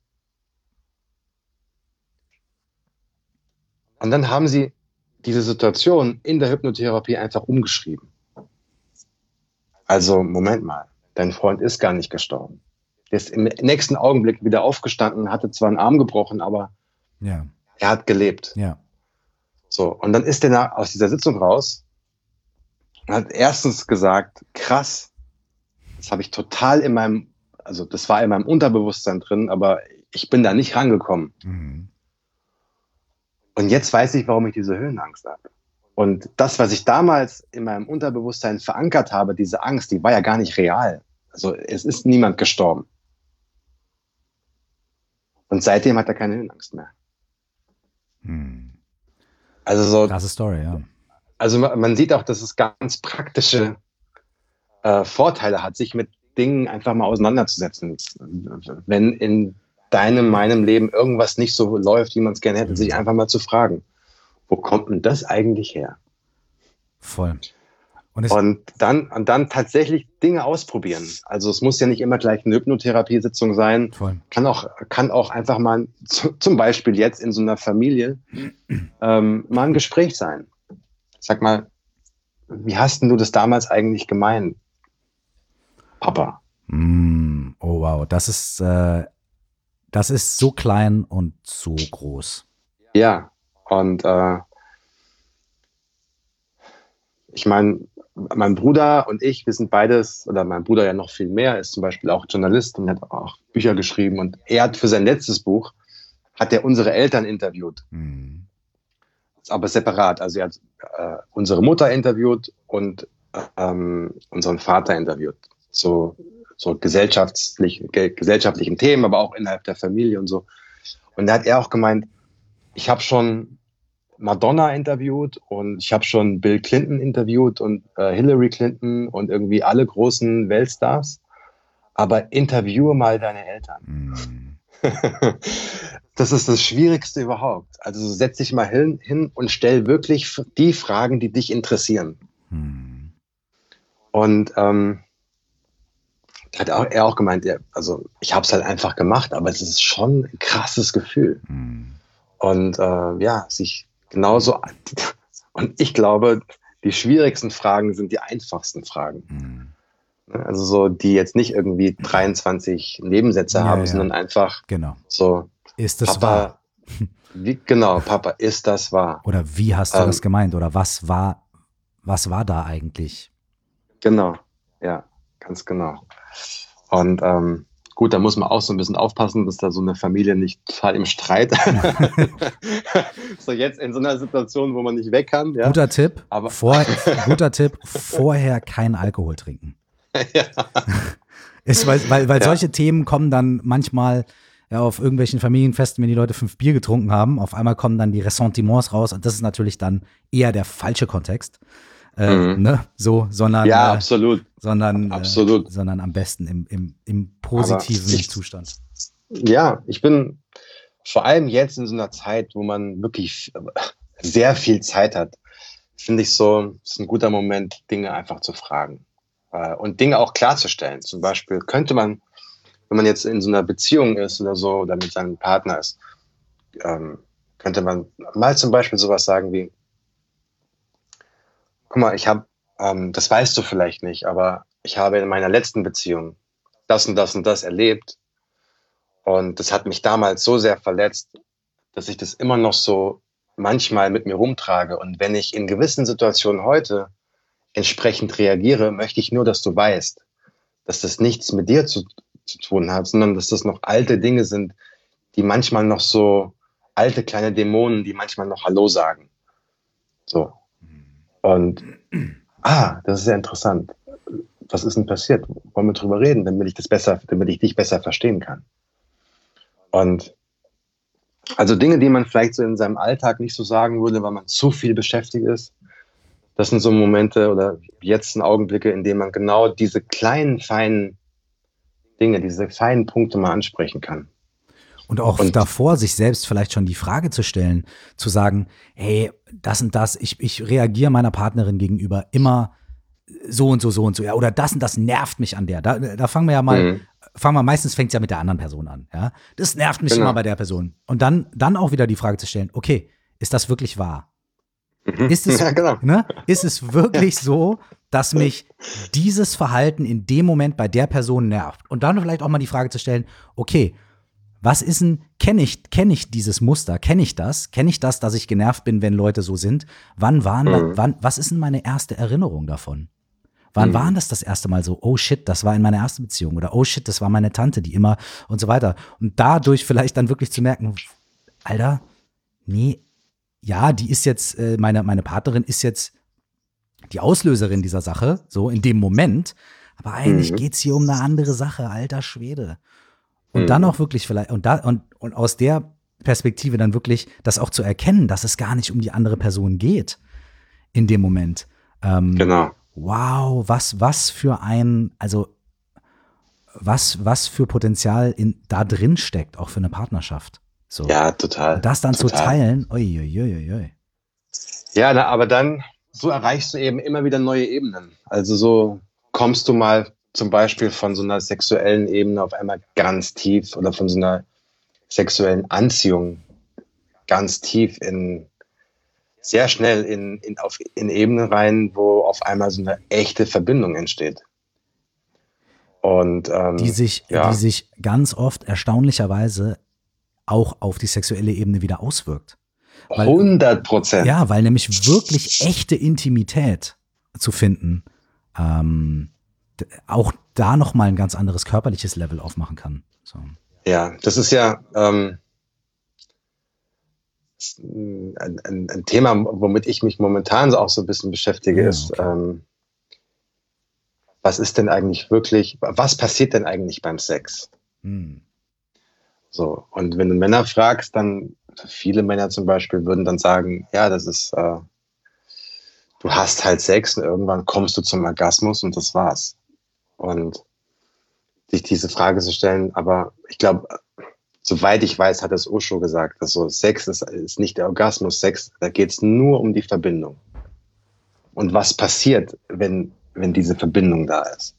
Und dann haben sie diese Situation in der Hypnotherapie einfach umgeschrieben. Also, Moment mal, dein Freund ist gar nicht gestorben. Der ist im nächsten Augenblick wieder aufgestanden, hatte zwar einen Arm gebrochen, aber Ja. er hat gelebt. Ja. So, und dann ist er aus dieser Sitzung raus und hat erstens gesagt, krass, das habe ich total in meinem, also das war in meinem Unterbewusstsein drin, aber ich bin da nicht rangekommen. Mhm. Und jetzt weiß ich, warum ich diese Höhenangst habe. Und das, was ich damals in meinem Unterbewusstsein verankert habe, diese Angst, die war ja gar nicht real. Also es ist niemand gestorben. Und seitdem hat er keine Höhenangst mehr. Mhm. Also so, Krasse Story, ja. also man sieht auch, dass es ganz praktische äh, Vorteile hat, sich mit Dingen einfach mal auseinanderzusetzen. Wenn in deinem, meinem Leben irgendwas nicht so läuft, wie man es gerne hätte, Mhm. sich einfach mal zu fragen, wo kommt denn das eigentlich her? Voll. Und, es, Und dann, und dann tatsächlich Dinge ausprobieren. Also es muss ja nicht immer gleich eine Hypnotherapiesitzung sein. voll. Kann auch, kann auch einfach mal zu, zum Beispiel jetzt in so einer Familie ähm, mal ein Gespräch sein. Sag mal, wie hast denn du das damals eigentlich gemeint, Papa? Mm, oh wow, das ist, äh, das ist so klein und so groß. Ja, und äh, ich meine, mein Bruder und ich, wir sind beides, oder mein Bruder ja noch viel mehr, ist zum Beispiel auch Journalist und hat auch Bücher geschrieben. Und er hat für sein letztes Buch, hat er unsere Eltern interviewt. Mm. Aber separat. Also er hat äh, unsere Mutter interviewt und ähm, unseren Vater interviewt. So, so gesellschaftlich, ge gesellschaftlichen Themen, aber auch innerhalb der Familie und so. Und da hat er auch gemeint, ich habe schon Madonna interviewt und ich habe schon Bill Clinton interviewt und äh, Hillary Clinton und irgendwie alle großen Weltstars. Aber interviewe mal deine Eltern. Mm. Das ist das Schwierigste überhaupt. Also so setz dich mal hin, hin und stell wirklich f- die Fragen, die dich interessieren. Hm. Und ähm, da hat auch, er auch gemeint, ja, also ich habe es halt einfach gemacht, aber es ist schon ein krasses Gefühl. Hm. Und äh, ja, sich genauso. Und ich glaube, die schwierigsten Fragen sind die einfachsten Fragen. Hm. Ne? Also so, die jetzt nicht irgendwie dreiundzwanzig Nebensätze Ja, haben, ja, sondern einfach genau. so, Ist es wahr? Papa, wie, genau, Papa, ist das wahr? Oder wie hast du Ähm, das gemeint? Oder was war, was war da eigentlich? genau, ja, ganz genau. Und ähm, gut, da muss man auch so ein bisschen aufpassen, dass da so eine Familie nicht total im Streit so jetzt in so einer Situation, wo man nicht weg kann, ja. Guter Tipp, Aber vor, guter Tipp, vorher keinen Alkohol trinken. ja, Ist, weil, weil, weil ja. solche Themen kommen dann manchmal ja, auf irgendwelchen Familienfesten, wenn die Leute fünf Bier getrunken haben, auf einmal kommen dann die Ressentiments raus und das ist natürlich dann eher der falsche Kontext. Äh, Mhm. ne? So, sondern, Ja, äh, absolut. sondern, Absolut. Äh, sondern am besten im, im, im Aber positiven ich, Zustand. ja, ich bin vor allem jetzt in so einer Zeit, wo man wirklich sehr viel Zeit hat, finde ich so, es ist ein guter Moment, Dinge einfach zu fragen äh, und Dinge auch klarzustellen. Zum Beispiel könnte man, wenn man jetzt in so einer Beziehung ist oder so oder mit seinem Partner ist, ähm, könnte man mal zum Beispiel sowas sagen wie, guck mal, ich habe, ähm, das weißt du vielleicht nicht, aber ich habe in meiner letzten Beziehung das und das und das erlebt und das hat mich damals so sehr verletzt, dass ich das immer noch so manchmal mit mir rumtrage. Und wenn ich in gewissen Situationen heute entsprechend reagiere, möchte ich nur, dass du weißt, dass das nichts mit dir zu, zu tun hat, sondern dass das noch alte Dinge sind, die manchmal noch so alte kleine Dämonen, die manchmal noch Hallo sagen. So. Und, ah, das ist sehr interessant. Was ist denn passiert? Wollen wir drüber reden, damit ich das besser, damit ich dich besser verstehen kann? Und also Dinge, die man vielleicht so in seinem Alltag nicht so sagen würde, weil man zu viel beschäftigt ist. Das sind so Momente oder jetzt sind Augenblicke, in denen man genau diese kleinen, feinen Dinge, diese feinen Punkte mal ansprechen kann. Und auch Und davor, sich selbst vielleicht schon die Frage zu stellen, zu sagen, hey, das und das, ich, ich reagiere meiner Partnerin gegenüber immer so und so, so und so, ja, oder das und das nervt mich an der. Da, da fangen wir ja mal, mhm, fangen wir, meistens fängt es ja mit der anderen Person an, ja. Das nervt mich immer genau. bei der Person. Und dann, dann auch wieder die Frage zu stellen, okay, ist das wirklich wahr? Mhm. Ist es, Ja, genau. ne, ist es wirklich so, dass mich dieses Verhalten in dem Moment bei der Person nervt? Und dann vielleicht auch mal die Frage zu stellen, okay, was ist denn, kenne ich, kenn ich dieses Muster, kenne ich das? Kenne ich das, dass ich genervt bin, wenn Leute so sind? Wann waren da, Mhm. wann, was ist denn meine erste Erinnerung davon? Wann Mhm. waren das das erste Mal so? Oh shit, das war in meiner ersten Beziehung. Oder oh shit, das war meine Tante, die immer und so weiter. Und dadurch vielleicht dann wirklich zu merken, Alter, nee, ja, die ist jetzt, äh, meine, meine Partnerin ist jetzt die Auslöserin dieser Sache, so in dem Moment. Aber eigentlich Mhm. geht's hier um eine andere Sache, alter Schwede. Und dann Mhm. auch wirklich vielleicht, und da, und, und aus der Perspektive dann wirklich das auch zu erkennen, dass es gar nicht um die andere Person geht in dem Moment. Ähm, Genau. wow, was, was für ein, also was, was für Potenzial in, da drin steckt, auch für eine Partnerschaft. So. Ja, total. Und das dann zu Total. teilen, uiuiuiui. Ja, na, aber dann, so erreichst du eben immer wieder neue Ebenen. Also so kommst du mal zum Beispiel von so einer sexuellen Ebene auf einmal ganz tief oder von so einer sexuellen Anziehung ganz tief in, sehr schnell in, in, auf, in Ebenen rein, wo auf einmal so eine echte Verbindung entsteht. Und ähm, Die sich, ja, die sich ganz oft erstaunlicherweise auch auf die sexuelle Ebene wieder auswirkt. Weil, hundert Prozent. ja, weil nämlich wirklich echte Intimität zu finden, ähm, d- auch da nochmal ein ganz anderes körperliches Level aufmachen kann. So. Ja, das ist ja ähm, ein, ein, ein Thema, womit ich mich momentan auch so ein bisschen beschäftige, Ja, ist, okay. ähm, was ist denn eigentlich wirklich, was passiert denn eigentlich beim Sex? Hm. So, und wenn du Männer fragst, dann, viele Männer zum Beispiel würden dann sagen, ja, das ist, äh, du hast halt Sex und irgendwann kommst du zum Orgasmus und das war's. Und sich diese Frage zu stellen, aber ich glaube, soweit ich weiß, hat das Osho gesagt, dass so Sex ist, ist nicht der Orgasmus, Sex, da geht es nur um die Verbindung. Und was passiert, wenn, wenn diese Verbindung da ist.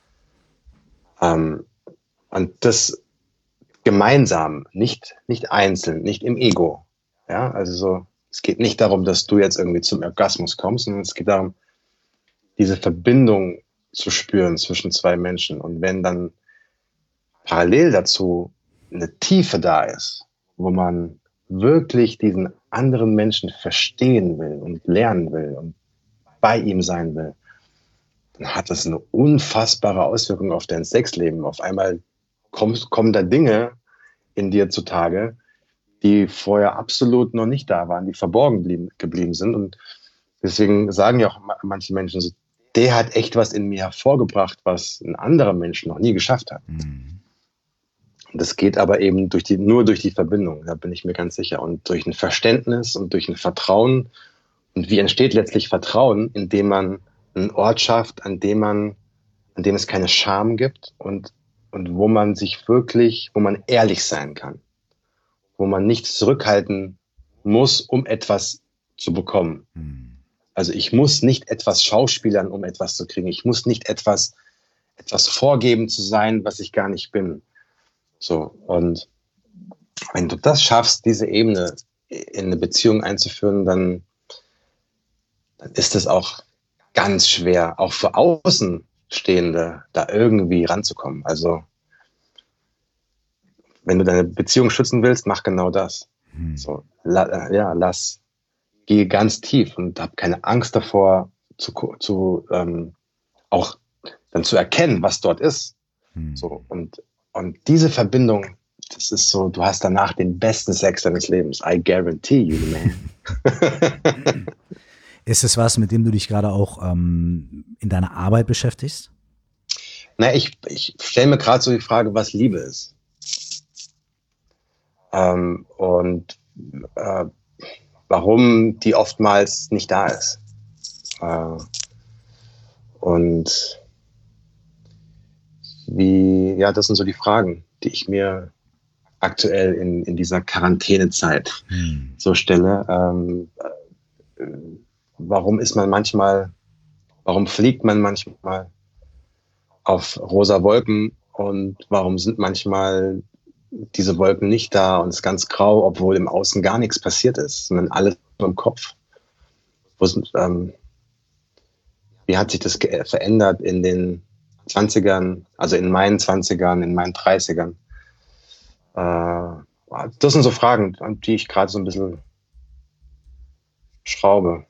Ähm, und das gemeinsam, nicht, nicht einzeln, nicht im Ego. Ja, also so, es geht nicht darum, dass du jetzt irgendwie zum Orgasmus kommst, sondern es geht darum, diese Verbindung zu spüren zwischen zwei Menschen. Und wenn dann parallel dazu eine Tiefe da ist, wo man wirklich diesen anderen Menschen verstehen will und lernen will und bei ihm sein will, dann hat das eine unfassbare Auswirkung auf dein Sexleben. Auf einmal kommst, kommen da Dinge in dir zutage, die vorher absolut noch nicht da waren, die verborgen blieben, geblieben sind. Und deswegen sagen ja auch manche Menschen so, der hat echt was in mir hervorgebracht, was ein anderer Mensch noch nie geschafft hat. Mhm. Und das geht aber eben durch die, nur durch die Verbindung, da bin ich mir ganz sicher. Und durch ein Verständnis und durch ein Vertrauen. Und wie entsteht letztlich Vertrauen, indem man einen Ort schafft, an dem man, an dem es keine Scham gibt und, und wo man sich wirklich, wo man ehrlich sein kann. Wo man nichts zurückhalten muss, um etwas zu bekommen. Mhm. Also ich muss nicht etwas schauspielern, um etwas zu kriegen. Ich muss nicht etwas, etwas vorgeben zu sein, was ich gar nicht bin. So, und wenn du das schaffst, diese Ebene in eine Beziehung einzuführen, dann, dann ist es auch ganz schwer, auch für Außenstehende, da irgendwie ranzukommen. Also wenn du deine Beziehung schützen willst, mach genau das. Hm. So, la, ja, lass, gehe ganz tief und hab keine Angst davor, zu, zu ähm, auch dann zu erkennen, was dort ist. Hm. So, und Und diese Verbindung, das ist so, du hast danach den besten Sex deines Lebens. I guarantee you, man. Ist es was, mit dem du dich gerade auch ähm, in deiner Arbeit beschäftigst? Na, ich, ich stelle mir gerade so die Frage, was Liebe ist. Ähm, und äh, warum die oftmals nicht da ist. Äh, und Wie, ja, das sind so die Fragen, die ich mir aktuell in, in dieser Quarantänezeit hm. so stelle. Ähm, äh, warum ist man manchmal, warum fliegt man manchmal auf rosa Wolken und warum sind manchmal diese Wolken nicht da und es ist ganz grau, obwohl im Außen gar nichts passiert ist, sondern alles nur im Kopf. Wo sind, ähm, wie hat sich das ge- verändert in den zwanzigern, also in meinen zwanzigern, in meinen dreißigern. Äh, das sind so Fragen, an die ich gerade so ein bisschen schraube.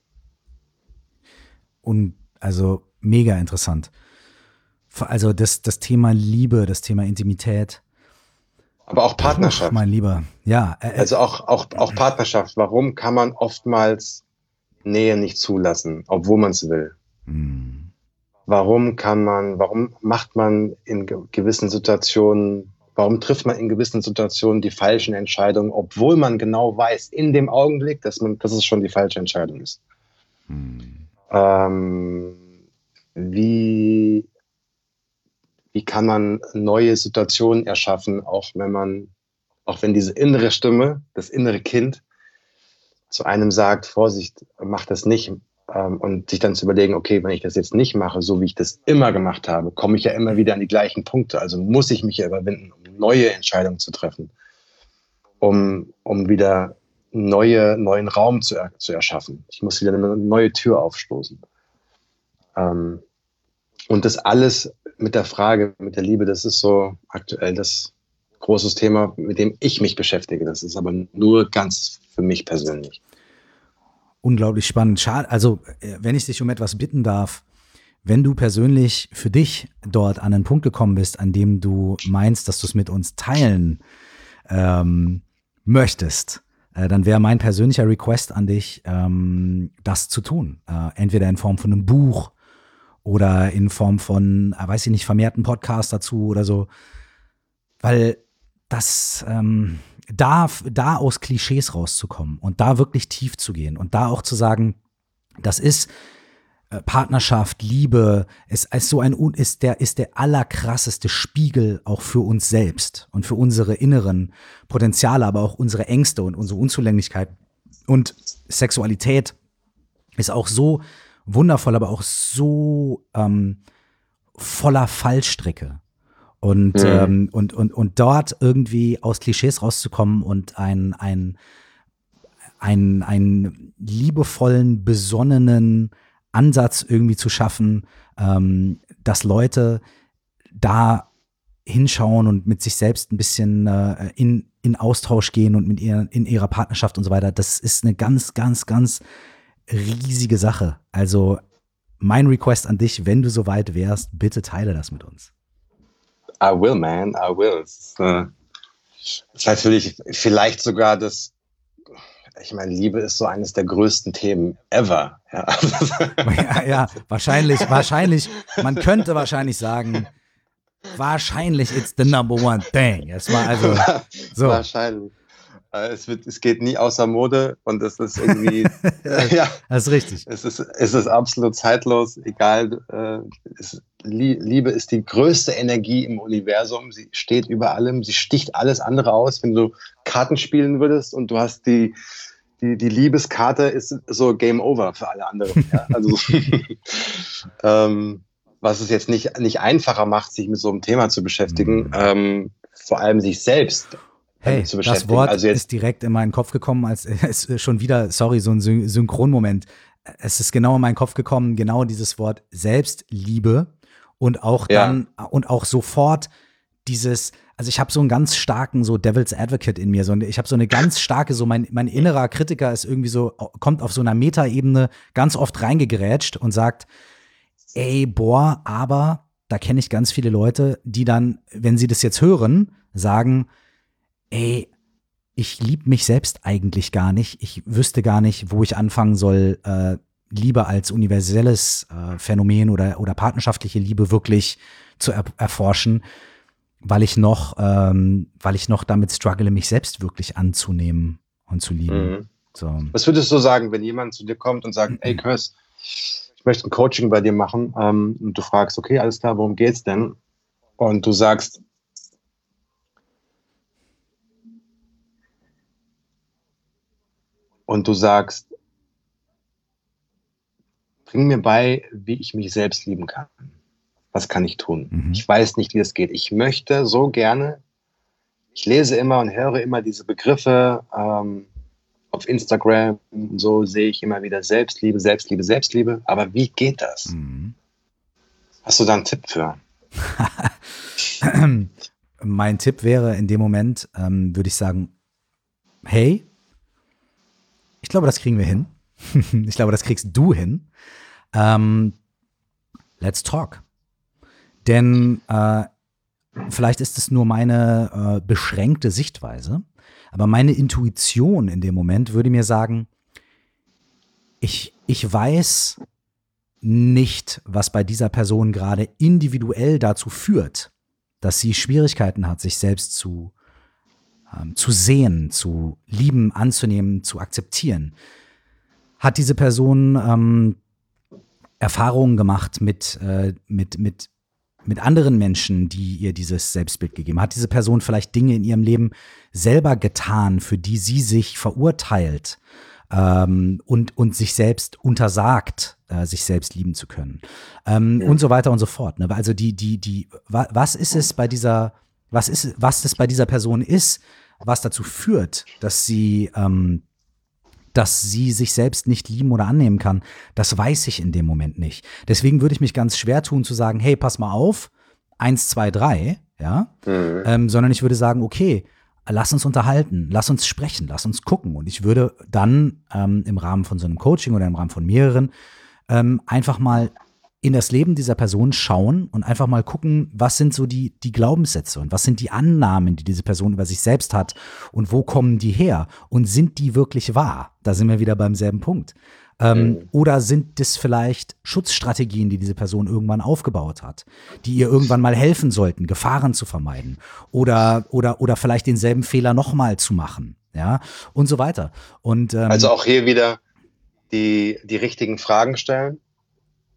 Und also mega interessant. Also das, das Thema Liebe, das Thema Intimität. Aber auch Partnerschaft. Puh, mein Lieber, ja. Äh, also auch, auch, auch Partnerschaft. Warum kann man oftmals Nähe nicht zulassen, obwohl man es will? Hm. Warum kann man, warum macht man in gewissen Situationen, warum trifft man in gewissen Situationen die falschen Entscheidungen, obwohl man genau weiß, in dem Augenblick, dass man, dass es schon die falsche Entscheidung ist? Hm. Ähm, wie, wie kann man neue Situationen erschaffen, auch wenn man, auch wenn diese innere Stimme, das innere Kind zu einem sagt, Vorsicht, mach das nicht. Und sich dann zu überlegen, okay, wenn ich das jetzt nicht mache, so wie ich das immer gemacht habe, komme ich ja immer wieder an die gleichen Punkte. Also muss ich mich ja überwinden, um neue Entscheidungen zu treffen, um, um wieder neue, neuen Raum zu, er, zu erschaffen. Ich muss wieder eine neue Tür aufstoßen. Ähm, und das alles mit der Frage, mit der Liebe, das ist so aktuell das großes Thema, mit dem ich mich beschäftige. Das ist aber nur ganz für mich persönlich. Unglaublich spannend. Schade, also wenn ich dich um etwas bitten darf, wenn du persönlich für dich dort an einen Punkt gekommen bist, an dem du meinst, dass du es mit uns teilen ähm, möchtest, äh, dann wäre mein persönlicher Request an dich, ähm, das zu tun. Äh, entweder in Form von einem Buch oder in Form von, äh, weiß ich nicht, vermehrten Podcast dazu oder so. Weil das ähm, Da, da aus Klischees rauszukommen und da wirklich tief zu gehen und da auch zu sagen, das ist, Partnerschaft, Liebe ist, ist so ein ist der ist der allerkrasseste Spiegel auch für uns selbst und für unsere inneren Potenziale, aber auch unsere Ängste und unsere Unzulänglichkeit. Und Sexualität ist auch so wundervoll, aber auch so ähm, voller Fallstricke. Und, mhm. ähm, und, und, und dort irgendwie aus Klischees rauszukommen und ein, ein, ein, einen liebevollen, besonnenen Ansatz irgendwie zu schaffen, ähm, dass Leute da hinschauen und mit sich selbst ein bisschen äh, in, in Austausch gehen und mit ihr, in ihrer Partnerschaft und so weiter. Das ist eine ganz, ganz, ganz riesige Sache. Also mein Request an dich, wenn du soweit wärst, bitte teile das mit uns. I will, man, I will. Es ist, äh, ist natürlich vielleicht sogar das, ich meine, Liebe ist so eines der größten Themen ever. Ja, ja, ja wahrscheinlich, wahrscheinlich, man könnte wahrscheinlich sagen, wahrscheinlich it's the number one thing. Es war also so. Wahrscheinlich. Es, wird, es geht nie außer Mode und es ist irgendwie, ja, das ist richtig. Es ist, es ist absolut zeitlos, egal. Äh, es, Liebe ist die größte Energie im Universum. Sie steht über allem, sie sticht alles andere aus. Wenn du Karten spielen würdest und du hast die Die, die Liebeskarte ist so Game Over für alle anderen. Ja? Also, ähm, was es jetzt nicht, nicht einfacher macht, sich mit so einem Thema zu beschäftigen, mhm. ähm, vor allem sich selbst hey, zu beschäftigen. Das Wort also jetzt, ist direkt in meinen Kopf gekommen, als es ist schon wieder, sorry, so ein Syn- Synchronmoment. Es ist genau in meinen Kopf gekommen, genau dieses Wort Selbstliebe und auch dann ja. und auch sofort dieses. Also ich habe so einen ganz starken so Devil's Advocate in mir. So, ich habe so eine ganz starke, so mein, mein innerer Kritiker ist irgendwie so, kommt auf so einer Metaebene ganz oft reingegrätscht und sagt, ey, boah, aber da kenne ich ganz viele Leute, die dann, wenn sie das jetzt hören, sagen, ey, ich liebe mich selbst eigentlich gar nicht. Ich wüsste gar nicht, wo ich anfangen soll, äh, Liebe als universelles äh, Phänomen oder, oder partnerschaftliche Liebe wirklich zu er- erforschen. Weil ich noch, ähm, weil ich noch damit struggle, mich selbst wirklich anzunehmen und zu lieben. Mhm. So. Was würdest du sagen, wenn jemand zu dir kommt und sagt, mhm. ey Chris, ich möchte ein Coaching bei dir machen, ähm, und du fragst, okay, alles klar, worum geht's denn? Und du sagst, und du sagst, bring mir bei, wie ich mich selbst lieben kann. Was kann ich tun? Mhm. Ich weiß nicht, wie es geht. Ich möchte so gerne, ich lese immer und höre immer diese Begriffe ähm, auf Instagram, so sehe ich immer wieder Selbstliebe, Selbstliebe, Selbstliebe. Aber wie geht das? Mhm. Hast du da einen Tipp für? Mein Tipp wäre in dem Moment, ähm, würde ich sagen, hey, ich glaube, das kriegen wir hin. Ich glaube, das kriegst du hin. Ähm, let's talk. Denn äh, vielleicht ist es nur meine äh, beschränkte Sichtweise, aber meine Intuition in dem Moment würde mir sagen, ich, ich weiß nicht, was bei dieser Person gerade individuell dazu führt, dass sie Schwierigkeiten hat, sich selbst zu, ähm, zu sehen, zu lieben, anzunehmen, zu akzeptieren. Hat diese Person ähm, Erfahrungen gemacht mit, äh, mit, mit mit anderen Menschen, die ihr dieses Selbstbild gegeben haben? Hat diese Person vielleicht Dinge in ihrem Leben selber getan, für die sie sich verurteilt ähm, und, und sich selbst untersagt, äh, sich selbst lieben zu können? Ähm, ja. Und so weiter und so fort. Ne? Also die, die, die, wa, was ist es bei dieser, was ist, was es bei dieser Person ist, was dazu führt, dass sie ähm, dass sie sich selbst nicht lieben oder annehmen kann, das weiß ich in dem Moment nicht. Deswegen würde ich mich ganz schwer tun zu sagen, hey, pass mal auf, eins, zwei, drei, ja, mhm. ähm, sondern ich würde sagen, okay, lass uns unterhalten, lass uns sprechen, lass uns gucken. Und ich würde dann ähm, im Rahmen von so einem Coaching oder im Rahmen von mehreren ähm, einfach mal in das Leben dieser Person schauen und einfach mal gucken, was sind so die, die Glaubenssätze und was sind die Annahmen, die diese Person über sich selbst hat und wo kommen die her und sind die wirklich wahr? Da sind wir wieder beim selben Punkt. Ähm, mhm. Oder sind das vielleicht Schutzstrategien, die diese Person irgendwann aufgebaut hat, die ihr irgendwann mal helfen sollten, Gefahren zu vermeiden oder, oder, oder vielleicht denselben Fehler nochmal zu machen, ja, und so weiter. Und, ähm, also auch hier wieder die, die richtigen Fragen stellen.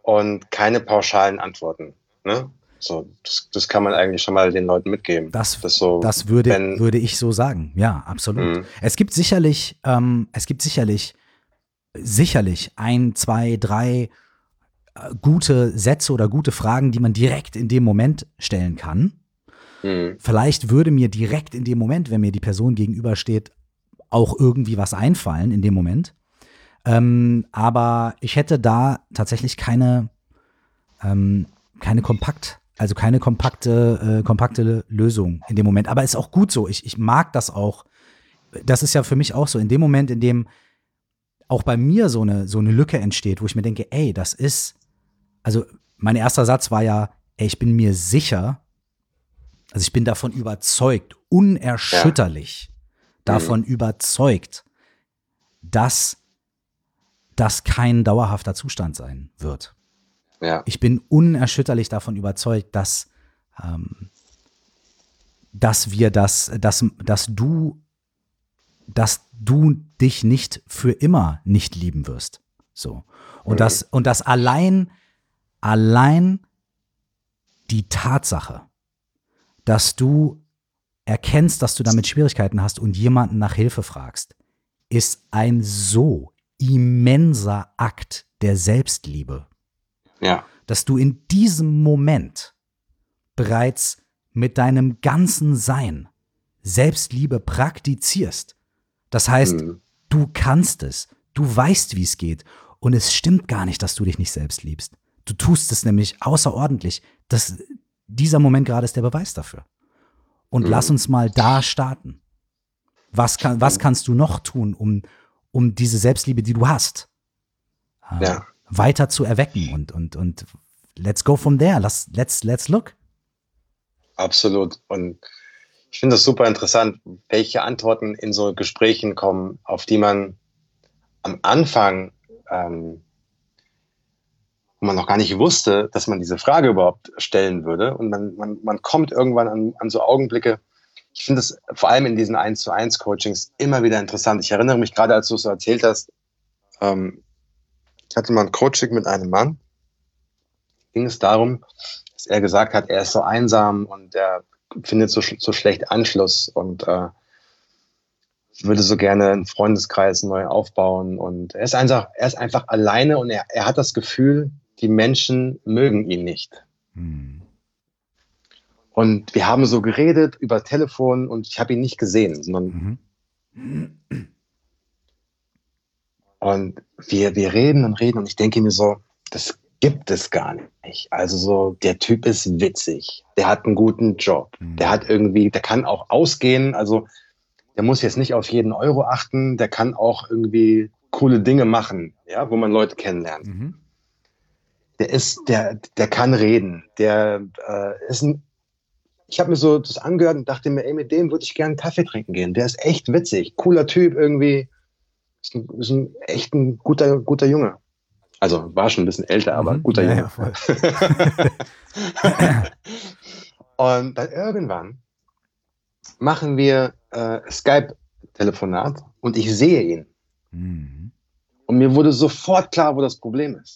und keine pauschalen Antworten. Ne? So, das, das kann man eigentlich schon mal den Leuten mitgeben. Das, das, so, das würde, wenn, würde ich so sagen. Ja, absolut. Mhm. Es gibt sicherlich, ähm, es gibt sicherlich, sicherlich ein, zwei, drei äh, gute Sätze oder gute Fragen, die man direkt in dem Moment stellen kann. Mhm. Vielleicht würde mir direkt in dem Moment, wenn mir die Person gegenübersteht, auch irgendwie was einfallen in dem Moment. Ähm, aber ich hätte da tatsächlich keine, ähm, keine kompakt, also keine kompakte, äh, kompakte Lösung in dem Moment. Aber ist auch gut so. Ich, ich mag das auch. Das ist ja für mich auch so. In dem Moment, in dem auch bei mir so eine, so eine Lücke entsteht, wo ich mir denke, ey, das ist, also mein erster Satz war ja, ey, ich bin mir sicher, also ich bin davon überzeugt, unerschütterlich ja. davon mhm. überzeugt, dass das kein dauerhafter Zustand sein wird. Ja. Ich bin unerschütterlich davon überzeugt, dass, ähm, dass wir das, dass, dass du, dass du dich nicht für immer nicht lieben wirst. So. Und mhm. das, und das allein, allein die Tatsache, dass du erkennst, dass du damit Schwierigkeiten hast und jemanden nach Hilfe fragst, ist ein so immenser Akt der Selbstliebe. Ja. Dass du in diesem Moment bereits mit deinem ganzen Sein Selbstliebe praktizierst. Das heißt, mhm. du kannst es, du weißt, wie es geht und es stimmt gar nicht, dass du dich nicht selbst liebst. Du tust es nämlich außerordentlich. Das, dieser Moment gerade ist der Beweis dafür. Und mhm. lass uns mal da starten. Was, kann, was kannst du noch tun, um, um diese Selbstliebe, die du hast, äh, ja. weiter zu erwecken und, und, und let's go from there. Let's, let's, let's look. Absolut. Und ich finde das super interessant, welche Antworten in so Gesprächen kommen, auf die man am Anfang, ähm, wo man noch gar nicht wusste, dass man diese Frage überhaupt stellen würde. Und man, man, man kommt irgendwann an, an so Augenblicke. Ich finde es vor allem in diesen eins zu eins Coachings immer wieder interessant. Ich erinnere mich gerade, als du es so erzählt hast, ähm, ich hatte mal ein Coaching mit einem Mann. Ging es darum, dass er gesagt hat, er ist so einsam und er findet so, so schlecht Anschluss und äh, würde so gerne einen Freundeskreis neu aufbauen. Und er ist einfach, er ist einfach alleine und er, er hat das Gefühl, die Menschen mögen ihn nicht. Hm. Und wir haben so geredet über Telefon und ich habe ihn nicht gesehen, sondern mhm. und wir, wir reden und reden und ich denke mir so, das gibt es gar nicht. Also so, der Typ ist witzig, der hat einen guten Job, mhm. der hat irgendwie, der kann auch ausgehen, also der muss jetzt nicht auf jeden Euro achten, der kann auch irgendwie coole Dinge machen, ja, wo man Leute kennenlernt. Mhm. Der ist, der, der kann reden, der äh, ist ein Ich habe mir so das angehört und dachte mir, ey, mit dem würde ich gerne einen Kaffee trinken gehen. Der ist echt witzig, cooler Typ irgendwie. Ist ein, ist ein echt ein guter, guter Junge. Also war schon ein bisschen älter, aber mhm, guter ja, Junge. Ja, voll. Und dann irgendwann machen wir äh, Skype-Telefonat und ich sehe ihn. Mhm. Und mir wurde sofort klar, wo das Problem ist.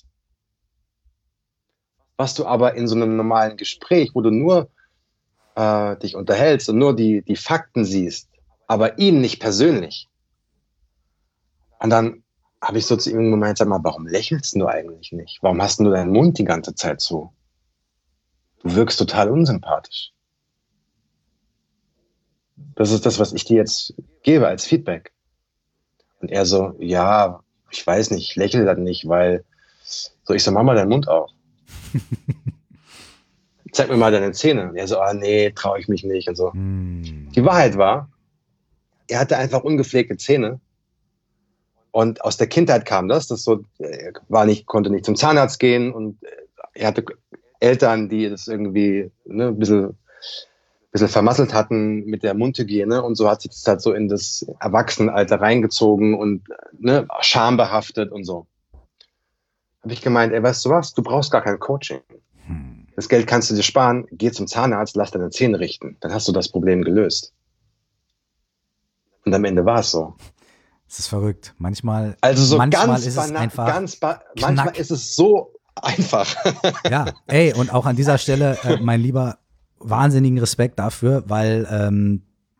Was du aber in so einem normalen Gespräch, wo du nur äh, dich unterhältst und nur die, die Fakten siehst, aber ihn nicht persönlich. Und dann habe ich so zu ihm gemeint, sag mal, warum lächelst du eigentlich nicht? Warum hast du deinen Mund die ganze Zeit zu? Du wirkst total unsympathisch. Das ist das, was ich dir jetzt gebe als Feedback. Und er so, ja, ich weiß nicht, ich lächle dann nicht, weil, so, ich so, mach mal deinen Mund auf. Zeig mir mal deine Zähne. Und er so, ah nee, traue ich mich nicht und so. Mm. Die Wahrheit war, er hatte einfach ungepflegte Zähne. Und aus der Kindheit kam das, das so, er war nicht, konnte nicht zum Zahnarzt gehen und er hatte Eltern, die das irgendwie ne, ein bisschen, ein bisschen vermasselt hatten mit der Mundhygiene und so hat sich das halt so in das Erwachsenenalter reingezogen und ne, schambehaftet und so. Habe ich gemeint, ey, weißt du was, du brauchst gar kein Coaching. Hm. Das Geld kannst du dir sparen, geh zum Zahnarzt, lass deine Zähne richten. Dann hast du das Problem gelöst. Und am Ende war es so. Es ist verrückt. Manchmal, also so manchmal ganz ist banal, es einfach ganz ba- manchmal ist es so einfach. Ja, ey, und auch an dieser Stelle, äh, mein Lieber, wahnsinnigen Respekt dafür, weil ähm,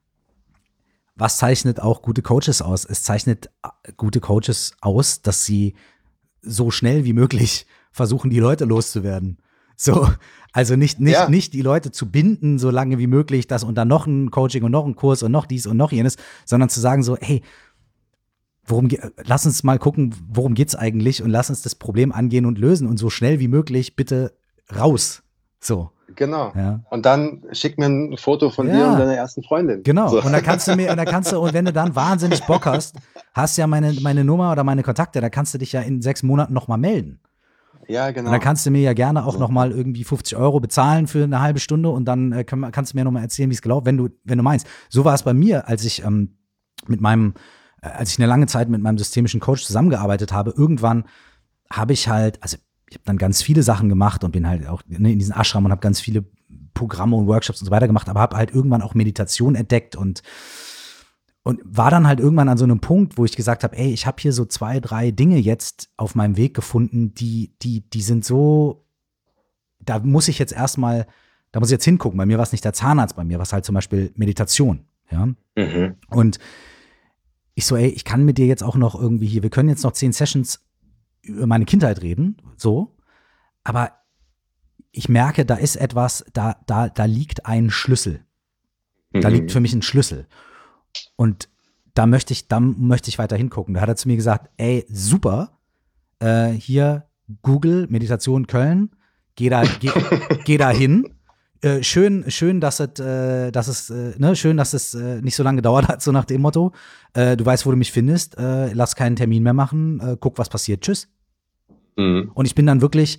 was zeichnet auch gute Coaches aus? Es zeichnet gute Coaches aus, dass sie so schnell wie möglich versuchen, die Leute loszuwerden. So, also nicht, nicht, Ja. nicht die Leute zu binden, so lange wie möglich, das und dann noch ein Coaching und noch ein Kurs und noch dies und noch jenes, sondern zu sagen so, hey, worum ge- lass uns mal gucken, worum geht's eigentlich und lass uns das Problem angehen und lösen und so schnell wie möglich bitte raus. So. Genau. Ja. Und dann schick mir ein Foto von Ja. dir und deiner ersten Freundin. Genau. So. Und dann kannst du mir, und dann kannst du, und wenn du dann wahnsinnig Bock hast, hast ja meine, meine Nummer oder meine Kontakte, da kannst du dich ja in sechs Monaten nochmal melden. Ja, genau. Und dann kannst du mir ja gerne auch So. nochmal irgendwie fünfzig Euro bezahlen für eine halbe Stunde und dann äh, kann, kannst du mir nochmal erzählen, wie es gelaufen ist, wenn du, wenn du meinst. So war es bei mir, als ich ähm, mit meinem, äh, als ich eine lange Zeit mit meinem systemischen Coach zusammengearbeitet habe. Irgendwann habe ich halt, also ich habe dann ganz viele Sachen gemacht und bin halt auch ne, in diesen Ashram und habe ganz viele Programme und Workshops und so weiter gemacht, aber habe halt irgendwann auch Meditation entdeckt und Und war dann halt irgendwann an so einem Punkt, wo ich gesagt habe, ey, ich habe hier so zwei, drei Dinge jetzt auf meinem Weg gefunden, die, die, die sind so, da muss ich jetzt erstmal, da muss ich jetzt hingucken. Bei mir war es nicht der Zahnarzt, bei mir war es halt zum Beispiel Meditation. Ja. Mhm. Und ich so, ey, ich kann mit dir jetzt auch noch irgendwie hier, wir können jetzt noch zehn Sessions über meine Kindheit reden, so, aber ich merke, da ist etwas, da, da, da liegt ein Schlüssel. Da Mhm. liegt für mich ein Schlüssel. Und da möchte ich, da möchte ich weiter hingucken. Da hat er zu mir gesagt, ey, super, äh, hier Google, Meditation Köln, geh da, geh, geh da hin. Äh, schön, schön, dass es, äh, dass es, äh, ne, schön, dass es äh, nicht so lange gedauert hat, so nach dem Motto. Äh, du weißt, wo du mich findest, äh, lass keinen Termin mehr machen, äh, guck, was passiert, tschüss. Mhm. Und ich bin dann wirklich,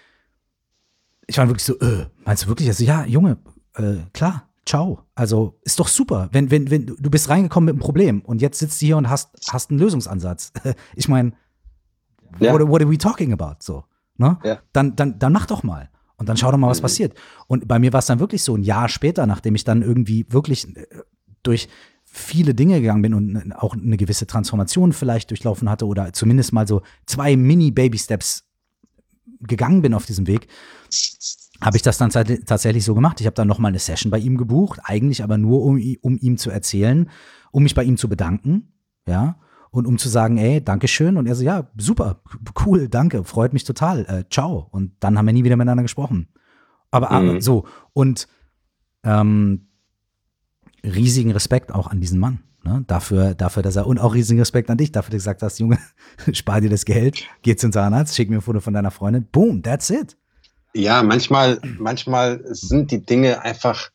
ich war wirklich so, äh, meinst du wirklich? Also, ja, Junge, äh, klar. Ciao. Also ist doch super. Wenn, wenn, wenn du bist reingekommen mit einem Problem und jetzt sitzt du hier und hast, hast einen Lösungsansatz. Ich meine, Ja. what, what are we talking about? So, ne? Ja. Dann, dann, dann mach doch mal. Und dann schau doch mal, was Mhm. passiert. Und bei mir war es dann wirklich so ein Jahr später, nachdem ich dann irgendwie wirklich äh, durch viele Dinge gegangen bin und auch eine gewisse Transformation vielleicht durchlaufen hatte oder zumindest mal so zwei Mini-Baby-Steps gegangen bin auf diesem Weg, habe ich das dann tat- tatsächlich so gemacht. Ich habe dann nochmal eine Session bei ihm gebucht, eigentlich aber nur, um, i- um ihm zu erzählen, um mich bei ihm zu bedanken, ja, und um zu sagen, ey, Dankeschön. Und er so, ja, super, cool, danke, freut mich total, äh, ciao. Und dann haben wir nie wieder miteinander gesprochen. Aber, aber Mhm. so, und ähm, riesigen Respekt auch an diesen Mann, ne, dafür, dafür, dass er, und auch riesigen Respekt an dich, dafür, dass du gesagt hast, Junge, spar dir das Geld, geh zum Zahnarzt, schick mir ein Foto von deiner Freundin, boom, that's it. Ja, manchmal, manchmal sind die Dinge einfach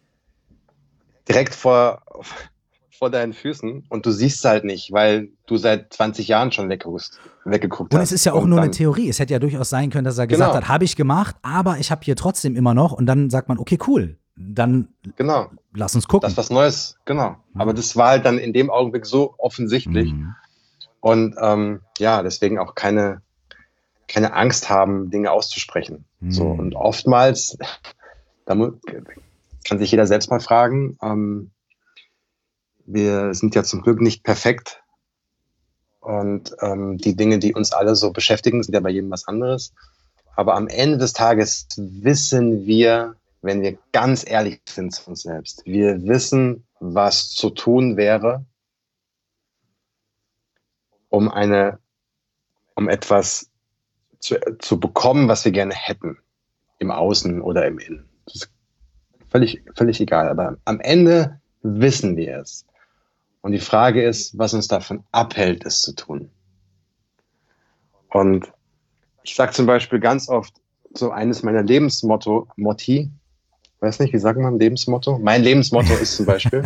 direkt vor, vor deinen Füßen und du siehst es halt nicht, weil du seit zwanzig Jahren schon weggeguckst, weggeguckt Und hast. es ist ja auch Und nur eine dann- Theorie. Es hätte ja durchaus sein können, dass er gesagt Genau. hat, habe ich gemacht, aber ich habe hier trotzdem immer noch. Und dann sagt man, okay, cool, dann Genau, lass uns gucken. das ist was Neues, genau. Aber das war halt dann in dem Augenblick so offensichtlich. Mhm. Und ähm, ja, deswegen auch keine, keine Angst haben, Dinge auszusprechen. Mhm. So, und oftmals, da mu- kann sich jeder selbst mal fragen, ähm, wir sind ja zum Glück nicht perfekt. Und ähm, die Dinge, die uns alle so beschäftigen, sind ja bei jedem was anderes. Aber am Ende des Tages wissen wir, wenn wir ganz ehrlich sind zu uns selbst, wir wissen, was zu tun wäre, um eine, um etwas zu, zu bekommen, was wir gerne hätten, im Außen oder im Innen. Das ist völlig, völlig egal. Aber am Ende wissen wir es. Und die Frage ist, was uns davon abhält, es zu tun. Und ich sage zum Beispiel ganz oft, so eines meiner Lebensmotto, Motti, weiß nicht, wie sagt man Lebensmotto? Mein Lebensmotto ist zum Beispiel,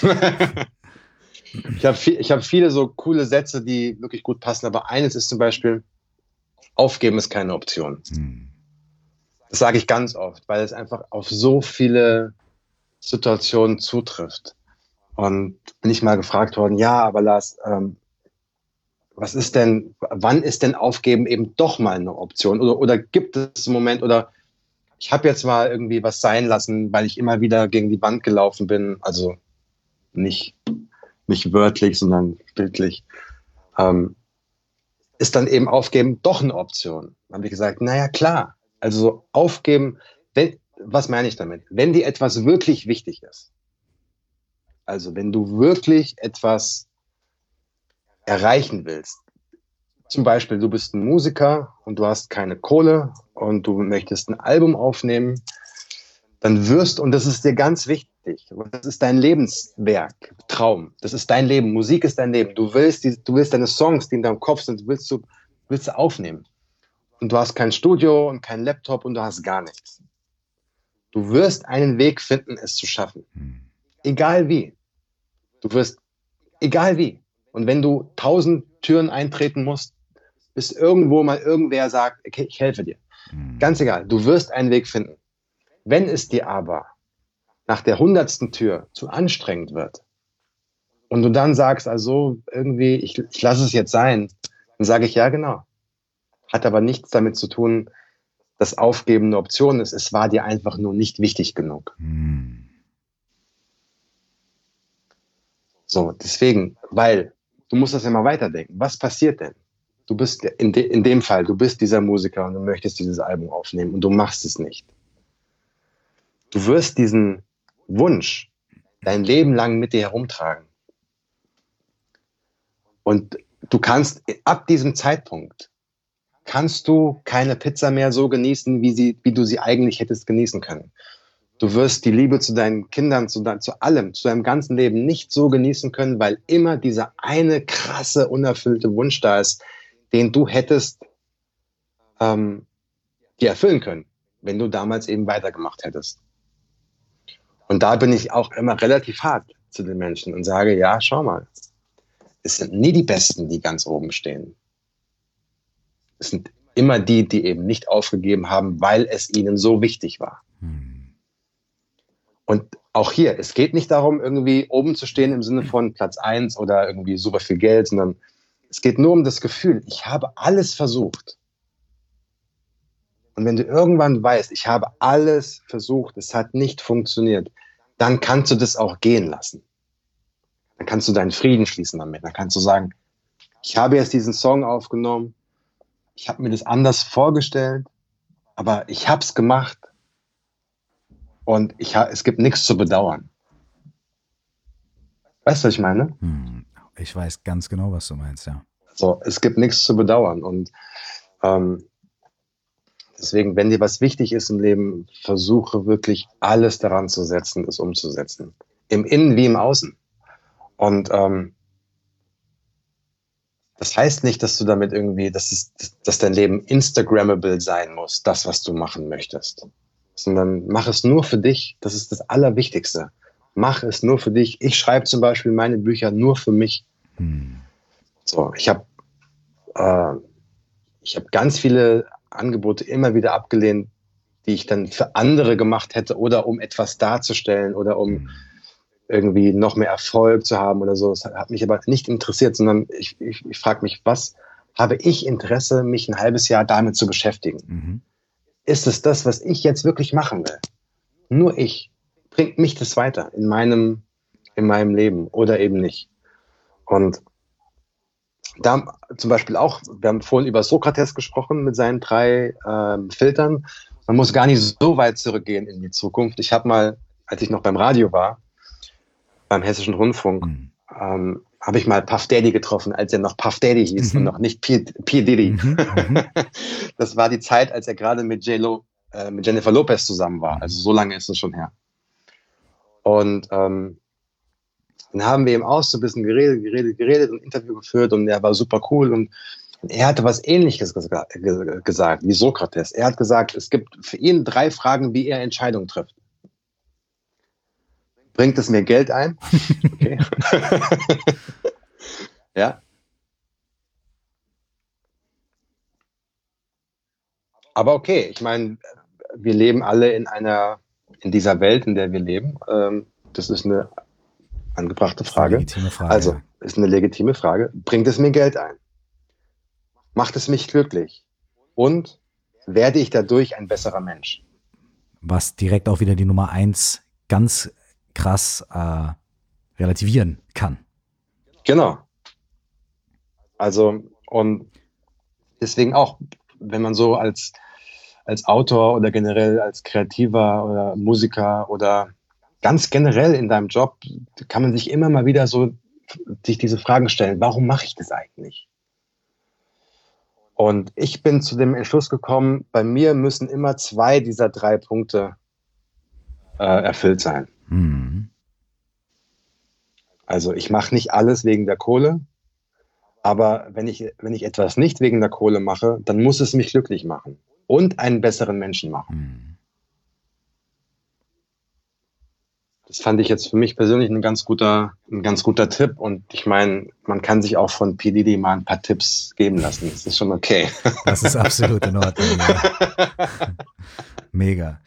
ich habe viel, ich hab viele so coole Sätze, die wirklich gut passen, aber eines ist zum Beispiel, aufgeben ist keine Option. Mhm. Das sage ich ganz oft, weil es einfach auf so viele Situationen zutrifft. Und bin ich mal gefragt worden, ja, aber Lars, ähm, was ist denn, wann ist denn Aufgeben eben doch mal eine Option? Oder, oder gibt es einen Moment, oder ich habe jetzt mal irgendwie was sein lassen, weil ich immer wieder gegen die Wand gelaufen bin, also nicht, nicht wörtlich, sondern bildlich. Ähm, ist dann eben Aufgeben doch eine Option. Dann habe ich gesagt, naja, klar. Also so aufgeben, wenn, was meine ich damit? Wenn dir etwas wirklich wichtig ist, also wenn du wirklich etwas erreichen willst, zum Beispiel du bist ein Musiker und du hast keine Kohle und du möchtest ein Album aufnehmen, dann wirst, und das ist dir ganz wichtig, das ist dein Lebenswerk, Traum, das ist dein Leben, Musik ist dein Leben, du willst, die, du willst deine Songs, die in deinem Kopf sind, willst du, willst du aufnehmen. Und du hast kein Studio und kein Laptop und du hast gar nichts. Du wirst einen Weg finden, es zu schaffen. Egal wie. Du wirst, egal wie. Und wenn du tausend Türen eintreten musst, bis irgendwo mal irgendwer sagt, okay, ich helfe dir. Ganz egal, du wirst einen Weg finden. Wenn es dir aber nach der hundertsten Tür zu anstrengend wird und du dann sagst, also irgendwie, ich, ich lasse es jetzt sein, dann sage ich, ja genau. Hat aber nichts damit zu tun, dass Aufgeben eine Option ist. Es war dir einfach nur nicht wichtig genug. Hm. So, deswegen, weil du musst das ja mal weiterdenken. Was passiert denn? Du bist in, de, in dem Fall, du bist dieser Musiker und du möchtest dieses Album aufnehmen und du machst es nicht. Du wirst diesen Wunsch dein Leben lang mit dir herumtragen. Und du kannst ab diesem Zeitpunkt kannst du keine Pizza mehr so genießen, wie, sie, wie du sie eigentlich hättest genießen können. Du wirst die Liebe zu deinen Kindern, zu, dein, zu allem, zu deinem ganzen Leben nicht so genießen können, weil immer dieser eine krasse, unerfüllte Wunsch da ist, den du hättest ähm, dir erfüllen können, wenn du damals eben weitergemacht hättest. Und da bin ich auch immer relativ hart zu den Menschen und sage, ja, schau mal, es sind nie die Besten, die ganz oben stehen. Es sind immer die, die eben nicht aufgegeben haben, weil es ihnen so wichtig war. Hm. Und auch hier, es geht nicht darum, irgendwie oben zu stehen im Sinne von Platz eins oder irgendwie super viel Geld, sondern es geht nur um das Gefühl, ich habe alles versucht. Und wenn du irgendwann weißt, ich habe alles versucht, es hat nicht funktioniert, dann kannst du das auch gehen lassen. Dann kannst du deinen Frieden schließen damit. Dann kannst du sagen, ich habe jetzt diesen Song aufgenommen, ich habe mir das anders vorgestellt, aber ich habe es gemacht und ich ha- es gibt nichts zu bedauern. Weißt du, was ich meine? Hm, ich weiß ganz genau, was du meinst, ja. So, es gibt nichts zu bedauern und ähm, deswegen, wenn dir was wichtig ist im Leben, versuche wirklich alles daran zu setzen, es umzusetzen. Im Innen wie im Außen. Und ähm, das heißt nicht, dass du damit irgendwie, dass, es, dass dein Leben Instagrammable sein muss, das, was du machen möchtest. Sondern mach es nur für dich. Das ist das Allerwichtigste. Mach es nur für dich. Ich schreibe zum Beispiel meine Bücher nur für mich. Hm. So, ich habe äh, ich habe ganz viele Angebote immer wieder abgelehnt, die ich dann für andere gemacht hätte oder um etwas darzustellen oder um hm. irgendwie noch mehr Erfolg zu haben oder so. Das hat mich aber nicht interessiert, sondern ich, ich, ich frage mich, was habe ich Interesse, mich ein halbes Jahr damit zu beschäftigen? Mhm. Ist es das, was ich jetzt wirklich machen will? Nur ich. Bringt mich das weiter in meinem, in meinem Leben oder eben nicht? Und da zum Beispiel auch, wir haben vorhin über Sokrates gesprochen mit seinen drei ähm, Filtern. Man muss gar nicht so weit zurückgehen in die Zukunft. Ich habe mal, als ich noch beim Radio war, beim Hessischen Rundfunk, mhm. ähm, habe ich mal Puff Daddy getroffen, als er noch Puff Daddy hieß mhm. und noch nicht P. P. Diddy. Mhm. Das war die Zeit, als er gerade mit, J-Lo, äh, mit Jennifer Lopez zusammen war. Also so lange ist es schon her. Und ähm, dann haben wir ihm auch so ein bisschen geredet, geredet, geredet und ein Interview geführt und er war super cool und, und er hatte was Ähnliches ges- gesagt wie Sokrates. Er hat gesagt, es gibt für ihn drei Fragen, wie er Entscheidungen trifft. Bringt es mir Geld ein? Okay. Ja. Aber okay, ich meine, wir leben alle in einer, in dieser Welt, in der wir leben. Ähm, das ist eine angebrachte Frage. Das ist eine legitime Frage. Also, ist eine legitime Frage. Bringt es mir Geld ein? Macht es mich glücklich? Und werde ich dadurch ein besserer Mensch? Was direkt auch wieder die Nummer eins ganz krass äh, relativieren kann. Genau. Also, und deswegen auch, wenn man so als, als Autor oder generell als Kreativer oder Musiker oder ganz generell in deinem Job, kann man sich immer mal wieder so sich diese Fragen stellen, warum mache ich das eigentlich? Und ich bin zu dem Entschluss gekommen, bei mir müssen immer zwei dieser drei Punkte äh, erfüllt sein. Mhm. Also ich mache nicht alles wegen der Kohle, aber wenn ich, wenn ich etwas nicht wegen der Kohle mache, dann muss es mich glücklich machen und einen besseren Menschen machen. Mhm. Das fand ich jetzt für mich persönlich ein ganz guter, ein ganz guter Tipp. Und ich meine, man kann sich auch von P. Diddy mal ein paar Tipps geben lassen. Das ist schon okay. Das ist absolut in Ordnung. Ja. Mega.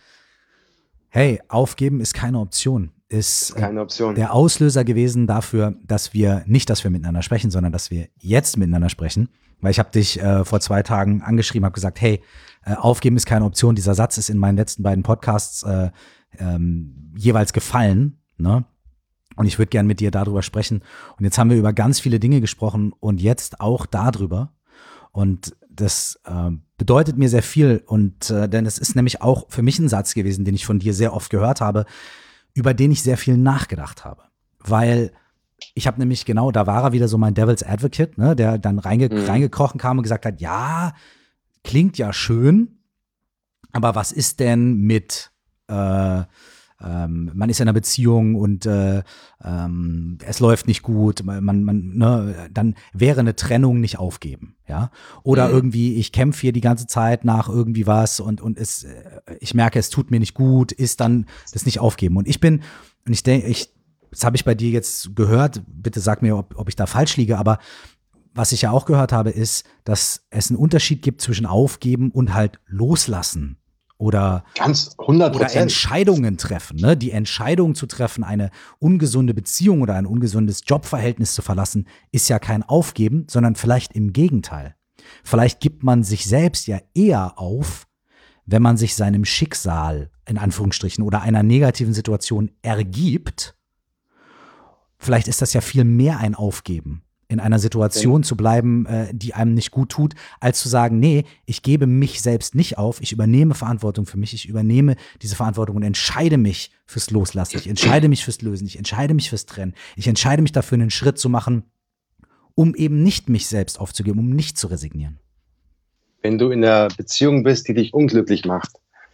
Hey, aufgeben ist keine Option. Ist, ist keine Option. Der Auslöser gewesen dafür, dass wir, nicht, dass wir miteinander sprechen, sondern dass wir jetzt miteinander sprechen. Weil ich habe dich äh, vor zwei Tagen angeschrieben, habe gesagt, hey, äh, aufgeben ist keine Option. Dieser Satz ist in meinen letzten beiden Podcasts äh, ähm, jeweils gefallen, ne? Und ich würde gern mit dir darüber sprechen. Und jetzt haben wir über ganz viele Dinge gesprochen und jetzt auch darüber. Und das äh, bedeutet mir sehr viel. Und äh, denn es ist nämlich auch für mich ein Satz gewesen, den ich von dir sehr oft gehört habe, über den ich sehr viel nachgedacht habe. Weil ich habe nämlich genau, da war er wieder so mein Devil's Advocate, ne, der dann reinge Mhm. reingekrochen kam und gesagt hat, ja, klingt ja schön, aber was ist denn mit äh, ähm, man ist in einer Beziehung und äh, ähm, es läuft nicht gut, man, man, ne, dann wäre eine Trennung nicht aufgeben, ja. Oder Mhm. irgendwie, ich kämpfe hier die ganze Zeit nach irgendwie was und, und es, äh, ich merke, es tut mir nicht gut, ist dann das nicht aufgeben. Und ich bin, und ich denke, ich, das habe ich bei dir jetzt gehört, bitte sag mir, ob, ob ich da falsch liege, aber was ich ja auch gehört habe, ist, dass es einen Unterschied gibt zwischen aufgeben und halt loslassen. Oder, Ganz hundert oder Prozent. Entscheidungen treffen, ne? Die Entscheidung zu treffen, eine ungesunde Beziehung oder ein ungesundes Jobverhältnis zu verlassen, ist ja kein Aufgeben, sondern vielleicht im Gegenteil. Vielleicht gibt man sich selbst ja eher auf, wenn man sich seinem Schicksal, in Anführungsstrichen, oder einer negativen Situation ergibt. Vielleicht ist das ja viel mehr ein Aufgeben, in einer Situation zu bleiben, äh, die einem nicht gut tut, als zu sagen, nee, ich gebe mich selbst nicht auf, ich übernehme Verantwortung für mich, ich übernehme diese Verantwortung und entscheide mich fürs Loslassen, ich entscheide mich fürs Lösen, ich entscheide mich fürs Trennen, ich entscheide mich dafür, einen Schritt zu machen, um eben nicht mich selbst aufzugeben, um nicht zu resignieren. Wenn du in einer Beziehung bist, die dich unglücklich macht,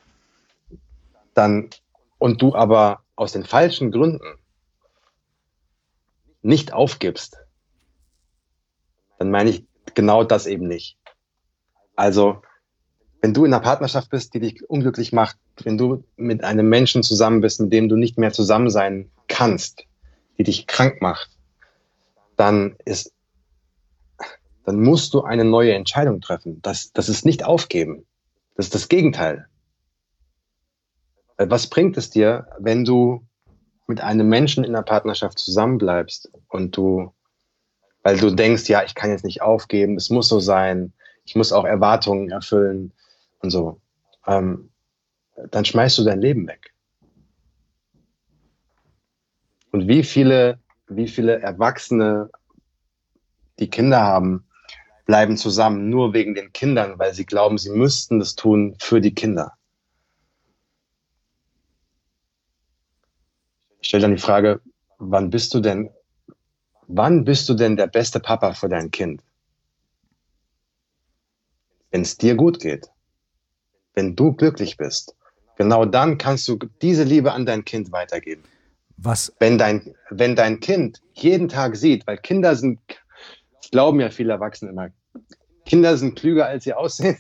dann, und du aber aus den falschen Gründen nicht aufgibst, dann meine ich genau das eben nicht. Also, wenn du in einer Partnerschaft bist, die dich unglücklich macht, wenn du mit einem Menschen zusammen bist, mit dem du nicht mehr zusammen sein kannst, die dich krank macht, dann ist, dann musst du eine neue Entscheidung treffen. Das, das ist nicht aufgeben. Das ist das Gegenteil. Was bringt es dir, wenn du mit einem Menschen in einer Partnerschaft zusammenbleibst und du, weil du denkst, ja, ich kann jetzt nicht aufgeben, es muss so sein, ich muss auch Erwartungen erfüllen und so, ähm, dann schmeißt du dein Leben weg. Und wie viele, wie viele Erwachsene, die Kinder haben, bleiben zusammen nur wegen den Kindern, weil sie glauben, sie müssten das tun für die Kinder. Ich stelle dann die Frage, wann bist du denn Wann bist du denn der beste Papa für dein Kind? Wenn es dir gut geht, wenn du glücklich bist, genau dann kannst du diese Liebe an dein Kind weitergeben. Was? Wenn dein, wenn dein Kind jeden Tag sieht, weil Kinder sind, das glauben ja viele Erwachsene immer, Kinder sind klüger, als sie aussehen.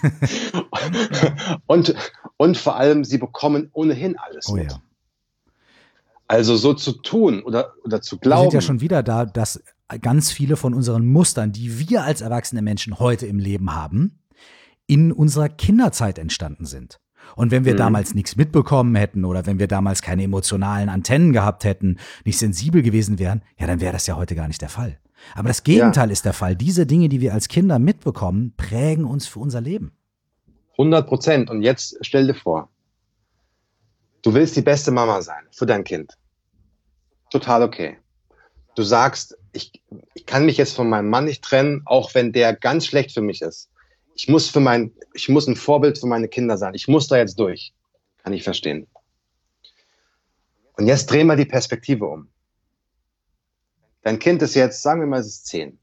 und, und vor allem, sie bekommen ohnehin alles Oh mit. ja. Also so zu tun oder, oder zu glauben. Wir sind ja schon wieder da, dass ganz viele von unseren Mustern, die wir als erwachsene Menschen heute im Leben haben, in unserer Kinderzeit entstanden sind. Und wenn wir Mhm. damals nichts mitbekommen hätten oder wenn wir damals keine emotionalen Antennen gehabt hätten, nicht sensibel gewesen wären, ja, dann wäre das ja heute gar nicht der Fall. Aber das Gegenteil Ja. ist der Fall. Diese Dinge, die wir als Kinder mitbekommen, prägen uns für unser Leben. hundert Prozent. Und jetzt stell dir vor, du willst die beste Mama sein für dein Kind. Total okay. Du sagst, ich, ich kann mich jetzt von meinem Mann nicht trennen, auch wenn der ganz schlecht für mich ist. Ich muss für mein, ich muss ein Vorbild für meine Kinder sein. Ich muss da jetzt durch. Kann ich verstehen. Und jetzt drehen wir die Perspektive um. Dein Kind ist jetzt, sagen wir mal, es ist zehn.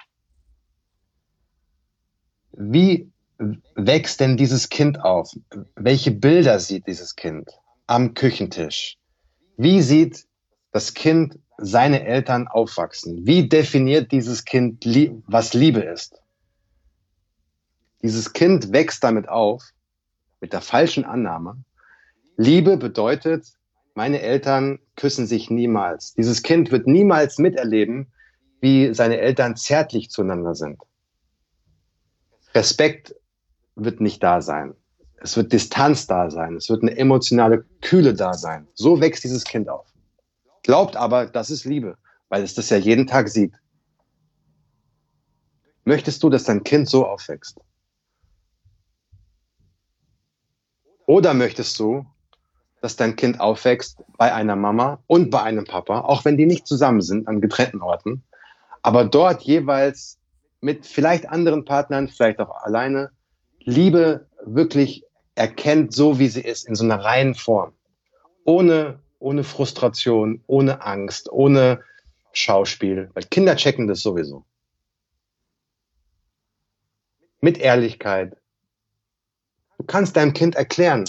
Wie wächst denn dieses Kind auf? Welche Bilder sieht dieses Kind am Küchentisch? Wie sieht das Kind seine Eltern aufwachsen? Wie definiert dieses Kind, was Liebe ist? Dieses Kind wächst damit auf, mit der falschen Annahme. Liebe bedeutet, meine Eltern küssen sich niemals. Dieses Kind wird niemals miterleben, wie seine Eltern zärtlich zueinander sind. Respekt wird nicht da sein. Es wird Distanz da sein. Es wird eine emotionale Kühle da sein. So wächst dieses Kind auf. Glaubt aber, das ist Liebe, weil es das ja jeden Tag sieht. Möchtest du, dass dein Kind so aufwächst? Oder möchtest du, dass dein Kind aufwächst bei einer Mama und bei einem Papa, auch wenn die nicht zusammen sind, an getrennten Orten, aber dort jeweils mit vielleicht anderen Partnern, vielleicht auch alleine, Liebe wirklich erkennt, so wie sie ist, in so einer reinen Form. Ohne, ohne Frustration, ohne Angst, ohne Schauspiel. Weil Kinder checken das sowieso. Mit Ehrlichkeit. Du kannst deinem Kind erklären,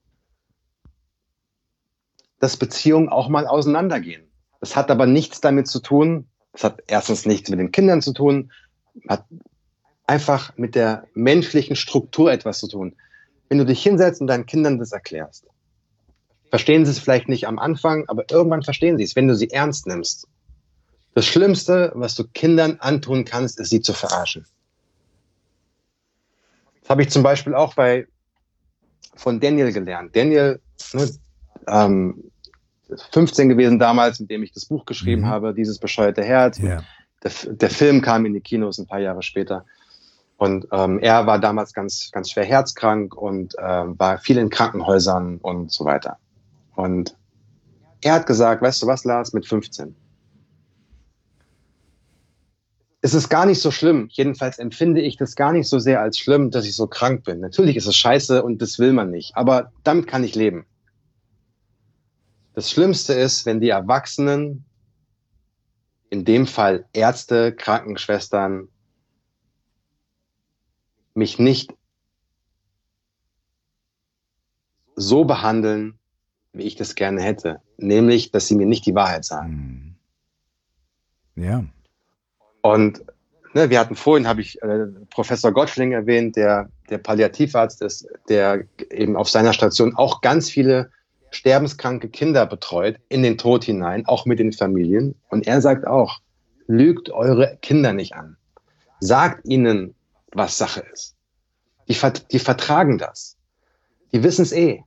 dass Beziehungen auch mal auseinandergehen. Das hat aber nichts damit zu tun, das hat erstens nichts mit den Kindern zu tun, hat einfach mit der menschlichen Struktur etwas zu tun. Wenn du dich hinsetzt und deinen Kindern das erklärst, verstehen sie es vielleicht nicht am Anfang, aber irgendwann verstehen sie es, wenn du sie ernst nimmst. Das Schlimmste, was du Kindern antun kannst, ist, sie zu verarschen. Das habe ich zum Beispiel auch bei von Daniel gelernt. Daniel, ne, ähm, fünfzehn gewesen damals, mit dem ich das Buch geschrieben mhm. habe, Dieses bescheuerte Herz. Ja. Der, der Film kam in die Kinos ein paar Jahre später. Und ähm, er war damals ganz, ganz schwer herzkrank und ähm, war viel in Krankenhäusern und so weiter. Und er hat gesagt, weißt du was, Lars, mit fünfzehn. Es ist gar nicht so schlimm. Jedenfalls empfinde ich das gar nicht so sehr als schlimm, dass ich so krank bin. Natürlich ist es scheiße und das will man nicht. Aber damit kann ich leben. Das Schlimmste ist, wenn die Erwachsenen, in dem Fall Ärzte, Krankenschwestern, mich nicht so behandeln, wie ich das gerne hätte. Nämlich, dass sie mir nicht die Wahrheit sagen. Ja. Und ne, wir hatten vorhin, habe ich äh, Professor Gottschling erwähnt, der, der Palliativarzt ist, der eben auf seiner Station auch ganz viele sterbenskranke Kinder betreut, in den Tod hinein, auch mit den Familien. Und er sagt auch, lügt eure Kinder nicht an. Sagt ihnen, was Sache ist. Die, die vertragen das. Die wissen es eh.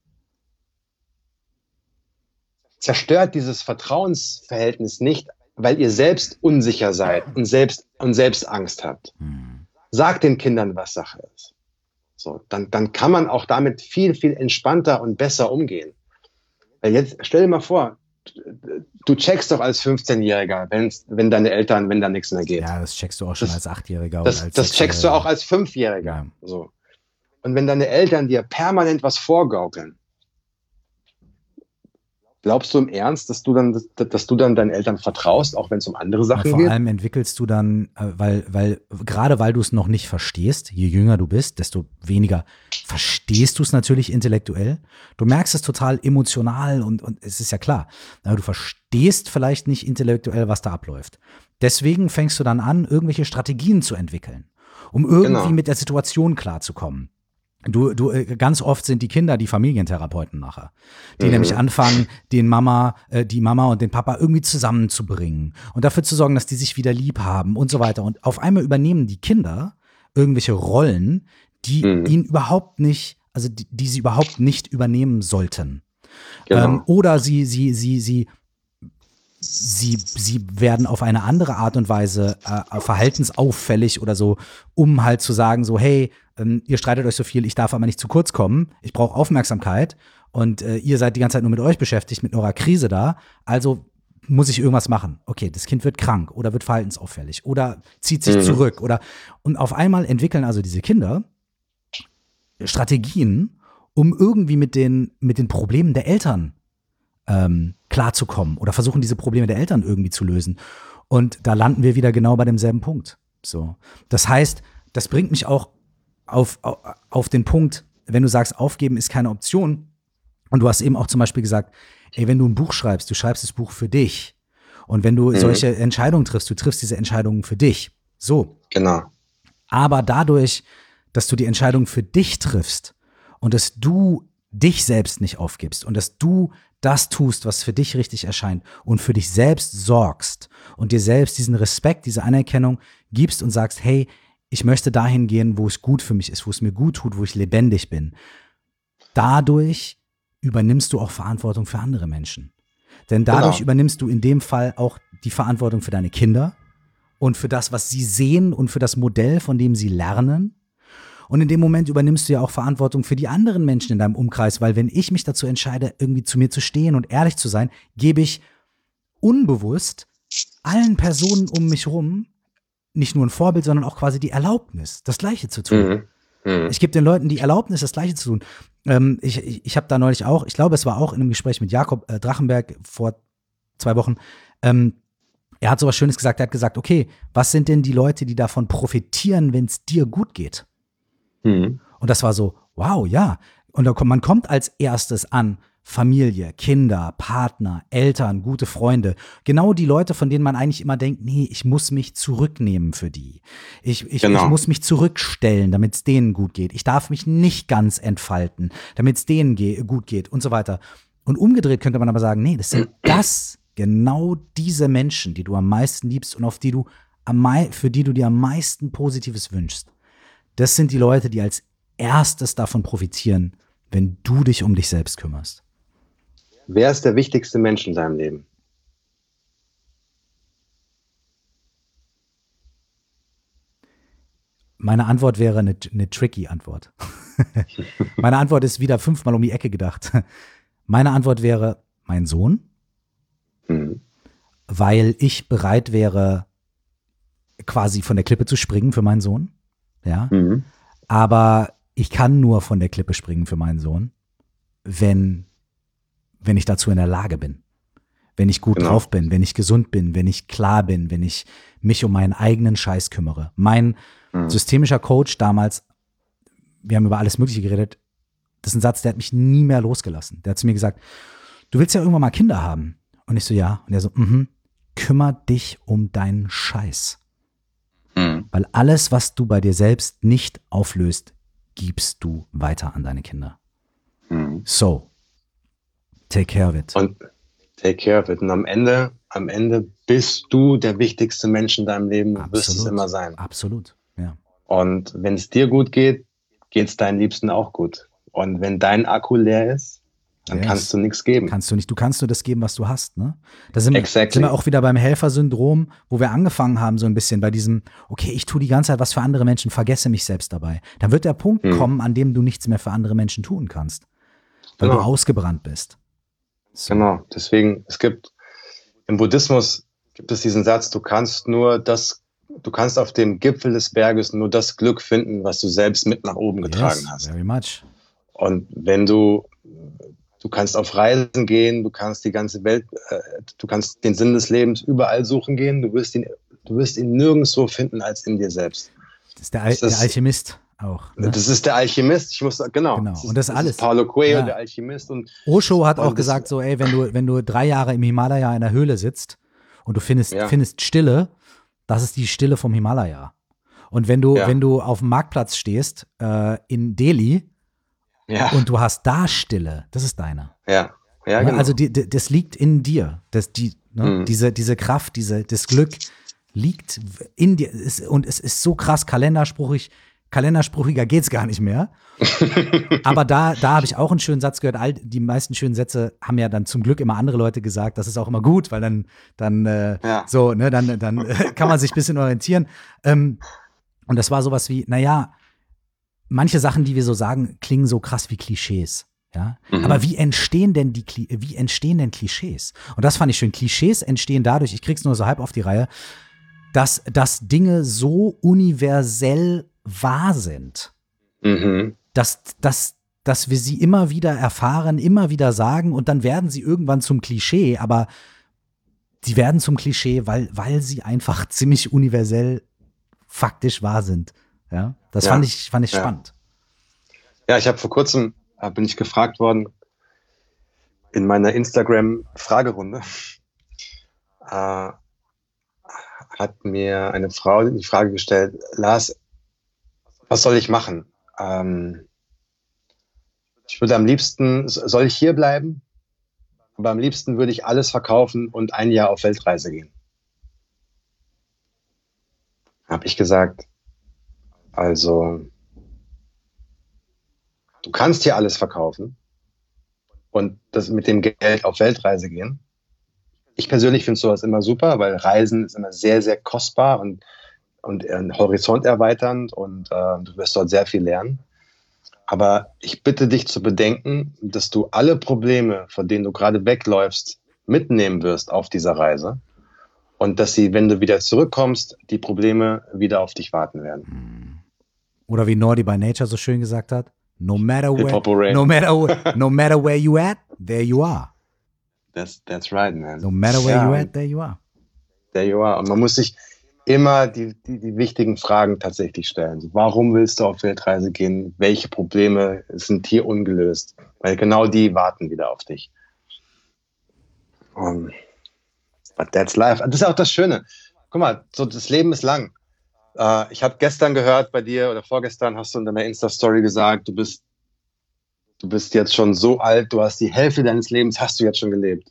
Zerstört dieses Vertrauensverhältnis nicht, weil ihr selbst unsicher seid und selbst, und selbst Angst habt. Hm. Sagt den Kindern, was Sache ist. So, dann, dann kann man auch damit viel, viel entspannter und besser umgehen. Weil jetzt, stell dir mal vor, du checkst doch als fünfzehnjähriger, wenn's, wenn deine Eltern, wenn da nichts mehr geht. Ja, das checkst du auch schon das, als Achtjähriger. Das, als das checkst du auch als Fünfjähriger. Ja. So. Und wenn deine Eltern dir permanent was vorgaukeln, glaubst du im Ernst, dass du dann, dass du dann deinen Eltern vertraust, auch wenn es um andere Sachen ja, vor geht? Vor allem entwickelst du dann, weil, weil, gerade weil du es noch nicht verstehst, je jünger du bist, desto weniger verstehst du es natürlich intellektuell. Du merkst es total emotional und, und es ist ja klar, aber du verstehst vielleicht nicht intellektuell, was da abläuft. Deswegen fängst du dann an, irgendwelche Strategien zu entwickeln, um irgendwie genau. mit der Situation klarzukommen. Du, du, ganz oft sind die Kinder die Familientherapeuten nachher, die mhm. nämlich anfangen, den Mama, äh, die Mama und den Papa irgendwie zusammenzubringen und dafür zu sorgen, dass die sich wieder lieb haben und so weiter. Und auf einmal übernehmen die Kinder irgendwelche Rollen, die mhm. ihnen überhaupt nicht, also die, die sie überhaupt nicht übernehmen sollten. Genau. Ähm, oder sie, sie, sie, sie, sie, sie werden auf eine andere Art und Weise äh, verhaltensauffällig oder so, um halt zu sagen, so, hey, ähm, ihr streitet euch so viel, ich darf aber nicht zu kurz kommen, ich brauche Aufmerksamkeit und äh, ihr seid die ganze Zeit nur mit euch beschäftigt, mit eurer Krise da, also muss ich irgendwas machen. Okay, das Kind wird krank oder wird verhaltensauffällig oder zieht sich mhm. zurück oder und auf einmal entwickeln also diese Kinder Strategien, um irgendwie mit den, mit den Problemen der Eltern ähm, klarzukommen oder versuchen, diese Probleme der Eltern irgendwie zu lösen. Und da landen wir wieder genau bei demselben Punkt. So. Das heißt, das bringt mich auch auf, auf, auf den Punkt, wenn du sagst, aufgeben ist keine Option. Und du hast eben auch zum Beispiel gesagt, ey, wenn du ein Buch schreibst, du schreibst das Buch für dich. Und wenn du mhm. solche Entscheidungen triffst, du triffst diese Entscheidungen für dich. So. Genau. Aber dadurch, dass du die Entscheidung für dich triffst und dass du dich selbst nicht aufgibst und dass du das tust, was für dich richtig erscheint und für dich selbst sorgst und dir selbst diesen Respekt, diese Anerkennung gibst und sagst, hey, ich möchte dahin gehen, wo es gut für mich ist, wo es mir gut tut, wo ich lebendig bin. Dadurch übernimmst du auch Verantwortung für andere Menschen. Denn dadurch genau. übernimmst du in dem Fall auch die Verantwortung für deine Kinder und für das, was sie sehen und für das Modell, von dem sie lernen. Und in dem Moment übernimmst du ja auch Verantwortung für die anderen Menschen in deinem Umkreis, weil wenn ich mich dazu entscheide, irgendwie zu mir zu stehen und ehrlich zu sein, gebe ich unbewusst allen Personen um mich rum nicht nur ein Vorbild, sondern auch quasi die Erlaubnis, das Gleiche zu tun. Mhm. Mhm. Ich gebe den Leuten die Erlaubnis, das Gleiche zu tun. Ähm, ich ich, ich habe da neulich auch, ich glaube, es war auch in einem Gespräch mit Jakob äh, Drachenberg vor zwei Wochen, ähm, er hat sowas Schönes gesagt, er hat gesagt, okay, was sind denn die Leute, die davon profitieren, wenn es dir gut geht? Mhm. Und das war so, wow, ja. Und da kommt, man kommt als erstes an Familie, Kinder, Partner, Eltern, gute Freunde. Genau die Leute, von denen man eigentlich immer denkt, nee, ich muss mich zurücknehmen für die. Ich, ich, genau. ich muss mich zurückstellen, damit es denen gut geht. Ich darf mich nicht ganz entfalten, damit es denen ge- gut geht und so weiter. Und umgedreht könnte man aber sagen, nee, das sind das, genau diese Menschen, die du am meisten liebst und auf die du am mei- für die du dir am meisten Positives wünschst. Das sind die Leute, die als erstes davon profitieren, wenn du dich um dich selbst kümmerst. Wer ist der wichtigste Mensch in deinem Leben? Meine Antwort wäre eine, eine tricky Antwort. Meine Antwort ist wieder fünfmal um die Ecke gedacht. Meine Antwort wäre mein Sohn, mhm. weil ich bereit wäre, quasi von der Klippe zu springen für meinen Sohn. Ja, mhm. aber ich kann nur von der Klippe springen für meinen Sohn, wenn, wenn ich dazu in der Lage bin. Wenn ich gut genau. drauf bin, wenn ich gesund bin, wenn ich klar bin, wenn ich mich um meinen eigenen Scheiß kümmere. Mein mhm. systemischer Coach damals, wir haben über alles Mögliche geredet, das ist ein Satz, der hat mich nie mehr losgelassen. Der hat zu mir gesagt, du willst ja irgendwann mal Kinder haben. Und ich so, ja. Und er so, mhm, kümmer dich um deinen Scheiß. Mhm. Weil alles, was du bei dir selbst nicht auflöst, gibst du weiter an deine Kinder. Mhm. So, take care of it. Und take care of it. Und am Ende, am Ende bist du der wichtigste Mensch in deinem Leben. Absolut. Wirst es immer sein. Absolut, ja. Und wenn es dir gut geht, geht es deinen Liebsten auch gut. Und wenn dein Akku leer ist, dann yes. kannst du nichts geben. Kannst du nicht. Du kannst nur das geben, was du hast, ne? Da sind, exactly. sind wir auch wieder beim Helfersyndrom, wo wir angefangen haben, so ein bisschen bei diesem, okay, ich tue die ganze Zeit was für andere Menschen, vergesse mich selbst dabei. Dann wird der Punkt hm. kommen, an dem du nichts mehr für andere Menschen tun kannst. Weil genau. du ausgebrannt bist. So. Genau. Deswegen, es gibt, im Buddhismus gibt es diesen Satz, du kannst nur das, du kannst auf dem Gipfel des Berges nur das Glück finden, was du selbst mit nach oben getragen yes, hast. Very much. Und wenn du Du kannst auf Reisen gehen, du kannst die ganze Welt, äh, du kannst den Sinn des Lebens überall suchen gehen, du wirst ihn, du wirst ihn nirgendwo finden als in dir selbst. Das ist der, Al- das ist, der Alchemist auch. Ne? Das ist der Alchemist, ich muss genau. genau. Das ist, und das, das alles. ist Paulo Coelho, ja. der Alchemist. Und Osho hat und auch gesagt so, ey, wenn du, wenn du drei Jahre im Himalaya in der Höhle sitzt und du findest, ja. findest Stille, das ist die Stille vom Himalaya. Und wenn du, ja. wenn du auf dem Marktplatz stehst, äh, in Delhi, ja. und du hast da Stille, das ist deine. Ja, ja, genau. Also die, die, das liegt in dir. Das, die, ne? mhm. diese, diese Kraft, diese, das Glück liegt in dir. Es, und es ist so krass kalenderspruchig, kalenderspruchiger geht's gar nicht mehr. Aber da, da habe ich auch einen schönen Satz gehört. All, die meisten schönen Sätze haben ja dann zum Glück immer andere Leute gesagt. Das ist auch immer gut, weil dann, dann äh, ja. so, ne, dann, dann äh, kann man sich ein bisschen orientieren. Ähm, und das war sowas wie, naja, manche Sachen, die wir so sagen, klingen so krass wie Klischees. Ja? Mhm. Aber wie entstehen denn die wie entstehen denn Klischees? Und das fand ich schön. Klischees entstehen dadurch, ich krieg's nur so halb auf die Reihe, dass, dass Dinge so universell wahr sind. Mhm. dass, dass, dass wir sie immer wieder erfahren, immer wieder sagen und dann werden sie irgendwann zum Klischee, aber sie werden zum Klischee, weil, weil sie einfach ziemlich universell faktisch wahr sind. Ja, das Ja. fand ich, fand ich Ja. spannend. Ja, ich habe vor kurzem, äh, bin ich gefragt worden, in meiner Instagram-Fragerunde, äh, hat mir eine Frau die Frage gestellt, Lars, was soll ich machen? Ähm, ich würde am liebsten, soll ich hier bleiben? Aber am liebsten würde ich alles verkaufen und ein Jahr auf Weltreise gehen. Habe ich gesagt, also, du kannst hier alles verkaufen und das mit dem Geld auf Weltreise gehen. Ich persönlich finde sowas immer super, weil Reisen ist immer sehr, sehr kostbar und, und äh, Horizont erweiternd und äh, du wirst dort sehr viel lernen. Aber ich bitte dich zu bedenken, dass du alle Probleme, von denen du gerade wegläufst, mitnehmen wirst auf dieser Reise und dass sie, wenn du wieder zurückkommst, die Probleme wieder auf dich warten werden. Oder wie Nordy by Nature so schön gesagt hat, no matter where, Hip-Hop Hooray. no matter, where- no matter where you at, there you are. That's, that's right, man. No matter where Ja, you at, there you are. there you are. Und man muss sich immer die, die, die wichtigen Fragen tatsächlich stellen. Warum willst du auf Weltreise gehen? Welche Probleme sind hier ungelöst? Weil genau die warten wieder auf dich. Um, but that's life. Das ist auch das Schöne. Guck mal, so das Leben ist lang. Uh, ich habe gestern gehört bei dir oder vorgestern hast du in deiner Insta-Story gesagt, du bist, du bist jetzt schon so alt, du hast die Hälfte deines Lebens hast du jetzt schon gelebt.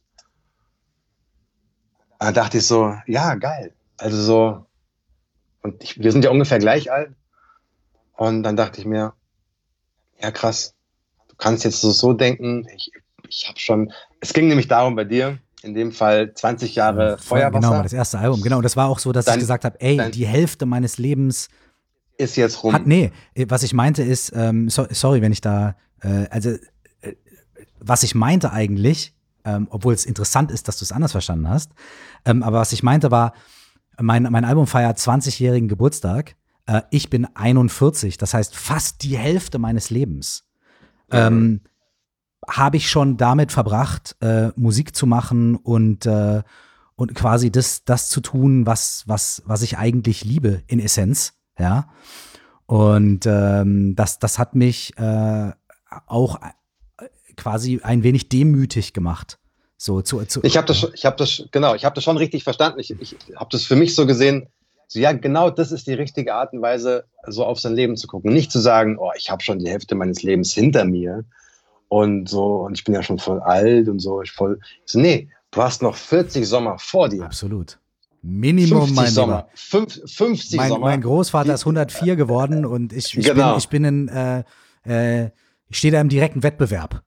Da dachte ich so, ja, geil. Also so, und ich, wir sind ja ungefähr gleich alt. Und dann dachte ich mir, ja krass, du kannst jetzt so, so denken, ich, ich habe schon, es ging nämlich darum bei dir, in dem Fall zwanzig Jahre Feuerwasser. Genau, war das erste Album. Genau, und das war auch so, dass Dein- ich gesagt habe, ey, dein- die Hälfte meines Lebens Ist jetzt rum. hat, nee, was ich meinte ist, ähm, so, sorry, wenn ich da, äh, also, äh, was ich meinte eigentlich, ähm, obwohl es interessant ist, dass du es anders verstanden hast, ähm, aber was ich meinte war, mein, mein Album feiert zwanzigjährigen Geburtstag, äh, ich bin einundvierzig, das heißt fast die Hälfte meines Lebens. Ähm, habe ich schon damit verbracht, äh, Musik zu machen und, äh, und quasi das, das zu tun, was, was, was ich eigentlich liebe, in Essenz, ja. Und ähm, das, das hat mich äh, auch quasi ein wenig demütig gemacht. So, zu, zu, Ich habe das, schon- ich habe das, genau, ich habe das schon richtig verstanden. Ich, ich habe das für mich so gesehen. So, ja, genau, das ist die richtige Art und Weise, so auf sein Leben zu gucken. Nicht zu sagen, oh, ich habe schon die Hälfte meines Lebens hinter mir und so und ich bin ja schon voll alt und so. Ich voll. Ich so, nee, du hast noch vierzig Sommer vor dir. Absolut. Minimum, fünfzig mein Sommer. Lieber. Fünf, fünfzig Mein, Sommer. mein Großvater ist hundertvier geworden und ich, ich Genau. bin, ich bin in, äh, äh, ich stehe da im direkten Wettbewerb.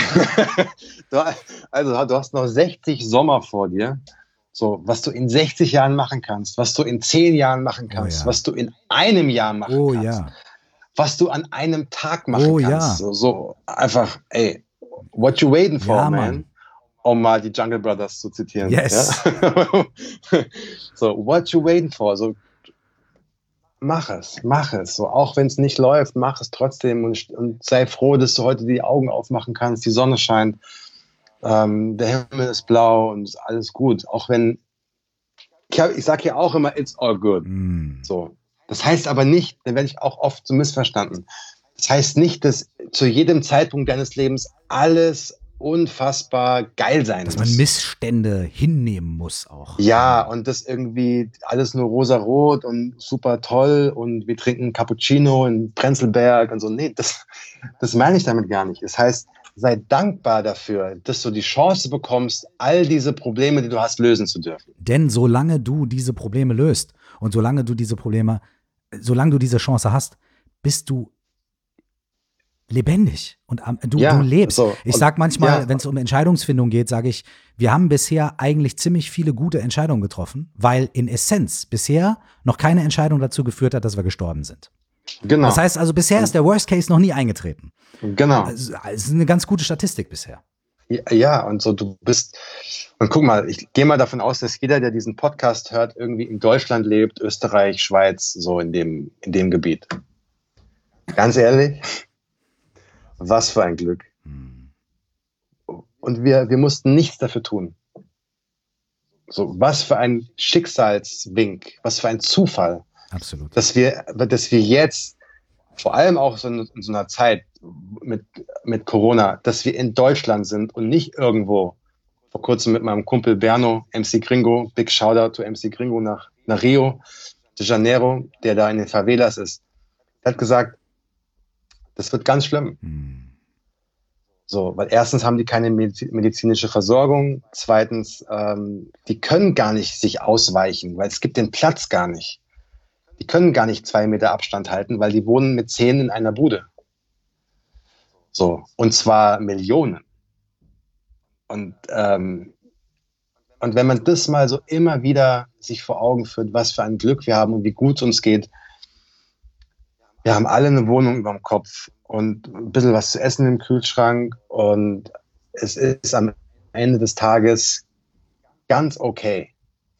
Du, also du hast noch sechzig Sommer vor dir. So, was du in sechzig Jahren machen kannst, was du in zehn Jahren machen kannst, ja. was du in einem Jahr machen Oh kannst, ja. was du an einem Tag machen Oh, kannst. ja. So, so einfach, ey, what you waiting for, Ja, man? Mann. Um mal die Jungle Brothers zu zitieren. Yes. Ja? So, what you waiting for? So, mach es, mach es. So, auch wenn es nicht läuft, mach es trotzdem und, und sei froh, dass du heute die Augen aufmachen kannst, die Sonne scheint, ähm, der Himmel ist blau und ist alles gut. Auch wenn, ich, hab, ich sage ja auch immer, it's all good. Mm. So. Das heißt aber nicht, da werde ich auch oft so missverstanden. Das heißt nicht, dass zu jedem Zeitpunkt deines Lebens alles unfassbar geil sein Dass muss. man Missstände hinnehmen muss auch. Ja, und das irgendwie alles nur rosa-rot und super toll und wir trinken Cappuccino in Prenzlberg und so. Nee, das, das meine ich damit gar nicht. Das heißt, sei dankbar dafür, dass du die Chance bekommst, all diese Probleme, die du hast, lösen zu dürfen. Denn solange du diese Probleme löst und solange du diese Probleme, solange du diese Chance hast, bist du lebendig und am- du, Ja, du lebst. so. Ich Und- sag manchmal, ja. wenn es um Entscheidungsfindung geht, sage ich, wir haben bisher eigentlich ziemlich viele gute Entscheidungen getroffen, weil in Essenz bisher noch keine Entscheidung dazu geführt hat, dass wir gestorben sind. Genau. Das heißt also, bisher ist der Worst Case noch nie eingetreten. genau. Also, es ist eine ganz gute Statistik bisher. Ja, ja, und so du bist, und guck mal, ich gehe mal davon aus, dass jeder, der diesen Podcast hört, irgendwie in Deutschland lebt, Österreich, Schweiz, so in dem, in dem Gebiet. Ganz ehrlich, was für ein Glück. Und wir, wir mussten nichts dafür tun. So, was für ein Schicksalswink, was für ein Zufall. Absolut. Dass wir, dass wir jetzt, vor allem auch so in, in so einer Zeit mit, mit Corona, dass wir in Deutschland sind und nicht irgendwo. Vor kurzem mit meinem Kumpel Berno, M C Gringo, Big Shoutout to M C Gringo nach, nach Rio de Janeiro, der da in den Favelas ist. Er hat gesagt, das wird ganz schlimm. Hm. So, weil erstens haben die keine medizinische Versorgung, zweitens, ähm, die können gar nicht sich ausweichen, weil es gibt den Platz gar nicht. Die können gar nicht zwei Meter Abstand halten, weil die wohnen mit zehn in einer Bude. So, und zwar Millionen. Und, ähm, und wenn man das mal so immer wieder sich vor Augen führt, was für ein Glück wir haben und wie gut es uns geht, wir haben alle eine Wohnung über dem Kopf und ein bisschen was zu essen im Kühlschrank und es ist am Ende des Tages ganz okay,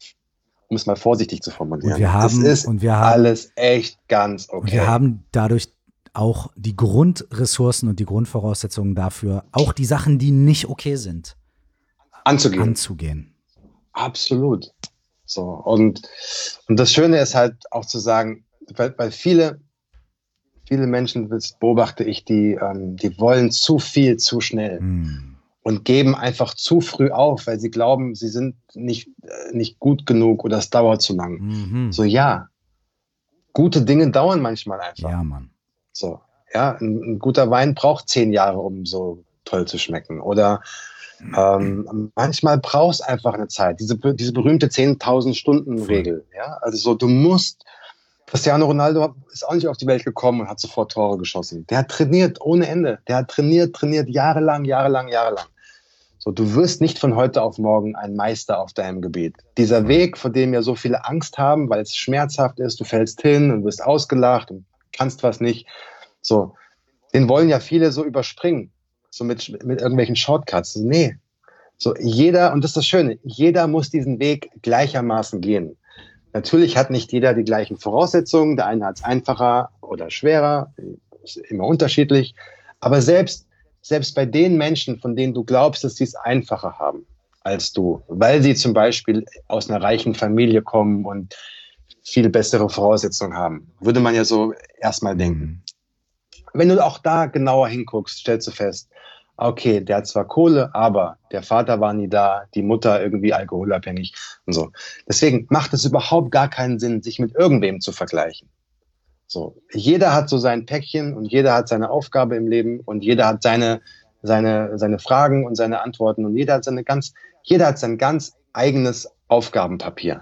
um es mal vorsichtig zu formulieren. Und wir haben, das ist und wir haben, alles echt ganz okay. Und wir haben dadurch auch die Grundressourcen und die Grundvoraussetzungen dafür, auch die Sachen, die nicht okay sind, anzugehen. anzugehen. Absolut. So, und, und das Schöne ist halt auch zu sagen, weil, weil viele Viele Menschen, das beobachte ich, die, ähm, die wollen zu viel, zu schnell mm. und geben einfach zu früh auf, weil sie glauben, sie sind nicht, äh, nicht gut genug oder es dauert zu lang. Mm-hmm. So, ja, gute Dinge dauern manchmal einfach. Ja, Mann. So, ja, ein, ein guter Wein braucht zehn Jahre, um so toll zu schmecken. Oder ähm, manchmal brauchst einfach eine Zeit. Diese, diese berühmte zehntausend-Stunden-Regel. Ja, also so, du musst. Cristiano Ronaldo ist auch nicht auf die Welt gekommen und hat sofort Tore geschossen. Der hat trainiert ohne Ende. Der hat trainiert, trainiert jahrelang, jahrelang, jahrelang. So, du wirst nicht von heute auf morgen ein Meister auf deinem Gebiet. Dieser Weg, vor dem ja so viele Angst haben, weil es schmerzhaft ist, du fällst hin und wirst ausgelacht und kannst was nicht. So, den wollen ja viele so überspringen. So mit, mit irgendwelchen Shortcuts. Nee. So, jeder, und das ist das Schöne, jeder muss diesen Weg gleichermaßen gehen. Natürlich hat nicht jeder die gleichen Voraussetzungen. Der eine hat es einfacher oder schwerer, ist immer unterschiedlich. Aber selbst, selbst bei den Menschen, von denen du glaubst, dass sie es einfacher haben als du, weil sie zum Beispiel aus einer reichen Familie kommen und viel bessere Voraussetzungen haben, würde man ja so erstmal denken. Wenn du auch da genauer hinguckst, stellst du fest, okay, der hat zwar Kohle, aber der Vater war nie da, die Mutter irgendwie alkoholabhängig und so. Deswegen macht es überhaupt gar keinen Sinn, sich mit irgendwem zu vergleichen. So, jeder hat so sein Päckchen und jeder hat seine Aufgabe im Leben und jeder hat seine, seine, seine Fragen und seine Antworten und jeder hat seine ganz, jeder hat sein ganz eigenes Aufgabenpapier.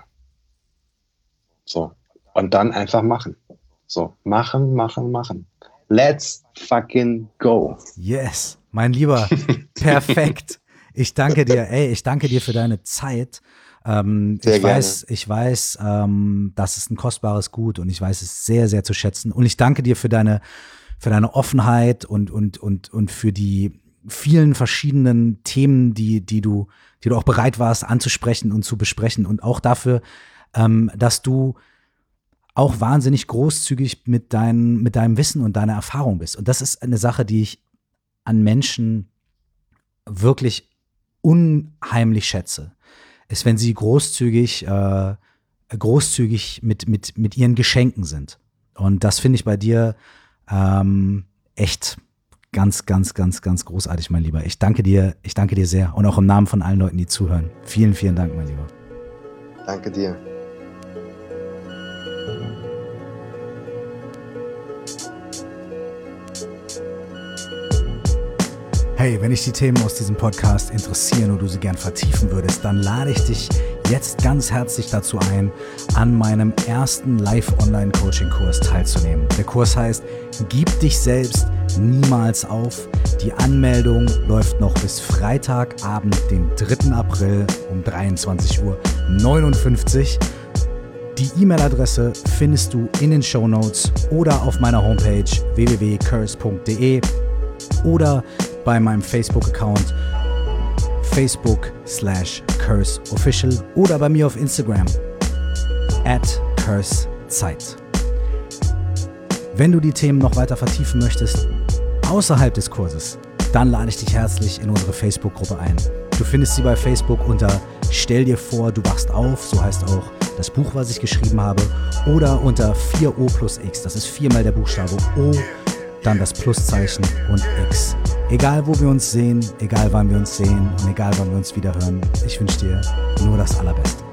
So. Und dann einfach machen. So, machen, machen, machen. Let's fucking go. Yes. Mein Lieber, perfekt. Ich danke dir, ey, ich danke dir für deine Zeit. Ähm, sehr ich gerne. weiß, ich weiß, ähm, das ist ein kostbares Gut und ich weiß es sehr, sehr zu schätzen. Und ich danke dir für deine, für deine Offenheit und, und, und, und für die vielen verschiedenen Themen, die, die du, die du auch bereit warst anzusprechen und zu besprechen und auch dafür, ähm, dass du auch wahnsinnig großzügig mit, dein, mit deinem Wissen und deiner Erfahrung bist. Und das ist eine Sache, die ich an Menschen wirklich unheimlich schätze, ist, wenn sie großzügig, äh, großzügig mit, mit, mit ihren Geschenken sind. Und das finde ich bei dir ähm, echt ganz, ganz, ganz, ganz großartig, mein Lieber. Ich danke dir, ich danke dir sehr und auch im Namen von allen Leuten, die zuhören. Vielen, vielen Dank, mein Lieber. Danke dir. Hey, wenn dich die Themen aus diesem Podcast interessieren und du sie gern vertiefen würdest, dann lade ich dich jetzt ganz herzlich dazu ein, an meinem ersten Live-Online-Coaching-Kurs teilzunehmen. Der Kurs heißt Gib dich selbst niemals auf. Die Anmeldung läuft noch bis Freitagabend, den dritten April um dreiundzwanzig Uhr neunundfünfzig. Die E-Mail-Adresse findest du in den Shownotes oder auf meiner Homepage w w w punkt curse punkt de oder bei meinem Facebook-Account Facebook slash Curse Official oder bei mir auf Instagram at Curse Zeit. Wenn du die Themen noch weiter vertiefen möchtest, außerhalb des Kurses, dann lade ich dich herzlich in unsere Facebook-Gruppe ein. Du findest sie bei Facebook unter Stell dir vor, du wachst auf, so heißt auch das Buch, was ich geschrieben habe, oder unter vier O plus X, das ist viermal der Buchstabe O, dann das Pluszeichen und X. Egal, wo wir uns sehen, egal, wann wir uns sehen und egal, wann wir uns wieder hören, ich wünsche dir nur das Allerbeste.